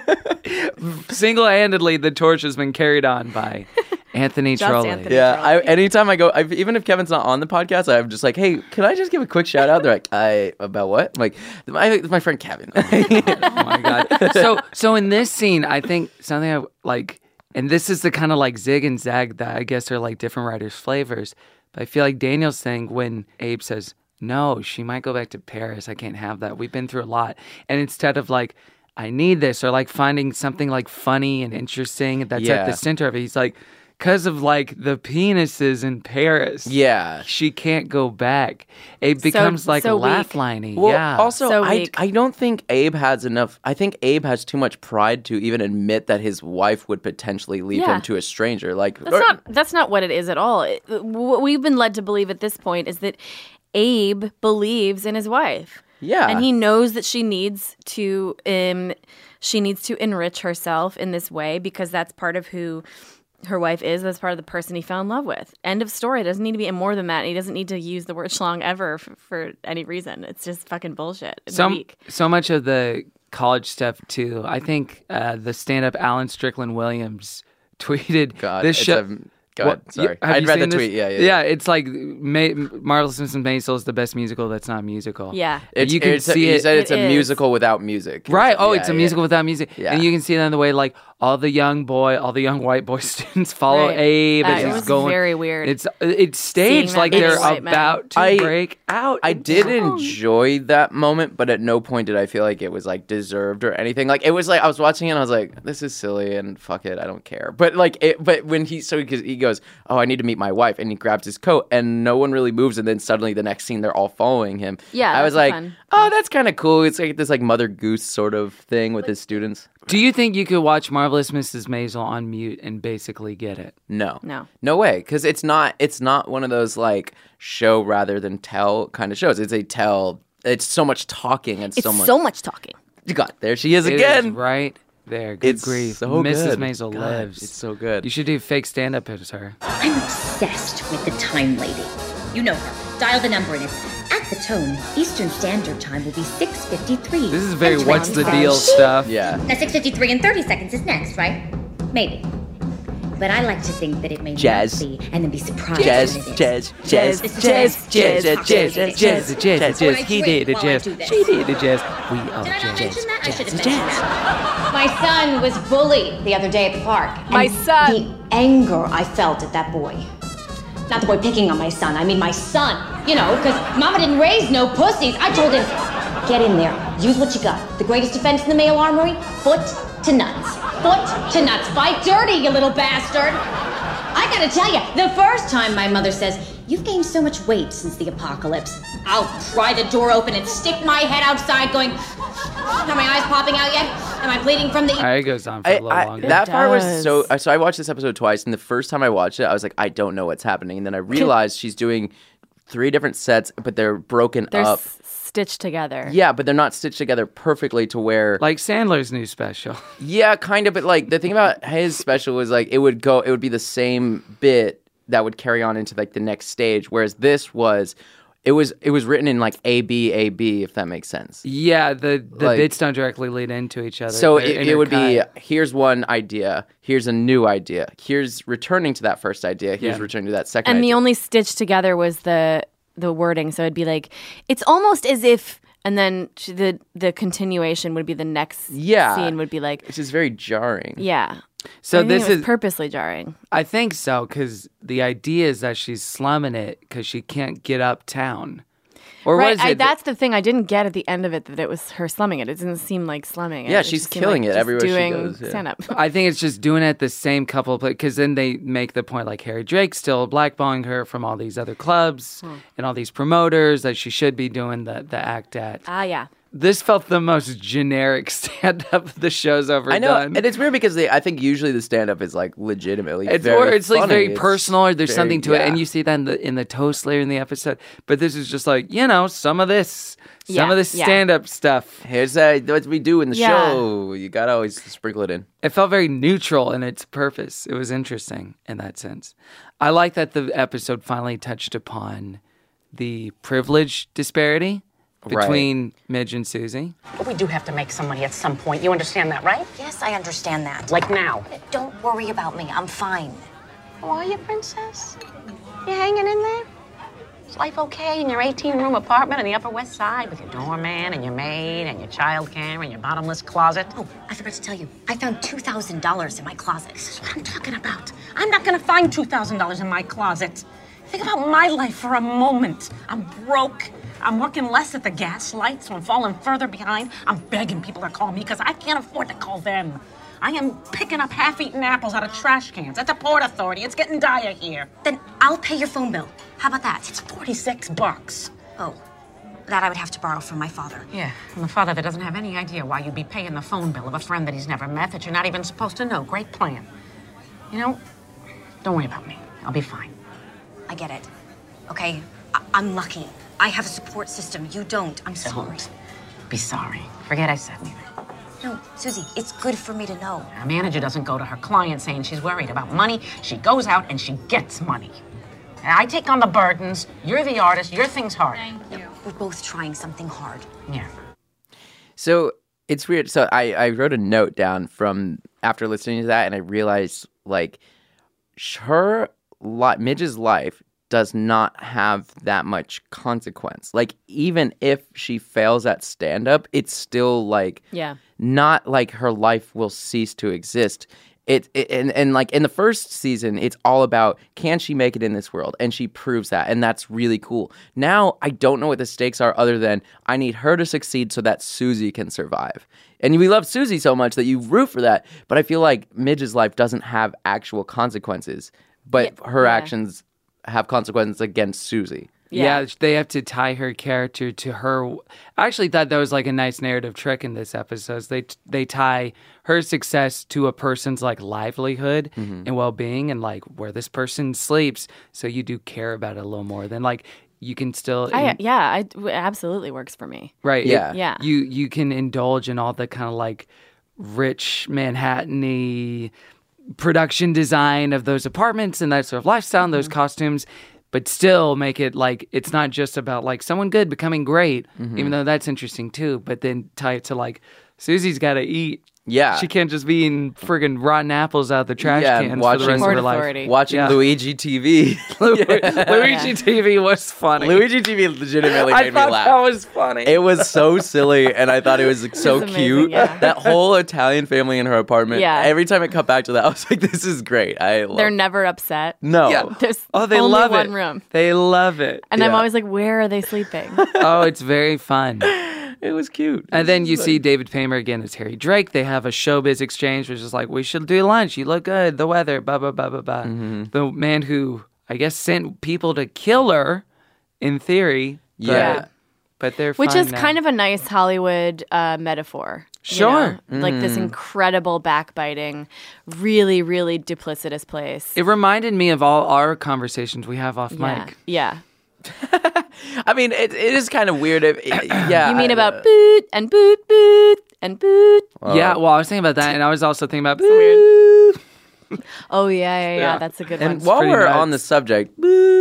Speaker 3: Single-handedly, the torch has been carried on by Anthony
Speaker 4: Just
Speaker 3: Trolley.
Speaker 4: Anthony.
Speaker 6: Yeah, I, anytime I go, I've, even if Kevin's not on the podcast, I'm just like, hey, can I just give a quick shout out? They're like, I about what? I'm like, my, my friend Kevin.
Speaker 3: Oh my god! So, so in this scene, I think something I like, and this is the kind of like zig and zag that I guess are like different writers' flavors. But I feel like Daniel's saying when Abe says, "No, she might go back to Paris. I can't have that. We've been through a lot," and instead of like, "I need this," or like finding something like funny and interesting that's at
Speaker 6: Yeah.
Speaker 3: the center of it, he's like, because of like the penises in Paris,
Speaker 6: Yeah.
Speaker 3: she can't go back. It becomes like
Speaker 4: so
Speaker 3: laugh
Speaker 4: weak.
Speaker 3: liney.
Speaker 6: Well,
Speaker 3: yeah.
Speaker 6: also,
Speaker 4: So
Speaker 6: I,
Speaker 4: weak.
Speaker 6: I don't think Abe has enough. I think Abe has too much pride to even admit that his wife would potentially leave
Speaker 4: Yeah.
Speaker 6: him to a stranger. Like,
Speaker 4: That's
Speaker 6: or-
Speaker 4: not that's not what it is at all. It- what we've been led to believe at this point is that Abe believes in his wife.
Speaker 6: Yeah.
Speaker 4: And he knows that she needs to um she needs to enrich herself in this way because that's part of who her wife is. That's part of the person he fell in love with. End of story. It doesn't need to be more than that. And he doesn't need to use the word schlong ever for, for any reason. It's just fucking bullshit. It's
Speaker 3: so,
Speaker 4: weak.
Speaker 3: so much of the college stuff too. I think uh, the stand-up Alan Strickland Williams tweeted
Speaker 6: God,
Speaker 3: this
Speaker 6: it's
Speaker 3: show.
Speaker 6: a- Go ahead.
Speaker 3: What-
Speaker 6: Sorry.
Speaker 3: have
Speaker 6: I'd
Speaker 3: you
Speaker 6: read the
Speaker 3: seen this?
Speaker 6: tweet. Yeah, yeah,
Speaker 3: Yeah,
Speaker 6: yeah.
Speaker 3: it's like Ma- Marvelous Missus Maisel is the best musical that's not a musical.
Speaker 4: Yeah.
Speaker 6: It's,
Speaker 3: you can
Speaker 6: it's a-
Speaker 3: see
Speaker 6: he
Speaker 3: it.
Speaker 6: said it's
Speaker 4: It
Speaker 6: a
Speaker 4: is.
Speaker 6: musical without music.
Speaker 3: Right. Oh,
Speaker 6: Yeah,
Speaker 3: it's a
Speaker 6: yeah.
Speaker 3: musical without music.
Speaker 6: Yeah.
Speaker 3: And you can see that in the way like all the young boy, all the young white boy students follow
Speaker 4: Right.
Speaker 3: Abe
Speaker 4: Uh,
Speaker 3: as
Speaker 4: it
Speaker 3: he's
Speaker 4: was
Speaker 3: going.
Speaker 4: very weird.
Speaker 3: It's it's staged
Speaker 4: that
Speaker 3: like
Speaker 4: many
Speaker 3: they're
Speaker 4: white men.
Speaker 3: about to
Speaker 6: I-
Speaker 3: break out.
Speaker 6: I
Speaker 3: into
Speaker 6: did
Speaker 3: song.
Speaker 6: enjoy that moment, but at no point did I feel like it was like deserved or anything. Like it was like I was watching it and I was like, this is silly and fuck it, I don't care. But like it, but when he so he, he goes, oh, I need to meet my wife, and he grabs his coat and no one really moves, and then suddenly the next scene they're all following him.
Speaker 4: Yeah,
Speaker 6: I was
Speaker 4: that's
Speaker 6: like,
Speaker 4: fun.
Speaker 6: oh, that's kind of cool. It's like this like Mother Goose sort of thing with his students.
Speaker 3: Do you think you could watch Marvelous Missus Maisel on mute and basically get it?
Speaker 6: No,
Speaker 4: No.
Speaker 6: no way, because it's not it's not one of those like show rather than tell kind of shows. It's a tell. It's so much talking and
Speaker 4: It's
Speaker 6: so much.
Speaker 4: so much talking.
Speaker 6: God, there she is
Speaker 3: It
Speaker 6: again.
Speaker 3: is right there. Good
Speaker 6: It's
Speaker 3: grief.
Speaker 6: so
Speaker 3: Missus
Speaker 6: good.
Speaker 3: Maisel
Speaker 6: God,
Speaker 3: lives.
Speaker 6: it's so good.
Speaker 3: You should do fake stand-up as her.
Speaker 9: I'm obsessed with the time lady. You know her. Dial the number and it's at the tone. Eastern Standard Time will be six fifty-three.
Speaker 3: This is very
Speaker 9: And
Speaker 3: what's the
Speaker 9: twenty
Speaker 3: deal
Speaker 9: seconds.
Speaker 3: stuff.
Speaker 6: Yeah.
Speaker 9: Now six fifty-three and thirty seconds is next, right? Maybe. But I like to think that it may
Speaker 6: Jazz.
Speaker 9: not be, and then be surprised
Speaker 6: Jazz,
Speaker 9: when it is.
Speaker 6: jazz, jazz,
Speaker 9: This is
Speaker 3: Jazz, jazz, jazz, jazz, jazz, jazz, jazz, jazz,
Speaker 9: When I
Speaker 3: jazz. He
Speaker 9: drink
Speaker 3: did it,
Speaker 9: while I
Speaker 3: jazz.
Speaker 9: do this.
Speaker 3: She did it, jazz. We are
Speaker 9: Did I not
Speaker 3: jazz,
Speaker 9: mention that? I should have
Speaker 3: jazz,
Speaker 9: mentioned
Speaker 3: jazz.
Speaker 9: that. My son was bullied the other day at the park.
Speaker 4: My
Speaker 9: and
Speaker 4: son.
Speaker 9: The anger I felt at that boy. Not the boy picking on my son. I mean my son. You know, because Mama didn't raise no pussies. I told him, get in there. Use what you got. The greatest defense in the male armory? Foot to nuts. Foot to nuts. Fight dirty, you little bastard. I gotta tell you, the first time my mother says, You've gained so much weight since the apocalypse. I'll pry the door open and stick my head outside going, are my eyes popping out yet? Am I bleeding from the...
Speaker 3: It goes on for a
Speaker 6: I,
Speaker 3: little
Speaker 6: I,
Speaker 3: longer.
Speaker 6: that part was so... So I watched this episode twice, and the first time I watched it, I was like, I don't know what's happening. And then I realized she's doing three different sets, but they're broken
Speaker 4: They're
Speaker 6: up.
Speaker 4: s- stitched together.
Speaker 6: Yeah, but they're not stitched together perfectly to where...
Speaker 3: Like Sandler's new special.
Speaker 6: Yeah, kind of, but like the thing about his special was like it would go, it would be the same bit that would carry on into like the next stage, whereas this was, it was, it was written in like A B A B, if that makes sense.
Speaker 3: Yeah, the the
Speaker 6: Like-
Speaker 3: bits don't directly lead into each other.
Speaker 6: So
Speaker 3: They're
Speaker 6: it, it would be
Speaker 3: intercut.
Speaker 6: here's one idea, here's a new idea, here's returning to that first idea, here's
Speaker 3: Yeah.
Speaker 6: returning to that second
Speaker 4: And
Speaker 6: idea.
Speaker 4: the only stitch together was the the wording. So it'd be like, it's almost as if, and then sh- the the continuation would be the next
Speaker 6: Yeah.
Speaker 4: scene would be like,
Speaker 6: It's just very jarring.
Speaker 4: yeah.
Speaker 3: So
Speaker 4: I think
Speaker 3: this
Speaker 4: it was
Speaker 3: is
Speaker 4: purposely jarring.
Speaker 3: I think so, because the idea is that she's slumming it because she can't get uptown. Or
Speaker 4: right,
Speaker 3: was
Speaker 4: I,
Speaker 3: it?
Speaker 4: that's the thing I didn't get at the end of it, that it was her slumming it. It didn't seem like slumming it.
Speaker 6: Yeah,
Speaker 4: It
Speaker 6: she's
Speaker 4: just seemed
Speaker 6: killing
Speaker 4: like
Speaker 6: it
Speaker 4: just
Speaker 6: everywhere she
Speaker 4: doing
Speaker 6: goes, yeah.
Speaker 4: stand up.
Speaker 3: I think it's just doing it the same couple of places, because then they make the point like Harry Drake still blackballing her from all these other clubs
Speaker 4: Hmm.
Speaker 3: and all these promoters that she should be doing the, the act at.
Speaker 4: Ah, yeah.
Speaker 3: This felt the most generic stand-up the show's ever
Speaker 6: I know,
Speaker 3: done.
Speaker 6: and it's weird because they, I think usually the stand-up is like legitimately
Speaker 3: It's
Speaker 6: very
Speaker 3: or it's like
Speaker 6: funny.
Speaker 3: very
Speaker 6: It's
Speaker 3: personal, or there's
Speaker 6: very-
Speaker 3: something to it, and
Speaker 6: yeah.
Speaker 3: you see that in the in the toast later in the episode. But this is just like, you know, some of this, some
Speaker 4: Yeah,
Speaker 3: of this
Speaker 4: yeah.
Speaker 3: stand-up stuff.
Speaker 6: Here's uh, what we do in the
Speaker 4: Yeah.
Speaker 6: show. You gotta always sprinkle it in.
Speaker 3: It felt very neutral in its purpose. It was interesting in that sense. I like that the episode finally touched upon the privilege disparity
Speaker 6: Right.
Speaker 3: between Midge and Susie.
Speaker 17: But we do have to make some money at some point. You understand that, right?
Speaker 9: Yes, I understand that.
Speaker 17: Like now.
Speaker 9: Don't worry about me. I'm fine.
Speaker 17: How are you, princess? You hanging in there? Is life okay in your eighteen-room apartment in the Upper West Side with your doorman and your maid and your childcare and your bottomless closet?
Speaker 9: Oh, I forgot to tell you. I found two thousand dollars in my closet.
Speaker 17: This is what I'm talking about. I'm not gonna find two thousand dollars in my closet. Think about my life for a moment. I'm broke. I'm working less at the gas light, so I'm falling further behind. I'm begging people to call me because I can't afford to call them. I am picking up half-eaten apples out of trash cans at the Port Authority. It's getting dire here.
Speaker 9: Then I'll pay your phone bill. How about that?
Speaker 17: It's forty-six bucks.
Speaker 9: Oh, that I would have to borrow from my father.
Speaker 17: Yeah, from the father that doesn't have any idea why you'd be paying the phone bill of a friend that he's never met, that you're not even supposed to know. Great plan. You know, don't worry about me. I'll be fine.
Speaker 9: I get it. Okay, I- I'm lucky. I have a support system. You don't. I'm sorry.
Speaker 17: Don't be sorry. Forget I said anything.
Speaker 9: No, Susie, it's good for me to know.
Speaker 17: A manager doesn't go to her client saying she's worried about money. She goes out and she gets money. And I take on the burdens. You're the artist. Your thing's hard.
Speaker 9: Thank you. We're both trying something hard.
Speaker 17: Yeah.
Speaker 6: So it's weird. So I, I wrote a note down from after listening to that, and I realized like sh- her li- Midge's life does not have that much consequence. Like even if she fails at stand up, it's still like
Speaker 4: Yeah.
Speaker 6: not like her life will cease to exist. It, it and, and like in the first season, it's all about can she make it in this world, and she proves that, and that's really cool. Now I don't know what the stakes are other than I need her to succeed so that Susie can survive. And we love Susie so much that you root for that, but I feel like Midge's life doesn't have actual consequences, but her
Speaker 3: yeah.
Speaker 6: actions have consequences against Susie.
Speaker 3: Yeah. they have to tie her character to her. I actually thought that was like a nice narrative trick in this episode. They they tie her success to a person's like livelihood
Speaker 6: Mm-hmm.
Speaker 3: and well-being and like where this person sleeps. So you do care about it a little more than like you can still.
Speaker 4: I, yeah, I, it absolutely works for me.
Speaker 3: Right.
Speaker 6: Yeah.
Speaker 3: it-
Speaker 4: Yeah.
Speaker 3: You you can indulge in all the kind of like rich Manhattan-y production design of those apartments and that sort of lifestyle and those costumes, but still make it like it's not just about like someone good becoming great,
Speaker 6: Mhm.
Speaker 3: even though that's interesting too, but then tie it to like Susie's got to eat.
Speaker 6: Yeah.
Speaker 3: She can't just be eating friggin' rotten apples out the trash
Speaker 6: Yeah,
Speaker 3: cans for
Speaker 6: watching-
Speaker 3: the rest
Speaker 6: Port
Speaker 3: of her
Speaker 4: Authority.
Speaker 3: life.
Speaker 6: Watching
Speaker 3: Yeah.
Speaker 6: Luigi T V.
Speaker 3: Luigi T V was funny.
Speaker 6: Luigi T V legitimately
Speaker 3: I
Speaker 6: made
Speaker 3: thought
Speaker 6: me laugh.
Speaker 3: that was funny.
Speaker 6: It was so silly, and I thought it was like, so
Speaker 4: amazing,
Speaker 6: cute.
Speaker 4: yeah.
Speaker 6: That whole Italian family in her apartment.
Speaker 4: Yeah.
Speaker 6: Every time it cut back to that, I was like, "This is great." I love.
Speaker 4: They're never upset.
Speaker 6: No.
Speaker 3: Yeah.
Speaker 4: There's
Speaker 3: Oh, they
Speaker 4: only
Speaker 3: love
Speaker 4: one
Speaker 3: it.
Speaker 4: room.
Speaker 3: They love it.
Speaker 4: And I'm
Speaker 6: Yeah.
Speaker 4: always like, where are they sleeping?
Speaker 3: Oh, it's very fun.
Speaker 6: It was cute.
Speaker 3: And then you see David Paymer again as Harry Drake. They have a showbiz exchange, which is like, we should do lunch. You look good. The weather, blah, blah, blah, blah, blah.
Speaker 6: Mm-hmm.
Speaker 3: The man who I guess, sent people to kill her, in theory. But,
Speaker 6: Yeah.
Speaker 3: But they're
Speaker 4: Which
Speaker 3: fine
Speaker 4: is
Speaker 3: now.
Speaker 4: kind of a nice Hollywood uh, metaphor. you
Speaker 3: Sure.
Speaker 4: know? Like this
Speaker 3: Mhm.
Speaker 4: incredible backbiting, really, really duplicitous place.
Speaker 3: It reminded me of all our conversations we have off
Speaker 4: Yeah.
Speaker 3: mic.
Speaker 4: Yeah.
Speaker 6: I mean, it, it is kind of weird. If, yeah.
Speaker 4: You mean
Speaker 6: I-
Speaker 4: about boot and boot, boot and boot?
Speaker 3: yeah, well, I was thinking about that, and I was also thinking about.
Speaker 4: Oh, yeah, yeah, yeah. That's a good
Speaker 6: And
Speaker 4: one.
Speaker 6: while
Speaker 3: pretty
Speaker 6: we're
Speaker 3: nuts.
Speaker 6: on the subject,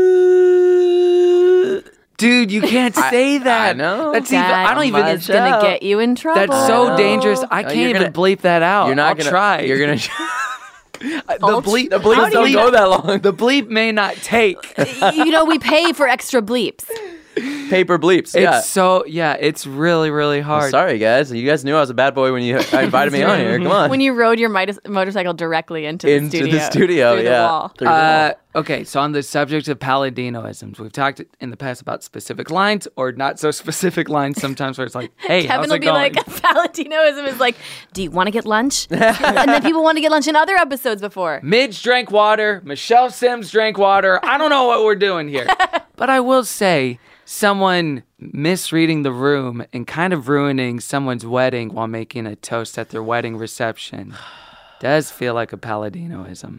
Speaker 3: dude, you can't
Speaker 6: I-
Speaker 3: say that.
Speaker 6: I know.
Speaker 3: That's even.
Speaker 4: That
Speaker 3: I don't even.
Speaker 4: is gonna get you in trouble.
Speaker 3: That's so dangerous. I
Speaker 6: No,
Speaker 3: can't
Speaker 6: you're
Speaker 3: even
Speaker 6: gonna-
Speaker 3: bleep that out.
Speaker 6: You're not
Speaker 3: I'll
Speaker 6: gonna
Speaker 3: try.
Speaker 6: You're gonna.
Speaker 3: the bleep.
Speaker 6: The bleeps
Speaker 3: How do
Speaker 6: don't
Speaker 3: you-
Speaker 6: go that long.
Speaker 3: The bleep may not take.
Speaker 4: You know, we pay for extra bleeps.
Speaker 6: Paper bleeps. Yeah.
Speaker 3: It's so yeah. It's really really hard.
Speaker 6: I'm sorry, guys. You guys knew I was a bad boy when you invited me on here. Come on.
Speaker 4: When you rode your mitis- motorcycle directly into the
Speaker 6: Into the
Speaker 4: studio.
Speaker 6: studio,
Speaker 4: through
Speaker 6: yeah.
Speaker 4: The wall.
Speaker 6: Through the
Speaker 3: Uh, okay, so on the subject of Paladinoisms, we've talked in the past about specific lines or not so specific lines sometimes where it's like, hey,
Speaker 4: Kevin
Speaker 3: how's
Speaker 4: will
Speaker 3: it
Speaker 4: be
Speaker 3: going?
Speaker 4: like, Paladinoism is like, do you want to get lunch? And then people want to get lunch in other episodes before.
Speaker 3: Midge drank water, Michelle Sims drank water. I don't know what we're doing here. But I will say, someone misreading the room and kind of ruining someone's wedding while making a toast at their wedding reception does feel like a Paladinoism.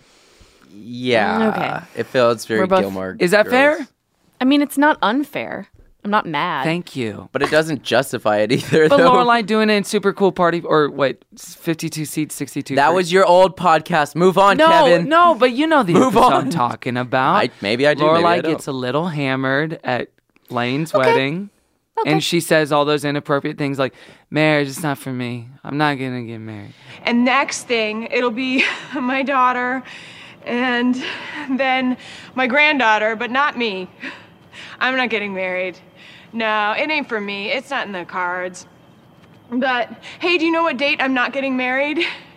Speaker 6: Yeah.
Speaker 4: Okay.
Speaker 6: It feels very
Speaker 4: We're both-
Speaker 6: Gilmore.
Speaker 3: Is that
Speaker 6: Girls.
Speaker 3: fair?
Speaker 4: I mean, it's not unfair. I'm not mad.
Speaker 3: Thank you.
Speaker 6: But it doesn't justify it either.
Speaker 3: But
Speaker 6: though.
Speaker 3: Lorelai doing it in Super Cool Party, or wait, fifty-two seats, sixty-two.
Speaker 6: That
Speaker 3: for-
Speaker 6: was your old podcast. Move on,
Speaker 3: no,
Speaker 6: Kevin.
Speaker 3: no, but you know the
Speaker 6: Move
Speaker 3: episode
Speaker 6: on.
Speaker 3: I'm talking about.
Speaker 6: I, maybe I do. maybe I
Speaker 3: Lorelai
Speaker 6: don't.
Speaker 3: gets a little hammered at Lane's wedding, and she says all those inappropriate things like, "Marriage is not for me. I'm not gonna get married."
Speaker 18: And next thing, it'll be my daughter and then my granddaughter, but not me. I'm not getting married. No, it ain't for me. It's not in the cards. But hey, do you know what date I'm not getting married?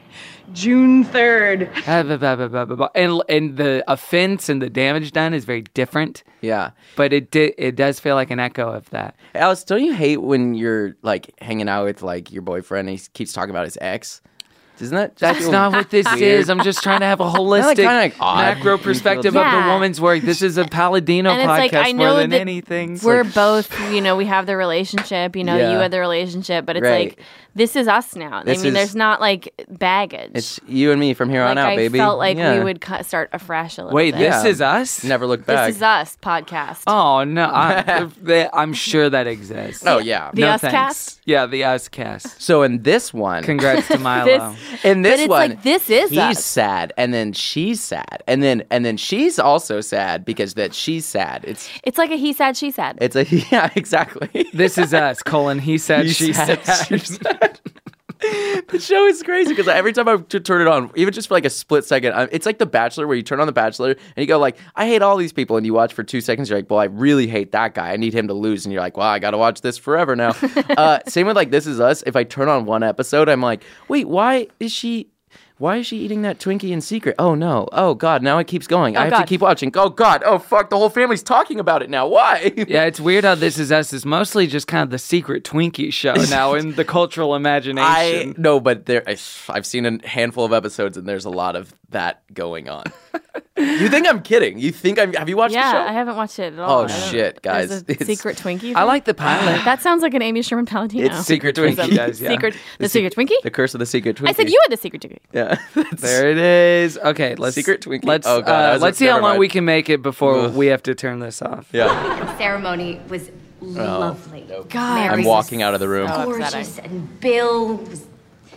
Speaker 18: June third.
Speaker 3: Ah, blah, blah, blah, blah, blah, blah. And and the offense and the damage done is very different.
Speaker 6: Yeah.
Speaker 3: But it di- it does feel like an echo of that.
Speaker 6: Alice, don't you hate when you're like hanging out with like your boyfriend and he keeps talking about his ex? Isn't that
Speaker 3: That's
Speaker 6: feel
Speaker 3: not what this
Speaker 6: weird?
Speaker 3: is. I'm just trying to have a holistic,
Speaker 6: kinda like odd.
Speaker 3: macro
Speaker 6: You feel
Speaker 3: perspective
Speaker 6: different.
Speaker 3: of the
Speaker 4: Yeah.
Speaker 3: woman's work. This is a Paladino
Speaker 4: And it's
Speaker 3: podcast
Speaker 4: like, I
Speaker 3: more
Speaker 4: know
Speaker 3: than
Speaker 4: that
Speaker 3: anything.
Speaker 4: we're
Speaker 3: Like-
Speaker 4: both, you know, we have the relationship, you know,
Speaker 6: Yeah.
Speaker 4: you have the relationship, but it's
Speaker 6: Right.
Speaker 4: like, this is us now.
Speaker 6: This
Speaker 4: I mean,
Speaker 6: is-
Speaker 4: there's not like baggage.
Speaker 6: It's you and me from here on
Speaker 4: like
Speaker 6: out,
Speaker 4: I
Speaker 6: baby.
Speaker 4: felt like
Speaker 6: Yeah.
Speaker 4: we would cu- start afresh a little
Speaker 3: Wait,
Speaker 4: bit.
Speaker 3: this
Speaker 6: Yeah.
Speaker 3: is us?
Speaker 6: Never look back.
Speaker 4: This is us podcast.
Speaker 3: Oh no, I, th- I'm sure that exists.
Speaker 6: Oh, yeah.
Speaker 4: The
Speaker 3: no
Speaker 4: Us
Speaker 3: thanks.
Speaker 4: cast?
Speaker 3: Yeah, the us cast.
Speaker 6: So in this one,
Speaker 3: Congrats to Milo.
Speaker 4: This-
Speaker 6: in this
Speaker 4: But it's
Speaker 6: one,
Speaker 4: like, this is
Speaker 6: he's
Speaker 4: us.
Speaker 6: sad, and then she's sad, and then and then she's also sad because that she's sad. It's
Speaker 4: It's like a he said, she said.
Speaker 6: it's a yeah, exactly.
Speaker 3: This is us. Colon. He said.
Speaker 6: He
Speaker 3: she
Speaker 6: said,
Speaker 3: said.
Speaker 6: she said. The show is crazy because every time I t- turn it on, even just for like a split second, I, it's like The Bachelor where you turn on The Bachelor and you go like, I hate all these people, and you watch for two seconds, you're like, well, I really hate that guy. I need him to lose, and you're like, well, I got to watch this forever now. uh, same with like This Is Us. If I turn on one episode, I'm like, wait, why is she? Why is she eating that Twinkie in secret? Oh no! Oh god! Now it keeps going.
Speaker 4: Oh,
Speaker 6: I have
Speaker 4: God.
Speaker 6: to keep watching. Oh god! Oh fuck! The whole family's talking about it now. Why?
Speaker 3: Yeah, it's weird how This Is Us is mostly just kind of the secret Twinkie show now in the cultural imagination.
Speaker 6: I no, but there I, I've seen a handful of episodes and there's a lot of that going on. You think I'm kidding? You think I'm? Have you watched
Speaker 4: yeah,
Speaker 6: the show?
Speaker 4: I haven't watched it at all.
Speaker 6: Oh,
Speaker 4: I don't-
Speaker 6: shit, guys.
Speaker 4: There's a
Speaker 6: It's-
Speaker 4: secret Twinkie.
Speaker 3: I
Speaker 4: thing?
Speaker 3: like the pilot.
Speaker 4: That sounds like an Amy Sherman Palladino.
Speaker 6: It's Secret Twinkie.
Speaker 3: It does, yeah.
Speaker 4: Secret, the,
Speaker 6: The
Speaker 4: secret Twinkie.
Speaker 6: The Curse of the Secret Twinkie.
Speaker 4: I said you had the secret Twinkie.
Speaker 6: Yeah.
Speaker 3: There it is. Okay, let's
Speaker 6: Secret Twinkie.
Speaker 3: Let's
Speaker 6: Oh, God, I
Speaker 3: uh,
Speaker 6: was-
Speaker 3: let's see how
Speaker 6: never
Speaker 3: long
Speaker 6: mind.
Speaker 3: we can make it before
Speaker 6: Ugh.
Speaker 3: we have to turn this off.
Speaker 6: Yeah.
Speaker 9: The ceremony was lovely.
Speaker 4: God.
Speaker 9: Mary
Speaker 6: I'm
Speaker 9: was
Speaker 6: walking out of the room.
Speaker 4: So
Speaker 9: gorgeous,
Speaker 4: upsetting.
Speaker 9: and Bill was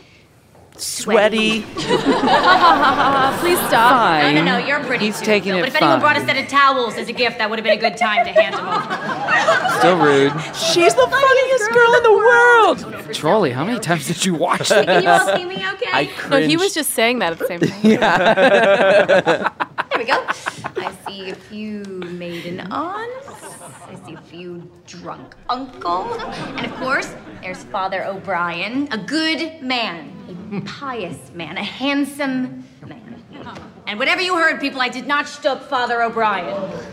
Speaker 6: Sweaty.
Speaker 4: Please stop.
Speaker 3: Fine.
Speaker 9: No, no, no, you're pretty
Speaker 3: He's
Speaker 9: too.
Speaker 3: taking
Speaker 9: But
Speaker 3: it
Speaker 9: if anyone
Speaker 3: fine.
Speaker 9: brought a set of towels as a gift, that would have been a good time to hand them over.
Speaker 3: Still rude.
Speaker 6: She's the funniest girl in the world.
Speaker 3: Trolley, how many times did you watch
Speaker 9: Can you all
Speaker 3: this?
Speaker 9: see me okay?
Speaker 6: I
Speaker 4: No,
Speaker 6: cringed.
Speaker 4: he was just saying that at the same time.
Speaker 9: There we go. I see a few maiden aunts. I see a few drunk uncles. And of course, there's Father O'Brien, a good man, a pious man, a handsome man. And whatever you heard, people, I did not shtup Father O'Brien.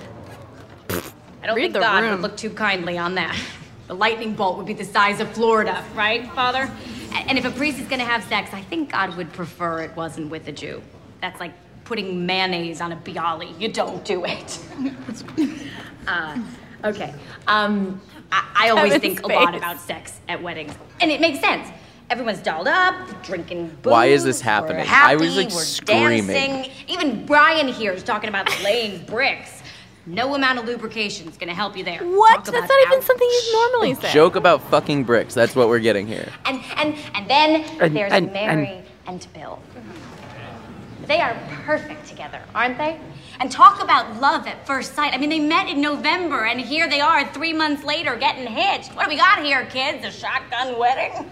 Speaker 9: I don't
Speaker 4: Read
Speaker 9: think
Speaker 4: the
Speaker 9: God
Speaker 4: room.
Speaker 9: would look too kindly on that. The lightning bolt would be the size of Florida, right, Father? A- And if a priest is gonna have sex, I think God would prefer it wasn't with a Jew. That's like putting mayonnaise on a bialy. You don't do it. uh, okay. Um, I, I always
Speaker 4: Kevin's
Speaker 9: think a
Speaker 4: face.
Speaker 9: lot about sex at weddings. And it makes sense. Everyone's dolled up, drinking booze.
Speaker 6: Why is this
Speaker 9: we're
Speaker 6: happening?
Speaker 9: happy,
Speaker 6: I was, like,
Speaker 9: we're
Speaker 6: screaming.
Speaker 9: dancing. Even Brian here is talking about laying bricks. No amount of lubrication is going to help you there.
Speaker 4: What?
Speaker 9: Talk
Speaker 4: That's
Speaker 9: about
Speaker 4: not even
Speaker 9: out-
Speaker 4: something you normally say.
Speaker 6: Joke about fucking bricks. That's what we're getting here.
Speaker 9: And and and then
Speaker 6: And-
Speaker 9: there's
Speaker 6: and-
Speaker 9: Mary and, Bill. They are perfect together, aren't they? And talk about love at first sight. I mean, they met in November, and here they are three months later getting hitched. What do we got here, kids? A shotgun wedding?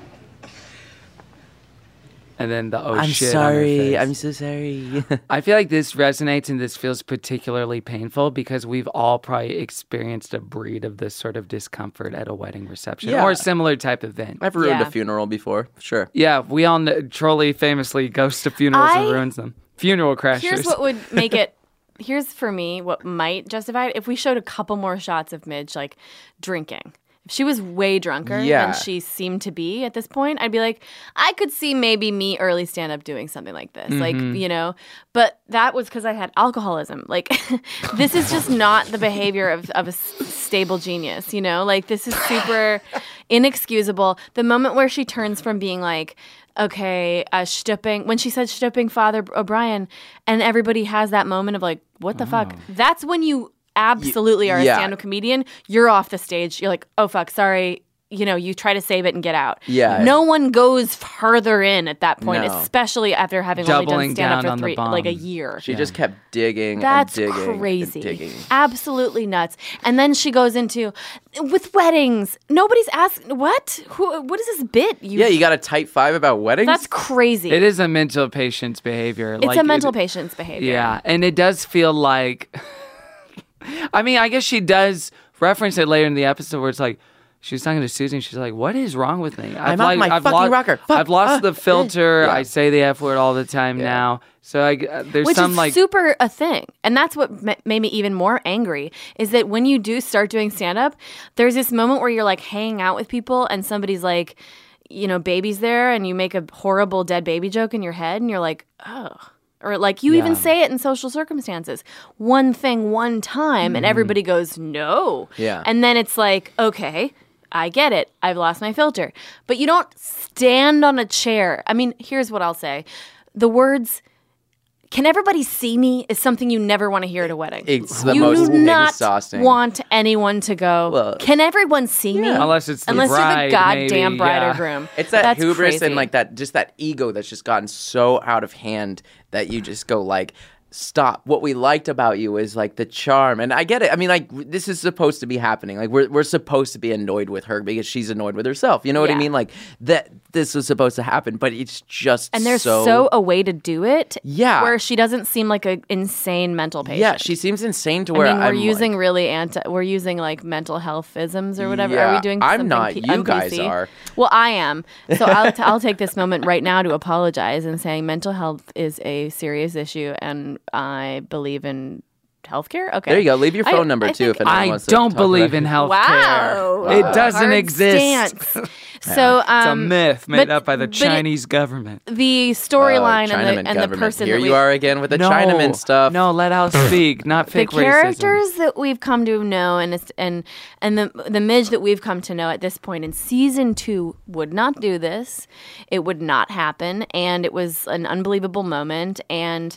Speaker 3: And then the oh
Speaker 6: I'm
Speaker 3: shit. on her
Speaker 6: sorry.
Speaker 3: face.
Speaker 6: I'm so sorry.
Speaker 3: I feel like this resonates and this feels particularly painful because we've all probably experienced a breed of this sort of discomfort at a wedding reception
Speaker 6: Yeah.
Speaker 3: or a similar type event.
Speaker 6: I've ruined
Speaker 4: Yeah.
Speaker 6: a funeral before. Sure.
Speaker 3: Yeah, we all know, Trolley famously goes to funerals
Speaker 4: I-
Speaker 3: and ruins them. Funeral crashers.
Speaker 4: Here's what would make it. Here's for me what might justify it if we showed a couple more shots of Midge like drinking. If she was way drunker
Speaker 6: Yeah.
Speaker 4: than she seemed to be at this point, I'd be like, I could see maybe me early stand up doing something like this. Like,
Speaker 3: Mhm.
Speaker 4: you know, but that was because I had alcoholism. Like, this is just not the behavior of, of a s- stable genius, you know? Like, this is super inexcusable. The moment where she turns from being like, okay, uh, Stupping, when she said Stupping Father O'Brien, and everybody has that moment of like, what the fuck? That's when you absolutely are a
Speaker 6: yeah.
Speaker 4: stand-up comedian. You're off the stage. You're like, oh fuck, sorry. You know, you try to save it and get out.
Speaker 6: Yeah.
Speaker 4: No one goes further in at that point,
Speaker 6: No.
Speaker 4: especially after having only
Speaker 3: Doubling
Speaker 4: done stand-up
Speaker 3: down on
Speaker 4: for
Speaker 3: the
Speaker 4: three,
Speaker 3: bomb.
Speaker 4: like a year.
Speaker 6: She just kept digging
Speaker 4: That's
Speaker 6: and digging
Speaker 4: crazy.
Speaker 6: and digging.
Speaker 4: Absolutely nuts. And then she goes into with weddings. Nobody's asking what? Who? What is this bit? You,
Speaker 6: Yeah, you got a tight five about weddings?
Speaker 4: That's crazy.
Speaker 3: It is a mental patient's behavior.
Speaker 4: It's
Speaker 3: like
Speaker 4: a mental
Speaker 3: it-
Speaker 4: patient's behavior.
Speaker 3: Yeah, and it does feel like. I mean, I guess she does reference it later in the episode where it's like she was talking to Susan. She's like, "What is wrong with me?
Speaker 6: I'm
Speaker 3: I've
Speaker 6: off
Speaker 3: like,
Speaker 6: my
Speaker 3: I've
Speaker 6: fucking
Speaker 3: lost,
Speaker 6: rocker. Fuck.
Speaker 3: I've lost
Speaker 6: Ah.
Speaker 3: the filter.
Speaker 6: Yeah.
Speaker 3: I say the F word all the time now. So I, uh, there's
Speaker 4: Which
Speaker 3: some
Speaker 4: is
Speaker 3: like
Speaker 4: super a thing. And that's what ma- made me even more angry is that when you do start doing stand up, there's this moment where you're like hanging out with people and somebody's like, you know, baby's there and you make a horrible dead baby joke in your head and you're like, oh. Or like you even
Speaker 3: Yeah.
Speaker 4: say it in social circumstances. One thing, one time, and everybody goes, no.
Speaker 6: Yeah.
Speaker 4: And then it's like, okay, I get it. I've lost my filter. But you don't stand on a chair. I mean, here's what I'll say. The words, can everybody see me, is something you never want to hear at a wedding.
Speaker 6: It's the
Speaker 4: you
Speaker 6: most
Speaker 4: do not
Speaker 6: exhausting.
Speaker 4: want anyone to go,
Speaker 6: Well,
Speaker 4: can everyone see me?
Speaker 3: Unless it's the
Speaker 4: Unless
Speaker 3: bride,
Speaker 4: you're the goddamn
Speaker 3: maybe,
Speaker 4: bride
Speaker 3: yeah.
Speaker 4: or groom.
Speaker 6: It's that
Speaker 4: That's
Speaker 6: hubris
Speaker 4: crazy.
Speaker 6: and like that, just that ego that's just gotten so out of hand that you just go like, stop. What we liked about you is like the charm. And I get it. I mean, like this is supposed to be happening. Like we're we're supposed to be annoyed with her because she's annoyed with herself. You know what I
Speaker 4: Yeah.
Speaker 6: mean? Like that this was supposed to happen, but it's just
Speaker 4: And there's
Speaker 6: so,
Speaker 4: so, a way to do it
Speaker 6: Yeah.
Speaker 4: where she doesn't seem like an insane mental patient.
Speaker 6: Yeah, she seems insane to
Speaker 4: I
Speaker 6: where
Speaker 4: mean, we're
Speaker 6: I'm
Speaker 4: using
Speaker 6: like,
Speaker 4: really anti. We're using like mental health isms or whatever. Are
Speaker 6: Yeah,
Speaker 4: we doing?
Speaker 6: I'm
Speaker 4: something
Speaker 6: not.
Speaker 4: P-
Speaker 6: You
Speaker 4: on
Speaker 6: guys
Speaker 4: P C?
Speaker 6: are.
Speaker 4: Well, I am. So I'll t- I'll take this moment right now to apologize and saying mental health is a serious issue, and I believe in healthcare. Okay,
Speaker 6: There you go. Leave your
Speaker 4: I-
Speaker 6: phone number
Speaker 4: I
Speaker 6: too
Speaker 4: think-
Speaker 6: if anyone
Speaker 3: I
Speaker 6: wants to
Speaker 3: don't
Speaker 6: talk
Speaker 3: believe
Speaker 6: about
Speaker 3: in
Speaker 6: it.
Speaker 3: healthcare.
Speaker 4: Wow,
Speaker 3: It doesn't
Speaker 4: Hard
Speaker 3: exist.
Speaker 4: stance. So um,
Speaker 3: it's a myth made
Speaker 4: but-
Speaker 3: up by the
Speaker 4: but it-
Speaker 3: Chinese government.
Speaker 4: the storyline
Speaker 6: Uh,
Speaker 4: and
Speaker 6: Chinaman
Speaker 4: the and the
Speaker 6: government.
Speaker 4: person
Speaker 6: Here
Speaker 4: that we,
Speaker 6: you are again with the
Speaker 3: no,
Speaker 6: Chinaman stuff.
Speaker 3: No, let Al speak. Not
Speaker 4: the
Speaker 3: fake racism.
Speaker 4: characters that we've come to know and it's, and and the the Midge that we've come to know at this point in season two would not do this. It would not happen, and it was an unbelievable moment. And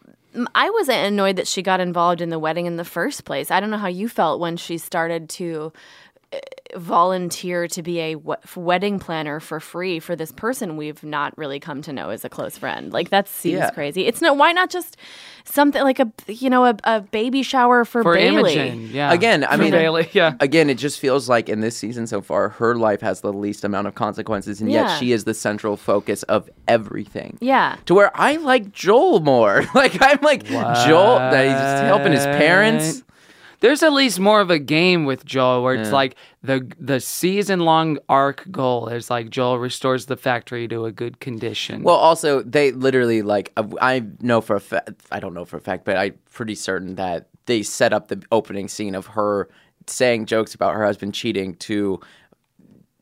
Speaker 4: I was annoyed that she got involved in the wedding in the first place. I don't know how you felt when she started to uh, volunteer to be a we- wedding planner for free for this person we've not really come to know as a close friend. Like that seems
Speaker 6: Yeah.
Speaker 4: crazy. It's no, why not just something like a you know a, a baby shower for,
Speaker 3: For
Speaker 4: Bailey?
Speaker 3: Imogen, yeah.
Speaker 6: Again, I
Speaker 3: For
Speaker 6: mean,
Speaker 3: Bailey, yeah.
Speaker 6: Again, it just feels like in this season so far, her life has the least amount of consequences, and
Speaker 4: Yeah.
Speaker 6: yet she is the central focus of everything.
Speaker 4: Yeah.
Speaker 6: To where I like Joel more. Like I'm like Joel that he's helping his parents.
Speaker 3: There's at least more of a game with Joel where it's
Speaker 6: Yeah.
Speaker 3: like the the season long arc goal is like Joel restores the factory to a good condition.
Speaker 6: Well, also they literally like I- I know for a fact. I don't know for a fact, but I'm pretty certain that they set up the opening scene of her saying jokes about her husband cheating to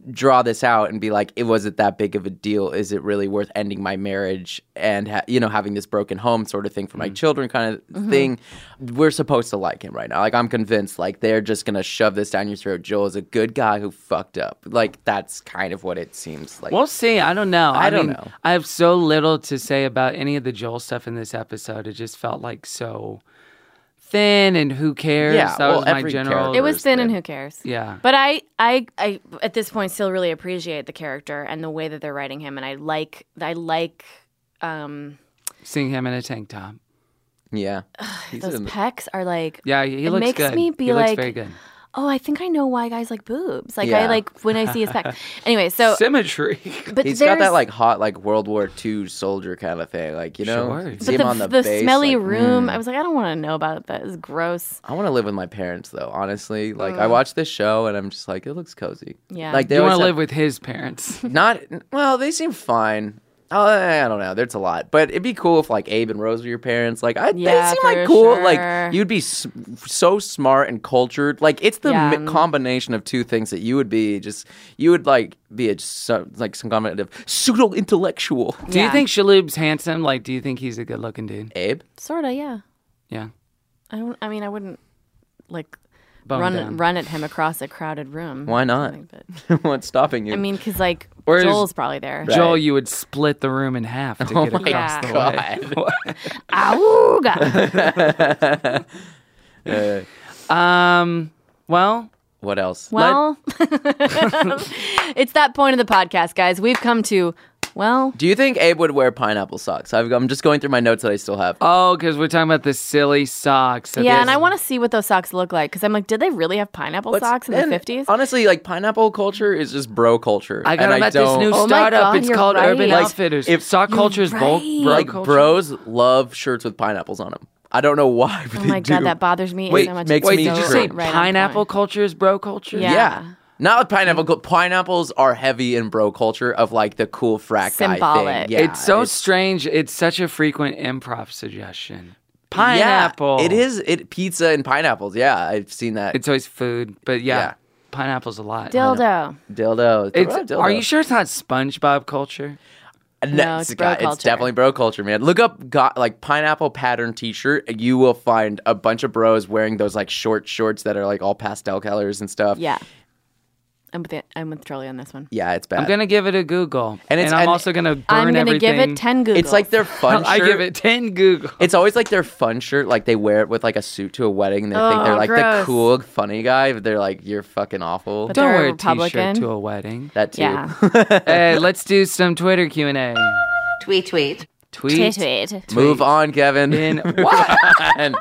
Speaker 6: draw this out and be like, it was it that big of a deal? Is it really worth ending my marriage and ha- you know having this broken home sort of thing for my children kind of
Speaker 4: Mm-hmm.
Speaker 6: thing? We're supposed to like him right now. Like I'm convinced like they're just gonna shove this down your throat. Joel is a good guy who fucked up. Like that's kind of what it seems like.
Speaker 13: We'll see. I don't know.
Speaker 6: I don't
Speaker 13: mean,
Speaker 6: know.
Speaker 13: I have so little to say about any of the Joel stuff in this episode. It just felt like so thin and who cares?
Speaker 6: Yeah,
Speaker 13: that
Speaker 6: well,
Speaker 13: was my
Speaker 6: every
Speaker 13: general.
Speaker 4: It was thin and who cares?
Speaker 13: Yeah.
Speaker 4: But I, I, I, at this point, still really appreciate the character and the way that they're writing him, and I like, I like, um,
Speaker 13: Seeing him in a tank top.
Speaker 6: Yeah. He's
Speaker 4: those
Speaker 6: in-
Speaker 4: pecs are like.
Speaker 13: Yeah, he
Speaker 4: it
Speaker 13: looks
Speaker 4: makes
Speaker 13: good.
Speaker 4: me be
Speaker 13: he
Speaker 4: like,
Speaker 13: looks very good.
Speaker 4: oh, I think I know why guys like boobs. Like
Speaker 6: Yeah.
Speaker 4: I like when I see his pecs. Anyway, so
Speaker 13: Symmetry.
Speaker 4: But
Speaker 6: He's got that
Speaker 4: there's-
Speaker 6: like hot like World War Two soldier kind of thing. Like you know,
Speaker 13: Sure.
Speaker 6: see
Speaker 4: But
Speaker 6: him
Speaker 4: the,
Speaker 6: on the,
Speaker 4: the
Speaker 6: base,
Speaker 4: smelly
Speaker 6: like,
Speaker 4: room,
Speaker 6: mm.
Speaker 4: I was like, I don't want to know about that. It's gross.
Speaker 6: I want to live with my parents though. Honestly, like I
Speaker 4: Ugh.
Speaker 6: watch this show and I'm just like, it looks cozy.
Speaker 4: Yeah.
Speaker 6: Like they
Speaker 13: You want
Speaker 6: always
Speaker 13: to
Speaker 6: have-
Speaker 13: live with his parents.
Speaker 6: Not well. They seem fine. Oh, I don't know. There's a lot, but it'd be cool if like Abe and Rose were your parents. Like, I,
Speaker 4: Yeah,
Speaker 6: they seem like
Speaker 4: for
Speaker 6: cool.
Speaker 4: sure.
Speaker 6: Like, you'd be s- so smart and cultured. Like, it's the
Speaker 4: Yeah.
Speaker 6: mi- combination of two things that you would be. Just you would like be a so, like some kind of pseudo intellectual.
Speaker 13: Do you
Speaker 4: Yeah.
Speaker 13: think Shaloub's handsome? Like, do you think he's a good looking dude?
Speaker 6: Abe?
Speaker 4: Sorta, yeah.
Speaker 13: Yeah.
Speaker 4: I don't. I mean, I wouldn't like
Speaker 13: Bone
Speaker 4: run
Speaker 13: down.
Speaker 4: run at him across a crowded room.
Speaker 6: Why not?
Speaker 4: But,
Speaker 6: What's stopping you?
Speaker 4: I mean, because like
Speaker 13: Whereas
Speaker 4: Joel's probably there.
Speaker 6: Right.
Speaker 13: Joel, you would split the room in half to
Speaker 6: Oh
Speaker 13: get
Speaker 6: my
Speaker 13: across the
Speaker 6: God.
Speaker 4: Auga.
Speaker 6: Uh,
Speaker 13: way. um. Well.
Speaker 6: what else?
Speaker 4: Well, it's that point of the podcast, guys. We've come to. Well,
Speaker 6: Do you think Abe would wear pineapple socks? I've, I'm just going through my notes that I still have.
Speaker 13: Oh, because we're talking about the silly socks. that
Speaker 4: yeah,
Speaker 13: they-
Speaker 4: and I want to see what those socks look like because I'm like, did they really have pineapple
Speaker 6: What's-
Speaker 4: socks in the
Speaker 6: and
Speaker 4: fifties?
Speaker 6: Honestly, like pineapple culture is just bro culture.
Speaker 13: I got
Speaker 6: and
Speaker 13: them
Speaker 6: I
Speaker 13: at this
Speaker 6: don't,
Speaker 13: new
Speaker 4: Oh my
Speaker 13: startup.
Speaker 4: God,
Speaker 13: it's
Speaker 4: you're
Speaker 13: called
Speaker 4: right.
Speaker 13: Urban
Speaker 4: Like,
Speaker 13: Outfitters.
Speaker 6: if-
Speaker 13: sock culture is bulk,
Speaker 4: right.
Speaker 13: bro
Speaker 6: like
Speaker 13: culture.
Speaker 6: bros love shirts with pineapples on them. I don't know why, but
Speaker 4: Oh
Speaker 6: they
Speaker 4: my God,
Speaker 6: do.
Speaker 4: that bothers me
Speaker 6: Wait,
Speaker 4: so much.
Speaker 6: makes
Speaker 4: It's
Speaker 6: me
Speaker 13: Wait, did you
Speaker 4: so
Speaker 13: say
Speaker 4: right on
Speaker 13: pineapple
Speaker 4: point.
Speaker 13: culture is bro culture?
Speaker 4: Yeah.
Speaker 6: Yeah. Not with pineapple. cul- Pineapples are heavy in bro culture of like the cool frat guy
Speaker 4: Symbolic.
Speaker 6: thing. Yeah,
Speaker 13: it's so strange. It's such a frequent improv suggestion. Pineapple.
Speaker 6: Yeah, it is. It pizza and pineapples. Yeah, I've seen that.
Speaker 13: It's always food, but yeah,
Speaker 6: Yeah.
Speaker 13: pineapple's a lot.
Speaker 4: Dildo.
Speaker 6: dildo.
Speaker 13: It's,
Speaker 6: Throw out dildo.
Speaker 13: Are you sure it's not SpongeBob culture?
Speaker 4: No, it's bro
Speaker 6: God,
Speaker 4: culture.
Speaker 6: It's definitely bro culture, man. Look up got like pineapple pattern T-shirt. And you will find a bunch of bros wearing those like short shorts that are like all pastel colors and stuff.
Speaker 4: Yeah. I'm with it. I'm with Charlie on this one.
Speaker 6: Yeah, it's bad.
Speaker 13: I'm gonna give it a Google,
Speaker 6: And
Speaker 13: and,
Speaker 6: it's-
Speaker 13: I'm
Speaker 6: and-
Speaker 13: also gonna burn
Speaker 4: I'm gonna
Speaker 13: everything.
Speaker 4: give it ten Googles.
Speaker 6: It's like their fun shirt.
Speaker 13: I give it ten Google.
Speaker 6: It's always like their fun shirt, like they wear it with like a suit to a wedding, and they think they're
Speaker 4: Oh,
Speaker 6: like
Speaker 4: gross.
Speaker 6: the cool, funny guy, but they're like, you're fucking awful.
Speaker 4: But
Speaker 13: Don't
Speaker 4: they're
Speaker 13: wear a
Speaker 4: Republican.
Speaker 13: T-shirt to a wedding.
Speaker 6: That too.
Speaker 4: Yeah.
Speaker 13: Hey, let's do some Twitter Q and A.
Speaker 14: Tweet, tweet.
Speaker 13: Tweet.
Speaker 4: Tweet, tweet.
Speaker 6: Move on, Kevin.
Speaker 13: In what?
Speaker 6: And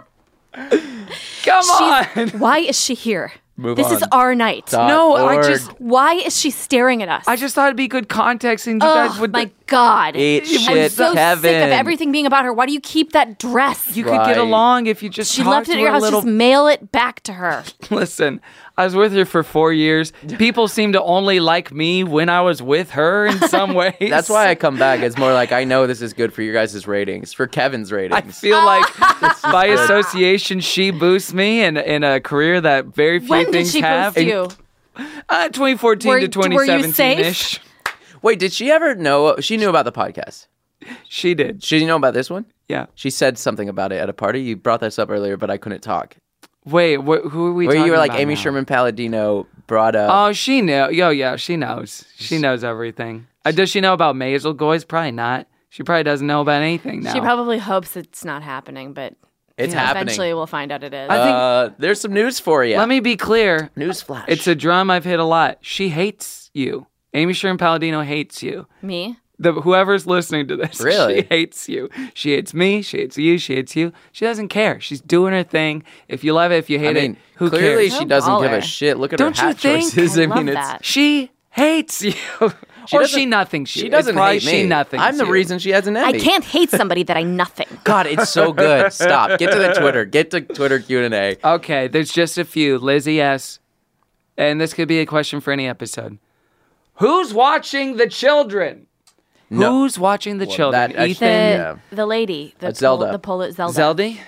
Speaker 13: Come on.
Speaker 4: She's, why is she here?
Speaker 6: Move
Speaker 4: this
Speaker 6: on.
Speaker 4: is our night.
Speaker 6: Dot
Speaker 13: No, I
Speaker 6: org.
Speaker 13: just-
Speaker 4: Why is she staring at us?
Speaker 13: I just thought it'd be good context, and you
Speaker 4: oh
Speaker 13: guys would.
Speaker 4: my God.
Speaker 6: Eat
Speaker 4: I'm
Speaker 6: shit,
Speaker 4: so
Speaker 6: Kevin.
Speaker 4: sick of everything being about her. Why do you keep that dress?
Speaker 13: You could
Speaker 6: Right.
Speaker 13: get along if you just.
Speaker 4: She
Speaker 13: talked
Speaker 4: left it
Speaker 13: to
Speaker 4: at your
Speaker 13: her
Speaker 4: house.
Speaker 13: a little.
Speaker 4: Just mail it back to her.
Speaker 13: Listen, I was with her for four years. People seem to only like me when I was with her in some ways.
Speaker 6: That's why I come back. It's more like I know this is good for your guys' ratings, for Kevin's
Speaker 13: I
Speaker 6: ratings.
Speaker 13: feel like by association, she boosts me in in a career that very few
Speaker 4: When did
Speaker 13: things
Speaker 4: she
Speaker 13: have.
Speaker 4: boost you?
Speaker 13: Uh, twenty fourteen
Speaker 4: Were-
Speaker 13: to
Speaker 4: were you
Speaker 13: twenty seventeen ish.
Speaker 4: safe?
Speaker 6: Wait, did she ever know? She knew about the podcast.
Speaker 13: She did.
Speaker 6: She didn't know about this one?
Speaker 13: Yeah.
Speaker 6: She said something about it at a party. You brought this up earlier, but I couldn't talk.
Speaker 13: Wait, wh- who are we?
Speaker 6: Where
Speaker 13: talking
Speaker 6: you were like
Speaker 13: about
Speaker 6: Amy
Speaker 13: now?
Speaker 6: Sherman Palladino brought up.
Speaker 13: Oh, she knew. Yo, yeah, she knows. She knows everything. Uh, does she know about Maisel Goys? Probably not. She probably doesn't know about anything now.
Speaker 4: She probably hopes it's not happening, but
Speaker 6: It's
Speaker 4: you know,
Speaker 6: happening.
Speaker 4: eventually we'll find out it is.
Speaker 13: I think-
Speaker 6: uh, there's some news for you.
Speaker 13: Let me be clear.
Speaker 6: News flash.
Speaker 13: It's a drum I've hit a lot. She hates you. Amy Sherman Palladino hates you.
Speaker 4: Me?
Speaker 13: The whoever's listening to this,
Speaker 6: Really?
Speaker 13: she hates you. She hates me. She hates you. She hates you. She doesn't care. She's doing her thing. If you love it, if you hate
Speaker 6: I mean,
Speaker 13: it, who
Speaker 6: clearly
Speaker 13: cares?
Speaker 6: she doesn't give a
Speaker 4: baller.
Speaker 6: shit. Look at
Speaker 13: Don't
Speaker 6: her
Speaker 13: you
Speaker 6: hat
Speaker 13: think?
Speaker 6: choices.
Speaker 4: I
Speaker 6: I mean,
Speaker 4: love
Speaker 6: it's
Speaker 4: that.
Speaker 13: She hates you.
Speaker 6: She
Speaker 13: or
Speaker 6: doesn't-
Speaker 13: she nothings you.
Speaker 6: she doesn't
Speaker 13: It's probably
Speaker 6: hate me.
Speaker 13: She nothings
Speaker 6: I'm the
Speaker 13: you.
Speaker 6: reason she has an
Speaker 4: I
Speaker 6: Emmy.
Speaker 4: can't hate somebody that I nothing.
Speaker 6: God, it's so good. Stop. Get to the Twitter. Get to Twitter Q and A.
Speaker 13: Okay, there's just a few. Lizzie S. And this could be a question for any episode. Who's watching the children?
Speaker 6: No.
Speaker 13: Who's watching the
Speaker 6: Well,
Speaker 13: children?
Speaker 6: that- I
Speaker 13: Ethan?
Speaker 4: The,
Speaker 6: Yeah.
Speaker 4: the lady. The
Speaker 6: That's Zelda.
Speaker 4: Pol- the Pol- Zelda.
Speaker 13: Zelda?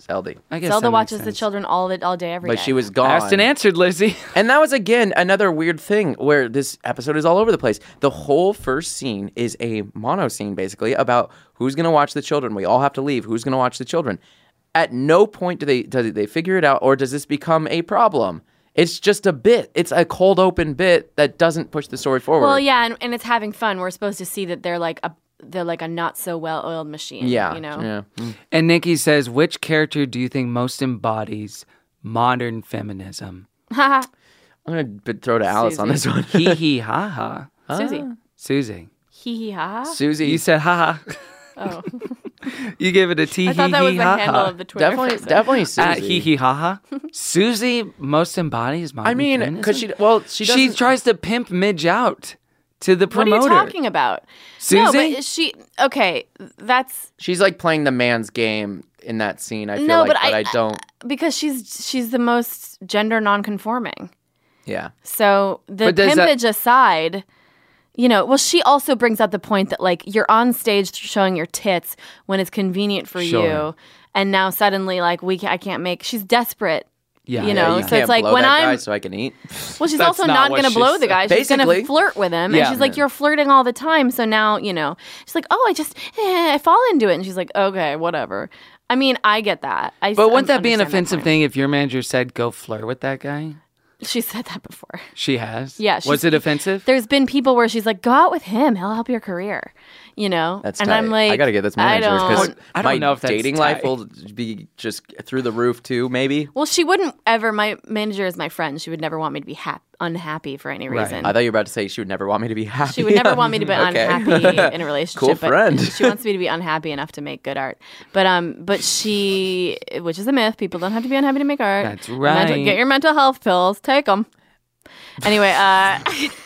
Speaker 6: Zelda.
Speaker 3: I guess
Speaker 4: Zelda
Speaker 3: that makes
Speaker 4: watches the
Speaker 3: sense.
Speaker 4: children all the, all day, every day.
Speaker 6: But she was gone.
Speaker 3: Asked and answered, Lizzie.
Speaker 6: And that was, again, another weird thing where this episode is all over the place. The whole first scene is a mono scene, basically, about who's going to watch the children. We all have to leave. Who's going to watch the children? At no point do they, do they figure it out, or does this become a problem? It's just a bit. It's a cold open bit that doesn't push the story forward.
Speaker 4: Well, yeah, and, and it's having fun. We're supposed to see that they're like a they're like a not so well oiled machine.
Speaker 6: Yeah,
Speaker 4: you know.
Speaker 6: yeah. Mm.
Speaker 3: And Nikki says, which character do you think most embodies modern feminism?
Speaker 4: Haha.
Speaker 6: I'm going to throw to Alice on this
Speaker 4: Susie.
Speaker 6: one.
Speaker 3: Hee hee ha ha.
Speaker 4: Susie.
Speaker 3: Susie.
Speaker 4: Hee hee ha ha.
Speaker 6: Susie.
Speaker 3: You said ha ha.
Speaker 4: Oh.
Speaker 3: You gave it a tee
Speaker 4: I
Speaker 3: hee
Speaker 4: thought that was
Speaker 3: hee
Speaker 4: the
Speaker 3: ha
Speaker 4: handle
Speaker 3: ha.
Speaker 4: of the Twitter.
Speaker 6: Definitely,
Speaker 4: person.
Speaker 6: definitely Susie.
Speaker 3: At hee hee ha ha. Susie most embodies modern
Speaker 6: I mean,
Speaker 3: feminism.
Speaker 6: because she, well, she doesn't.
Speaker 3: She tries to pimp Midge out to the
Speaker 4: What
Speaker 3: promoter.
Speaker 4: are you talking about? No,
Speaker 3: Susie?
Speaker 4: but she okay. That's
Speaker 6: She's like playing the man's game in that scene. I feel
Speaker 4: no,
Speaker 6: like,
Speaker 4: but
Speaker 6: but
Speaker 4: I,
Speaker 6: I don't.
Speaker 4: because she's she's the most gender nonconforming.
Speaker 6: Yeah.
Speaker 4: So the
Speaker 3: But does that-
Speaker 4: pimpage aside, you know, well, she also brings up the point that like you're on stage showing your tits when it's convenient for
Speaker 3: Sure.
Speaker 4: you, and now suddenly like we ca- I can't make. She's desperate.
Speaker 3: Yeah.
Speaker 4: You
Speaker 6: Yeah,
Speaker 4: know,
Speaker 6: you
Speaker 4: so
Speaker 6: can't
Speaker 4: it's like
Speaker 6: blow
Speaker 4: when
Speaker 6: that
Speaker 4: I'm
Speaker 6: guy so I can eat.
Speaker 4: Well, she's
Speaker 3: That's
Speaker 4: also
Speaker 3: not
Speaker 4: not
Speaker 3: what
Speaker 4: going to
Speaker 3: she
Speaker 4: blow
Speaker 3: said.
Speaker 4: the guy. She's going
Speaker 6: Basically.
Speaker 4: to flirt with him.
Speaker 3: Yeah.
Speaker 4: And she's like, you're flirting all the time. So now, you know, she's like, oh, I just, eh, I fall into it. And she's like, okay, whatever. I mean, I get that. I,
Speaker 3: But wouldn't
Speaker 4: I
Speaker 3: that be an
Speaker 4: understand that
Speaker 3: offensive
Speaker 4: point.
Speaker 3: thing if your manager said, go flirt with that guy?
Speaker 4: She said that before.
Speaker 3: She has?
Speaker 4: Yeah.
Speaker 3: Was
Speaker 4: she's-
Speaker 3: it offensive?
Speaker 4: There's been people where she's like, go out with him. He'll help your career. You know?
Speaker 6: That's
Speaker 4: and
Speaker 6: tight.
Speaker 4: I'm like,
Speaker 6: I got to get this
Speaker 4: I
Speaker 6: manager because
Speaker 4: don't.
Speaker 3: I don't
Speaker 6: my
Speaker 3: know if that's
Speaker 6: dating
Speaker 3: tight.
Speaker 6: life will be just through the roof too. Maybe.
Speaker 4: Well, she wouldn't ever. My manager is my friend. She would never want me to be hap- unhappy for any
Speaker 3: Right.
Speaker 4: reason.
Speaker 6: I thought you were about to say she would never want me to be happy.
Speaker 4: She would never want me to be
Speaker 6: Okay.
Speaker 4: unhappy in a relationship.
Speaker 6: Cool
Speaker 4: but
Speaker 6: friend.
Speaker 4: She wants me to be unhappy enough to make good art. But um, but she, which is a myth. People don't have to be unhappy to make art.
Speaker 3: That's
Speaker 4: Mental-
Speaker 3: right.
Speaker 4: get your mental health pills. Take them. Anyway, uh,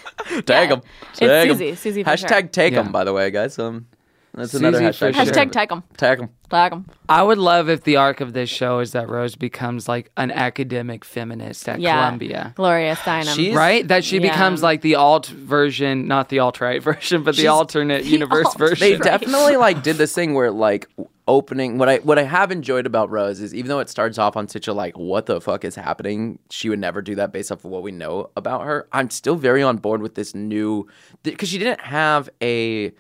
Speaker 6: Tag them.
Speaker 4: it's
Speaker 6: Tag 'em.
Speaker 4: Susie. Susie. For
Speaker 6: Hashtag
Speaker 4: sure.
Speaker 6: take them.
Speaker 3: Yeah.
Speaker 6: By the way, guys. Um, that's
Speaker 3: Susie
Speaker 6: another
Speaker 3: for
Speaker 6: hashtag.
Speaker 3: sure.
Speaker 4: Hashtag take them.
Speaker 6: Tag them.
Speaker 4: Tag them.
Speaker 3: I would love if the arc of this show is that Rose becomes like an academic feminist at
Speaker 4: Yeah.
Speaker 3: Columbia.
Speaker 4: Gloria Steinem.
Speaker 6: She's-
Speaker 3: Right? That she
Speaker 4: Yeah.
Speaker 3: becomes like the alt version, not the alt-right version, but the
Speaker 6: She's
Speaker 3: alternate universe
Speaker 4: alt.
Speaker 3: version.
Speaker 6: They definitely like did this thing where like opening what I what I have enjoyed about Rose is even though it starts off on such a like what the fuck is happening, she would never do that based off of what we know about her. I'm still very on board with this new because she didn't have a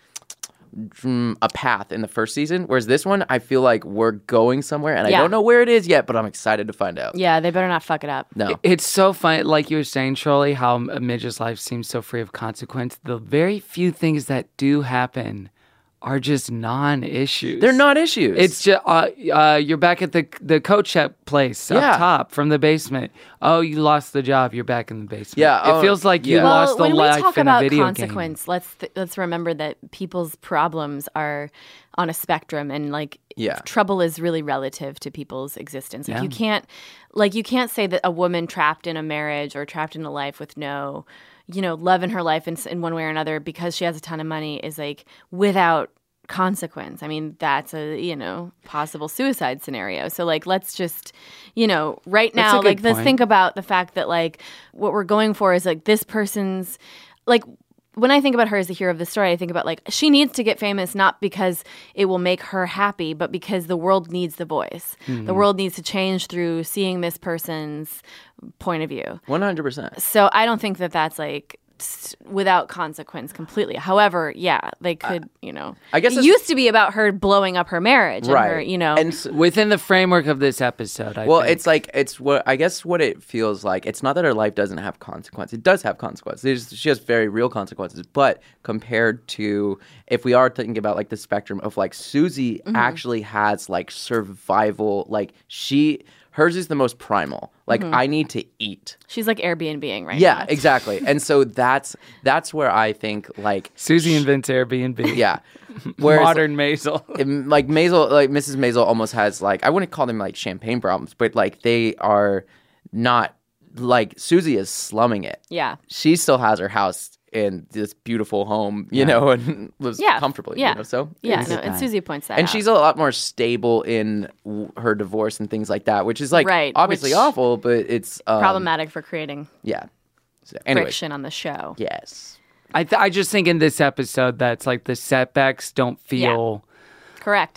Speaker 6: mm, a path in the first season, whereas this one I feel like we're going somewhere and
Speaker 4: Yeah.
Speaker 6: I don't know where it is yet, but I'm excited to find out.
Speaker 4: Yeah, they better not fuck it up.
Speaker 6: No.
Speaker 3: It's so funny, like you were saying, Charlie, how Midge's life seems so free of consequence. The very few things that do happen are just non-issues.
Speaker 6: They're not issues.
Speaker 3: It's just uh, uh, you're back at the the coach up place
Speaker 6: Yeah.
Speaker 3: up top from the basement. Oh, you lost the job. You're back in the basement.
Speaker 6: Yeah,
Speaker 3: it
Speaker 6: oh,
Speaker 3: feels like you
Speaker 6: yeah.
Speaker 3: lost
Speaker 4: well,
Speaker 3: the
Speaker 4: when we
Speaker 3: life
Speaker 4: talk
Speaker 3: in a
Speaker 4: about
Speaker 3: video
Speaker 4: consequence, let's th- let's remember that people's problems are on a spectrum, and like
Speaker 6: Yeah.
Speaker 4: trouble is really relative to people's existence. Like
Speaker 3: Yeah.
Speaker 4: you can't, like you can't say that a woman trapped in a marriage or trapped in a life with no, you know, love in her life in, in one way or another because she has a ton of money is like without consequence. I mean, that's a, you know, possible suicide scenario. So like, let's just, you know, right
Speaker 3: That's a
Speaker 4: now,
Speaker 3: good
Speaker 4: like, let's
Speaker 3: point.
Speaker 4: think about the fact that like what we're going for is like this person's, like, when I think about her as the hero of the story, I think about like she needs to get famous not because it will make her happy, but because the world needs the voice.
Speaker 3: Mm-hmm.
Speaker 4: The world needs to change through seeing this person's point of view.
Speaker 6: one hundred percent.
Speaker 4: So I don't think that that's like s- without consequence completely. However, yeah, they could, you know.
Speaker 6: I guess
Speaker 4: it
Speaker 6: it's-
Speaker 4: used to be about her blowing up her marriage, and
Speaker 6: Right.
Speaker 4: her, you know.
Speaker 6: And s-
Speaker 3: within the framework of this episode. I
Speaker 6: well,
Speaker 3: think.
Speaker 6: it's like it's what I guess what it feels like. It's not that her life doesn't have consequences. It does have consequences. There's, she has very real consequences. But compared to if we are thinking about like the spectrum of like Susie
Speaker 4: Mm-hmm.
Speaker 6: actually has like survival. Like she, hers is the most primal. Like
Speaker 4: Mm-hmm.
Speaker 6: I need to eat.
Speaker 4: She's like Airbnb-ing right
Speaker 6: Yeah,
Speaker 4: now.
Speaker 6: exactly. And so that's that's where I think like
Speaker 3: Susie invents Airbnb.
Speaker 6: yeah. Whereas,
Speaker 3: Modern Maisel.
Speaker 6: it- like Maisel, like Missus Maisel almost has like I wouldn't call them like champagne problems, but like they are not like Susie is slumming it.
Speaker 4: Yeah.
Speaker 6: She still has her house in this beautiful home, you
Speaker 3: Yeah.
Speaker 6: know, and lives
Speaker 4: Yeah.
Speaker 6: comfortably.
Speaker 4: Yeah.
Speaker 6: You know, so
Speaker 4: Yeah,
Speaker 6: it's-
Speaker 4: no, and Susie points that
Speaker 6: and
Speaker 4: out.
Speaker 6: she's a lot more stable in w- her divorce and things like that, which is like
Speaker 4: Right,
Speaker 6: obviously
Speaker 4: which-
Speaker 6: awful, but it's um,
Speaker 4: problematic for creating
Speaker 6: Yeah. So, anyway,
Speaker 4: friction on the show.
Speaker 6: yes.
Speaker 3: I th- I just think in this episode that's like the setbacks don't feel
Speaker 4: Correct.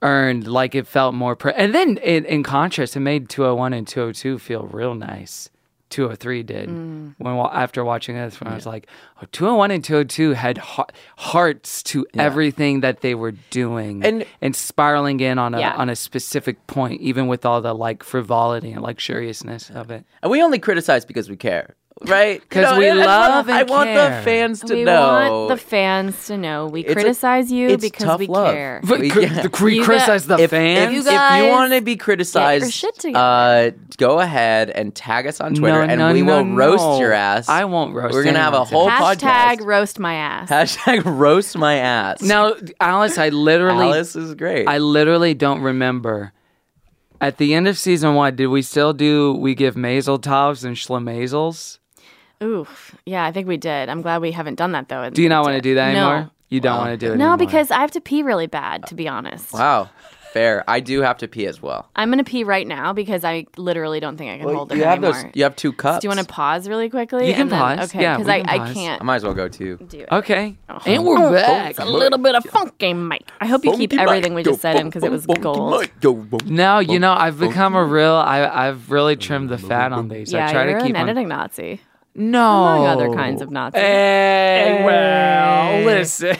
Speaker 3: earned. Like it felt more. Pre- and then it, in contrast, it made two oh one and two oh two feel real nice. two oh three did. Mm. When after watching this, when yeah. I was like, oh, two oh one and two oh two had ha- hearts to yeah. everything that they were doing, and and spiraling in on a yeah. on a specific point, even with all the like frivolity and luxuriousness of it.
Speaker 6: And we only criticize because we care. Right?
Speaker 3: Because you know, we love and
Speaker 6: I
Speaker 3: care.
Speaker 6: want the fans to
Speaker 4: we
Speaker 6: know.
Speaker 4: We want the fans to know. We
Speaker 6: it's
Speaker 4: criticize
Speaker 6: a,
Speaker 4: you because we
Speaker 6: love.
Speaker 4: care.
Speaker 3: We, yeah. we criticize the
Speaker 6: if,
Speaker 3: fans?
Speaker 6: If
Speaker 4: you,
Speaker 6: if you want to be criticized, uh, go ahead and tag us on Twitter
Speaker 3: no,
Speaker 6: and
Speaker 3: no,
Speaker 6: we
Speaker 3: no,
Speaker 6: will
Speaker 3: no.
Speaker 6: roast your ass.
Speaker 3: I won't roast
Speaker 6: We're going to have a whole
Speaker 4: Hashtag
Speaker 6: podcast.
Speaker 4: Hashtag roast my ass.
Speaker 6: Hashtag roast my ass.
Speaker 3: Now, Alice, I literally...
Speaker 6: Alice is great.
Speaker 3: I literally don't remember. At the end of season one, did we still do We Give Maisel Tovs and Schlemazels?
Speaker 4: Oof. Yeah, I think we did. I'm glad we haven't done that, though.
Speaker 3: Do you not want to do that
Speaker 4: no.
Speaker 3: anymore? You don't
Speaker 6: wow.
Speaker 3: want to do it
Speaker 4: no,
Speaker 3: anymore?
Speaker 4: No, because I have to pee really bad, to be honest.
Speaker 6: Wow. Fair. I do have to pee as well.
Speaker 4: I'm going to pee right now because I you don't think I can
Speaker 6: well,
Speaker 4: hold it
Speaker 6: you have
Speaker 4: anymore.
Speaker 6: Those, you have two cups.
Speaker 4: So do you want to pause really quickly?
Speaker 3: You can
Speaker 4: and then,
Speaker 3: pause.
Speaker 4: Okay,
Speaker 3: yeah,
Speaker 4: because
Speaker 3: I,
Speaker 4: I can't.
Speaker 6: I might as well go too.
Speaker 4: Do it.
Speaker 3: Okay.
Speaker 4: Oh.
Speaker 3: And we're back.
Speaker 4: It's a little bit of funky, Mike. I hope you
Speaker 6: funky
Speaker 4: keep everything
Speaker 6: Mike.
Speaker 4: we just
Speaker 6: Go,
Speaker 4: said in because it was gold.
Speaker 6: Go,
Speaker 3: no, you know, I've become a real, I, I've really trimmed the fat on these.
Speaker 4: Yeah,
Speaker 3: I try
Speaker 4: you're
Speaker 3: to keep
Speaker 4: an
Speaker 3: on,
Speaker 4: editing Nazi.
Speaker 3: No.
Speaker 4: Among other kinds of Nazis.
Speaker 3: Hey, well, listen.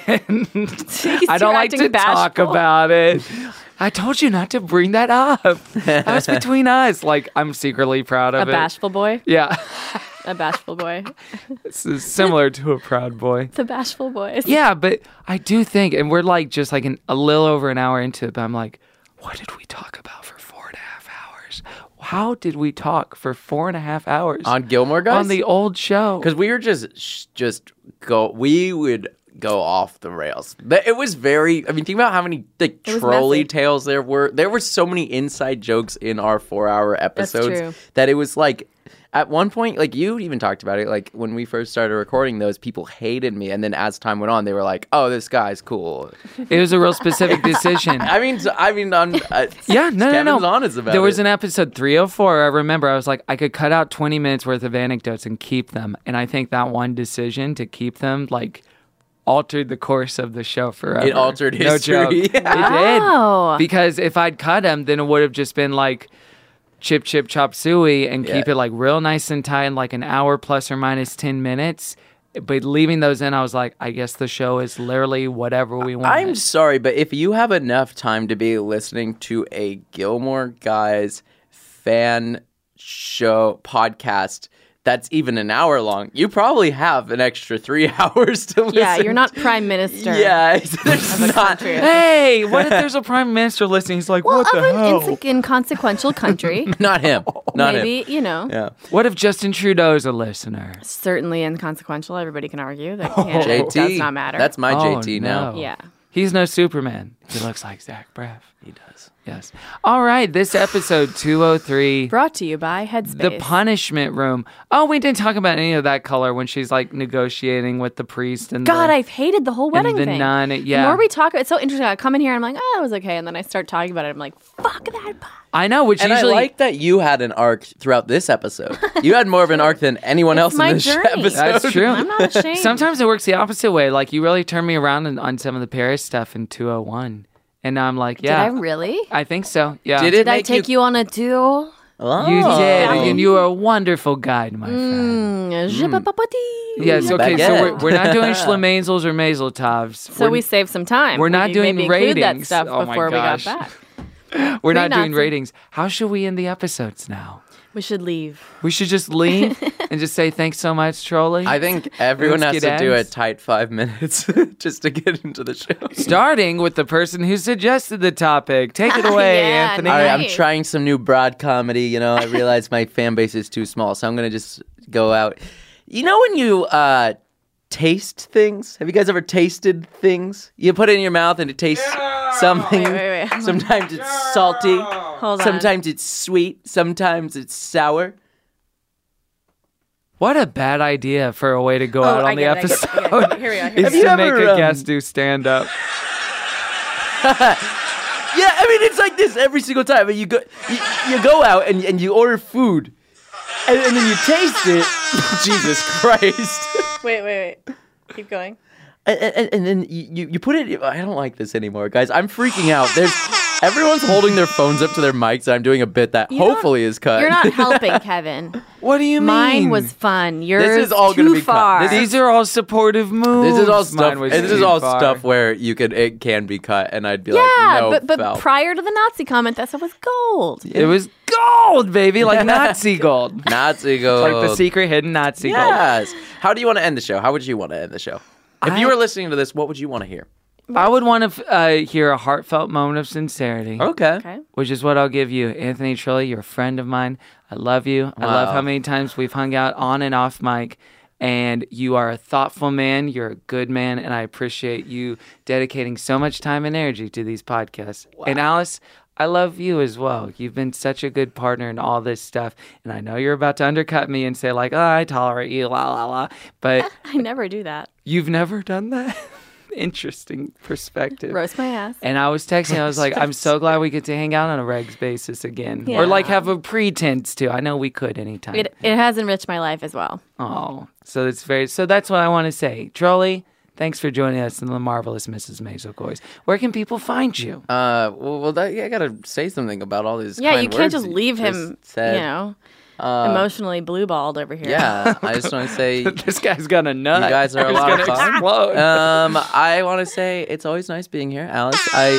Speaker 3: I don't like to
Speaker 4: bashful.
Speaker 3: talk about it. I told you not to bring that up. That was between us. Like, I'm secretly proud of
Speaker 4: a
Speaker 3: it.
Speaker 4: A bashful boy?
Speaker 3: Yeah.
Speaker 4: A bashful boy.
Speaker 3: This is similar to a proud boy.
Speaker 4: The bashful boys.
Speaker 3: Yeah, but I do think, and we're like just like an, a little over an hour into it, but I'm like, what did we talk about for four and a half hours? How did we talk for four and a half hours
Speaker 6: on Gilmore Guys?
Speaker 3: On the old show?
Speaker 6: Because we were just just go. We would go off the rails. It was very. I mean, think about how many like trolley tales there were. There were so many inside jokes in our four-hour episodes that it was like. At one point, like you even talked about it, like when we first started recording those, people hated me, and then as time went on, they were like, "Oh, this guy's cool."
Speaker 3: It was a real specific decision.
Speaker 6: I mean, I mean, on uh,
Speaker 3: yeah, no,
Speaker 6: Kevin's
Speaker 3: no, no.
Speaker 6: honest about
Speaker 3: there was
Speaker 6: it.
Speaker 3: an episode three oh four. I remember I was like, I could cut out twenty minutes worth of anecdotes and keep them, and I think that one decision to keep them, like, altered the course of the show forever.
Speaker 6: It altered
Speaker 3: no
Speaker 6: history.
Speaker 3: Joke. It
Speaker 4: Wow.
Speaker 3: did because if I'd cut them, then it would have just been like. Chip, chip, chop, suey, and
Speaker 6: Yeah.
Speaker 3: keep it like real nice and tight in like an hour plus or minus ten minutes. But leaving those in, I was like, I guess the show is literally whatever we want.
Speaker 6: I'm sorry, but if you have enough time to be listening to a Gilmore Guys fan show podcast that's even an hour long, you probably have an extra three hours to listen.
Speaker 4: Yeah, you're not prime minister.
Speaker 6: Yeah,
Speaker 4: of a country.
Speaker 3: Hey, what if there's a prime minister listening? He's like,
Speaker 4: well,
Speaker 3: what the
Speaker 4: of an
Speaker 3: hell?
Speaker 4: inse- inconsequential country.
Speaker 6: Not him. Not
Speaker 4: Maybe,
Speaker 6: him.
Speaker 4: you know.
Speaker 6: Yeah.
Speaker 3: What if Justin Trudeau's a listener?
Speaker 4: Certainly inconsequential. Everybody can argue that Canada
Speaker 6: J T.
Speaker 4: does not matter.
Speaker 6: That's my
Speaker 3: Oh,
Speaker 6: J T
Speaker 3: no.
Speaker 6: now.
Speaker 4: Yeah.
Speaker 3: He's no Superman. He looks like Zach Braff.
Speaker 6: He does.
Speaker 3: Yes. All right. This episode two oh three.
Speaker 4: Brought to you by Headspace.
Speaker 3: The punishment room. Oh, we didn't talk about any of that color when she's like negotiating with the priest and
Speaker 4: God,
Speaker 3: the,
Speaker 4: I've hated the whole wedding
Speaker 3: the
Speaker 4: thing.
Speaker 3: nun. Yeah.
Speaker 4: The more we talk, it's so interesting. I come in here and I'm like, oh, it was okay. And then I start talking about it. I'm like, fuck that.
Speaker 3: I know, which
Speaker 6: And
Speaker 3: usually...
Speaker 6: I like that you had an arc throughout this episode. You had more of an arc than anyone else
Speaker 4: my
Speaker 6: in this
Speaker 4: journey.
Speaker 6: episode.
Speaker 3: That's true.
Speaker 4: I'm not ashamed.
Speaker 3: Sometimes it works the opposite way. Like, you really turned me around on, on some of the Paris stuff in two oh one. And now I'm like, yeah.
Speaker 4: Did I really?
Speaker 3: I think so, yeah.
Speaker 6: Did it
Speaker 4: Did I
Speaker 6: make
Speaker 4: take
Speaker 6: you...
Speaker 4: you on a tour?
Speaker 6: Oh.
Speaker 3: You did,
Speaker 6: Oh.
Speaker 3: and you were a wonderful guide, my friend.
Speaker 4: Mm, je
Speaker 6: Mm.
Speaker 4: papapati.
Speaker 3: Yes, okay, so
Speaker 6: Baguette.
Speaker 3: we're, we're not doing Schlemazels or Mazeltovs.
Speaker 4: So
Speaker 3: we're,
Speaker 4: we saved some time.
Speaker 3: we're not
Speaker 4: we
Speaker 3: doing
Speaker 4: maybe include that
Speaker 3: ratings.
Speaker 4: stuff
Speaker 3: Oh my
Speaker 4: before we got
Speaker 3: gosh.
Speaker 4: back.
Speaker 3: We're not doing
Speaker 4: Pre-Nazi.
Speaker 3: ratings. How should we end the episodes now?
Speaker 4: We should leave.
Speaker 3: We should just leave and just say thanks so much, Trolley.
Speaker 6: I think everyone has
Speaker 3: Let's
Speaker 6: to
Speaker 3: get
Speaker 6: do a
Speaker 3: ends.
Speaker 6: tight five minutes just to get into the show.
Speaker 3: Starting with the person who suggested the topic. Take it away,
Speaker 4: Yeah,
Speaker 3: Anthony.
Speaker 6: All right, I'm
Speaker 4: Nice.
Speaker 6: trying some new broad comedy. You know, I realize my fan base is too small, so I'm going to just go out. You know when you uh, taste things? Have you guys ever tasted things? You put it in your mouth and it tastes something.
Speaker 4: Wait, wait, wait.
Speaker 6: Sometimes it's salty.
Speaker 4: Hold on.
Speaker 6: Sometimes it's sweet. Sometimes it's sour.
Speaker 3: What a bad idea for a way to go
Speaker 4: Oh,
Speaker 3: out
Speaker 4: I
Speaker 3: on the
Speaker 4: get it, I get it,
Speaker 3: episode.
Speaker 4: I get it. Here we are, here we
Speaker 3: Is
Speaker 6: are.
Speaker 3: to
Speaker 6: Have you
Speaker 3: make
Speaker 6: ever,
Speaker 3: a
Speaker 6: um,
Speaker 3: guest do stand up.
Speaker 6: Yeah, I mean it's like this every single time. You go, you, you go out and, and you order food, and, and then you taste it. Jesus Christ!
Speaker 4: Wait, wait, wait. Keep going.
Speaker 6: And, and, and then you, you put it. I don't like this anymore, guys. I'm freaking out. There's Everyone's holding their phones up to their mics, and I'm doing a bit that
Speaker 4: You
Speaker 6: hopefully is cut.
Speaker 4: You're not helping, Kevin.
Speaker 13: What do you mean?
Speaker 4: Mine was fun. Yours
Speaker 6: This is all
Speaker 4: too
Speaker 6: gonna be cut.
Speaker 4: far.
Speaker 6: This
Speaker 13: These are all supportive moves.
Speaker 6: This is all stuff.
Speaker 13: Mine was
Speaker 6: This is
Speaker 13: too
Speaker 6: all
Speaker 13: far.
Speaker 6: stuff where you could it can be cut, and I'd be
Speaker 4: yeah,
Speaker 6: like, no,
Speaker 4: but but
Speaker 6: foul.
Speaker 4: prior to the Nazi comment, that stuff was gold.
Speaker 13: It was gold, baby, like Nazi gold.
Speaker 6: Nazi gold,
Speaker 13: like the secret hidden Nazi gold.
Speaker 6: Yes. How do you want to end the show? How would you want to end the show? If
Speaker 13: I-
Speaker 6: you were listening to this, what would you want to hear?
Speaker 13: I would want to uh, hear a heartfelt moment of sincerity.
Speaker 6: Okay.
Speaker 4: Okay.
Speaker 13: Which is what I'll give you. Anthony Trilli, you're a friend of mine. I love you. I love
Speaker 6: Wow.
Speaker 13: how many times we've hung out on and off mic. And you are a thoughtful man. You're a good man. And I appreciate you dedicating so much time and energy to these podcasts. And Alice, I love you as well. You've been such a good partner in all this stuff. And I know you're about to undercut me and say, like, oh, I tolerate you, la, la, la. But
Speaker 4: I never do that.
Speaker 13: you've never done that? Interesting perspective.
Speaker 4: Roast my ass.
Speaker 13: And I was texting, I was like, I'm so glad we get to hang out on a regs basis again.
Speaker 4: Yeah.
Speaker 13: Or like have a pretense to. I know we could anytime.
Speaker 4: It it has enriched my life as well.
Speaker 13: Oh, so it's very, so that's what I want to say. Trolli, thanks for joining us in the Marvelous Missus Maisel Coys. Where can people find you?
Speaker 6: Uh, well, well that, yeah, I gotta say something about all these.
Speaker 4: Yeah,
Speaker 6: kind
Speaker 4: you can't
Speaker 6: words
Speaker 4: just
Speaker 6: you
Speaker 4: leave him,
Speaker 6: said.
Speaker 4: you know,
Speaker 6: Uh,
Speaker 4: emotionally blue-balled over here.
Speaker 6: Yeah, I just want to say
Speaker 13: this guy's got a nut.
Speaker 6: you guys are a
Speaker 13: He's
Speaker 6: lot of
Speaker 13: gonna
Speaker 6: fun.
Speaker 13: explode.
Speaker 6: Um, I want to say it's always nice being here, Alice. I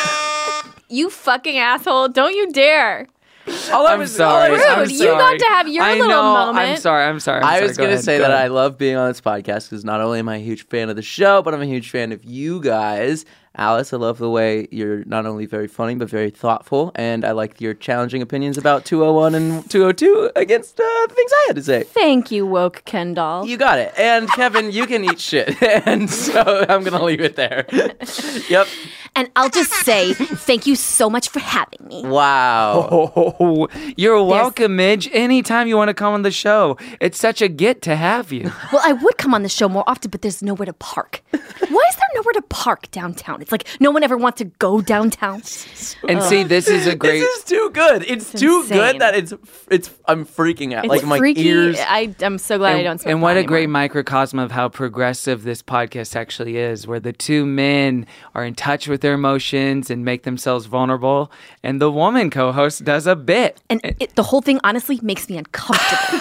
Speaker 4: You fucking asshole. Don't you dare.
Speaker 6: all I
Speaker 13: I'm
Speaker 6: was
Speaker 13: sorry.
Speaker 4: Rude.
Speaker 13: I'm
Speaker 4: You
Speaker 13: sorry.
Speaker 4: got to have your
Speaker 13: I
Speaker 4: little
Speaker 13: know.
Speaker 4: moment.
Speaker 13: I'm sorry. I'm sorry. I'm
Speaker 6: I
Speaker 13: sorry.
Speaker 6: was
Speaker 13: Go
Speaker 6: gonna
Speaker 13: ahead.
Speaker 6: say
Speaker 13: Go
Speaker 6: that
Speaker 13: ahead.
Speaker 6: I love being on this podcast because not only am I a huge fan of the show, but I'm a huge fan of you guys. Alice, I love the way you're not only very funny but very thoughtful, and I like your challenging opinions about two oh one and two oh two against uh, the things I had to say.
Speaker 4: Thank you, woke Ken doll.
Speaker 6: You got it. And Kevin, you can eat shit, and so I'm gonna leave it there. Yep.
Speaker 12: And I'll just say thank you so much for having me.
Speaker 6: Wow.
Speaker 13: Oh, you're welcome, Midge. Anytime you want to come on the show, it's such a get to have you.
Speaker 12: Well, I would come on the show more often, but there's nowhere to park. Why is there nowhere to park downtown? It's like no one ever wants to go downtown.
Speaker 13: And see, this is a great.
Speaker 6: This is too good. It's,
Speaker 4: It's
Speaker 6: too
Speaker 4: insane.
Speaker 6: good that it's it's. I'm freaking out.
Speaker 4: It's
Speaker 6: like my
Speaker 4: freaky.
Speaker 6: ears.
Speaker 4: I, I'm so glad
Speaker 13: and,
Speaker 4: I don't smoke
Speaker 13: and what
Speaker 4: pot
Speaker 13: a
Speaker 4: anymore.
Speaker 13: great microcosm of how progressive this podcast actually is, where the two men are in touch with their emotions and make themselves vulnerable, and the woman co-host does a bit.
Speaker 12: And it, the whole thing honestly makes me uncomfortable.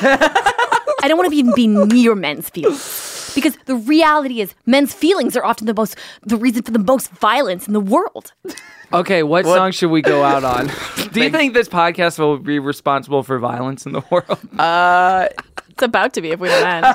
Speaker 12: I don't want to even be near men's feelings. Because the reality is men's feelings are often the most the reason for the most violence in the world.
Speaker 13: Okay, what, song should we go out on? Do you think this podcast will be responsible for violence in the world?
Speaker 6: Uh,
Speaker 4: it's about to be if we don't end.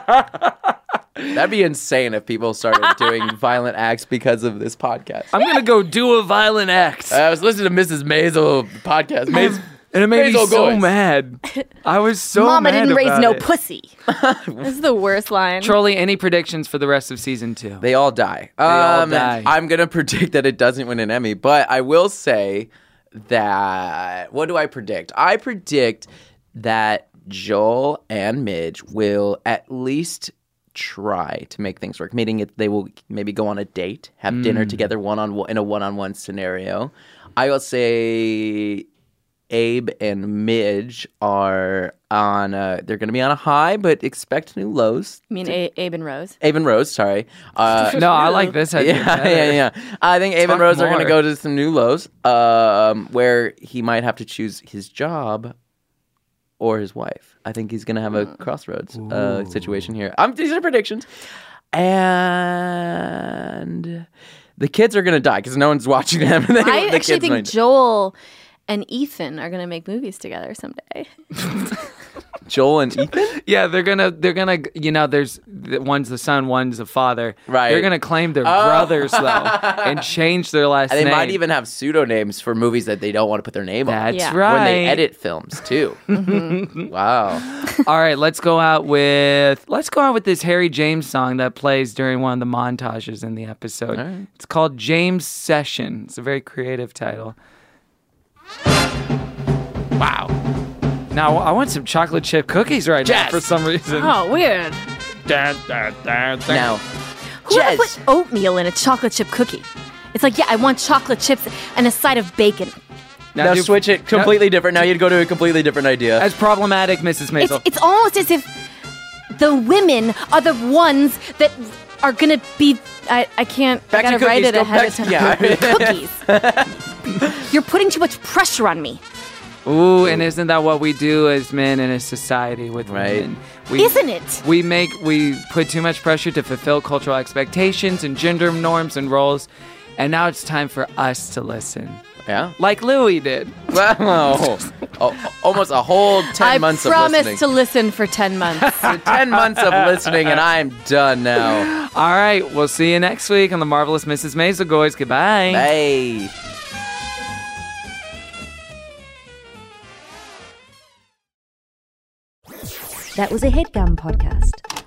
Speaker 6: That'd be insane if people started doing violent acts because of this podcast.
Speaker 13: I'm gonna go do a violent act.
Speaker 6: I was listening to Missus Maisel podcast. Maisel,
Speaker 13: And it made me
Speaker 6: Maisel
Speaker 13: so
Speaker 6: Goys.
Speaker 13: mad. I was so
Speaker 12: Mama
Speaker 13: mad
Speaker 12: didn't raise
Speaker 13: about
Speaker 12: no
Speaker 13: it.
Speaker 12: pussy.
Speaker 4: This is the worst line.
Speaker 13: Trolli, any predictions for the rest of season two?
Speaker 6: They all die.
Speaker 13: They all
Speaker 6: Um,
Speaker 13: die.
Speaker 6: I'm gonna predict that it doesn't win an Emmy, but I will say that what do I predict? I predict that Joel and Midge will at least try to make things work. Meaning, it, they will maybe go on a date, have dinner
Speaker 13: Mm.
Speaker 6: together, one on one in a one-on-one scenario. I will say Abe and Midge are on. A, they're going to be on a high, but expect new lows.
Speaker 4: You mean A- Abe and Rose?
Speaker 6: Abe and Rose, sorry. Uh,
Speaker 13: No, I like this idea
Speaker 6: Yeah,
Speaker 13: better.
Speaker 6: yeah, yeah. I think Abe and
Speaker 13: Talk
Speaker 6: Rose are going to
Speaker 13: more.
Speaker 6: go to some new lows, um, where he might have to choose his job or his wife. I think he's going to have a crossroads uh, situation here. Um, these are predictions, and the kids are going to die because no one's watching them. They-
Speaker 4: I
Speaker 6: the
Speaker 4: actually
Speaker 6: kids
Speaker 4: think
Speaker 6: might-
Speaker 4: Joel and Ethan are going to make movies together someday.
Speaker 6: Joel and Ethan.
Speaker 13: Yeah, they're gonna, they're gonna, you know, there's one's the son, one's the father.
Speaker 6: Right.
Speaker 13: They're gonna claim they're
Speaker 6: Oh.
Speaker 13: brothers though, and change their last
Speaker 6: And they
Speaker 13: name.
Speaker 6: might even have pseudonames for movies that they don't want to put their name on.
Speaker 13: That's
Speaker 4: Yeah.
Speaker 13: right.
Speaker 6: When they edit films too. Wow.
Speaker 13: All right, let's go out with let's go out with this Harry James song that plays during one of the montages in the episode.
Speaker 6: All right.
Speaker 13: It's called James Session. It's a very creative title. Wow. Now I want some chocolate chip cookies right now
Speaker 6: Jess.
Speaker 13: for some reason.
Speaker 4: Oh, weird.
Speaker 13: Da, da, da, da.
Speaker 6: Now,
Speaker 12: Who would
Speaker 6: Jez.
Speaker 12: put oatmeal in a chocolate chip cookie? It's like, yeah, I want chocolate chips and a side of bacon.
Speaker 6: now,
Speaker 13: do-
Speaker 6: switch it completely different. Now you'd go to a completely different idea.
Speaker 13: As problematic, Missus
Speaker 12: It's,
Speaker 13: Maisel.
Speaker 12: it's almost as if the women are the ones that are gonna be.
Speaker 4: I, I can't.
Speaker 6: Back
Speaker 4: I
Speaker 6: to
Speaker 4: gotta write
Speaker 6: cookies.
Speaker 4: it
Speaker 6: Go
Speaker 4: ahead
Speaker 6: back
Speaker 4: of
Speaker 6: to-
Speaker 4: time.
Speaker 6: yeah.
Speaker 12: Cookies. You're putting too much pressure on me.
Speaker 3: Ooh, and isn't that what we do as men in a society with
Speaker 6: right.
Speaker 3: women? We,
Speaker 12: Isn't it?
Speaker 3: We make we put too much pressure to fulfill cultural expectations and gender norms and roles, and now it's time for us to listen.
Speaker 6: Yeah,
Speaker 3: like Louis did.
Speaker 6: Wow, oh, almost a whole ten
Speaker 12: I
Speaker 6: months of
Speaker 12: promised
Speaker 6: listening.
Speaker 12: to listen for ten months.
Speaker 6: ten months of listening, and I'm done now.
Speaker 3: All right, we'll see you next week on the Marvelous Missus Maisel, guys. Goodbye.
Speaker 6: Bye.
Speaker 19: That was a HeadGum podcast.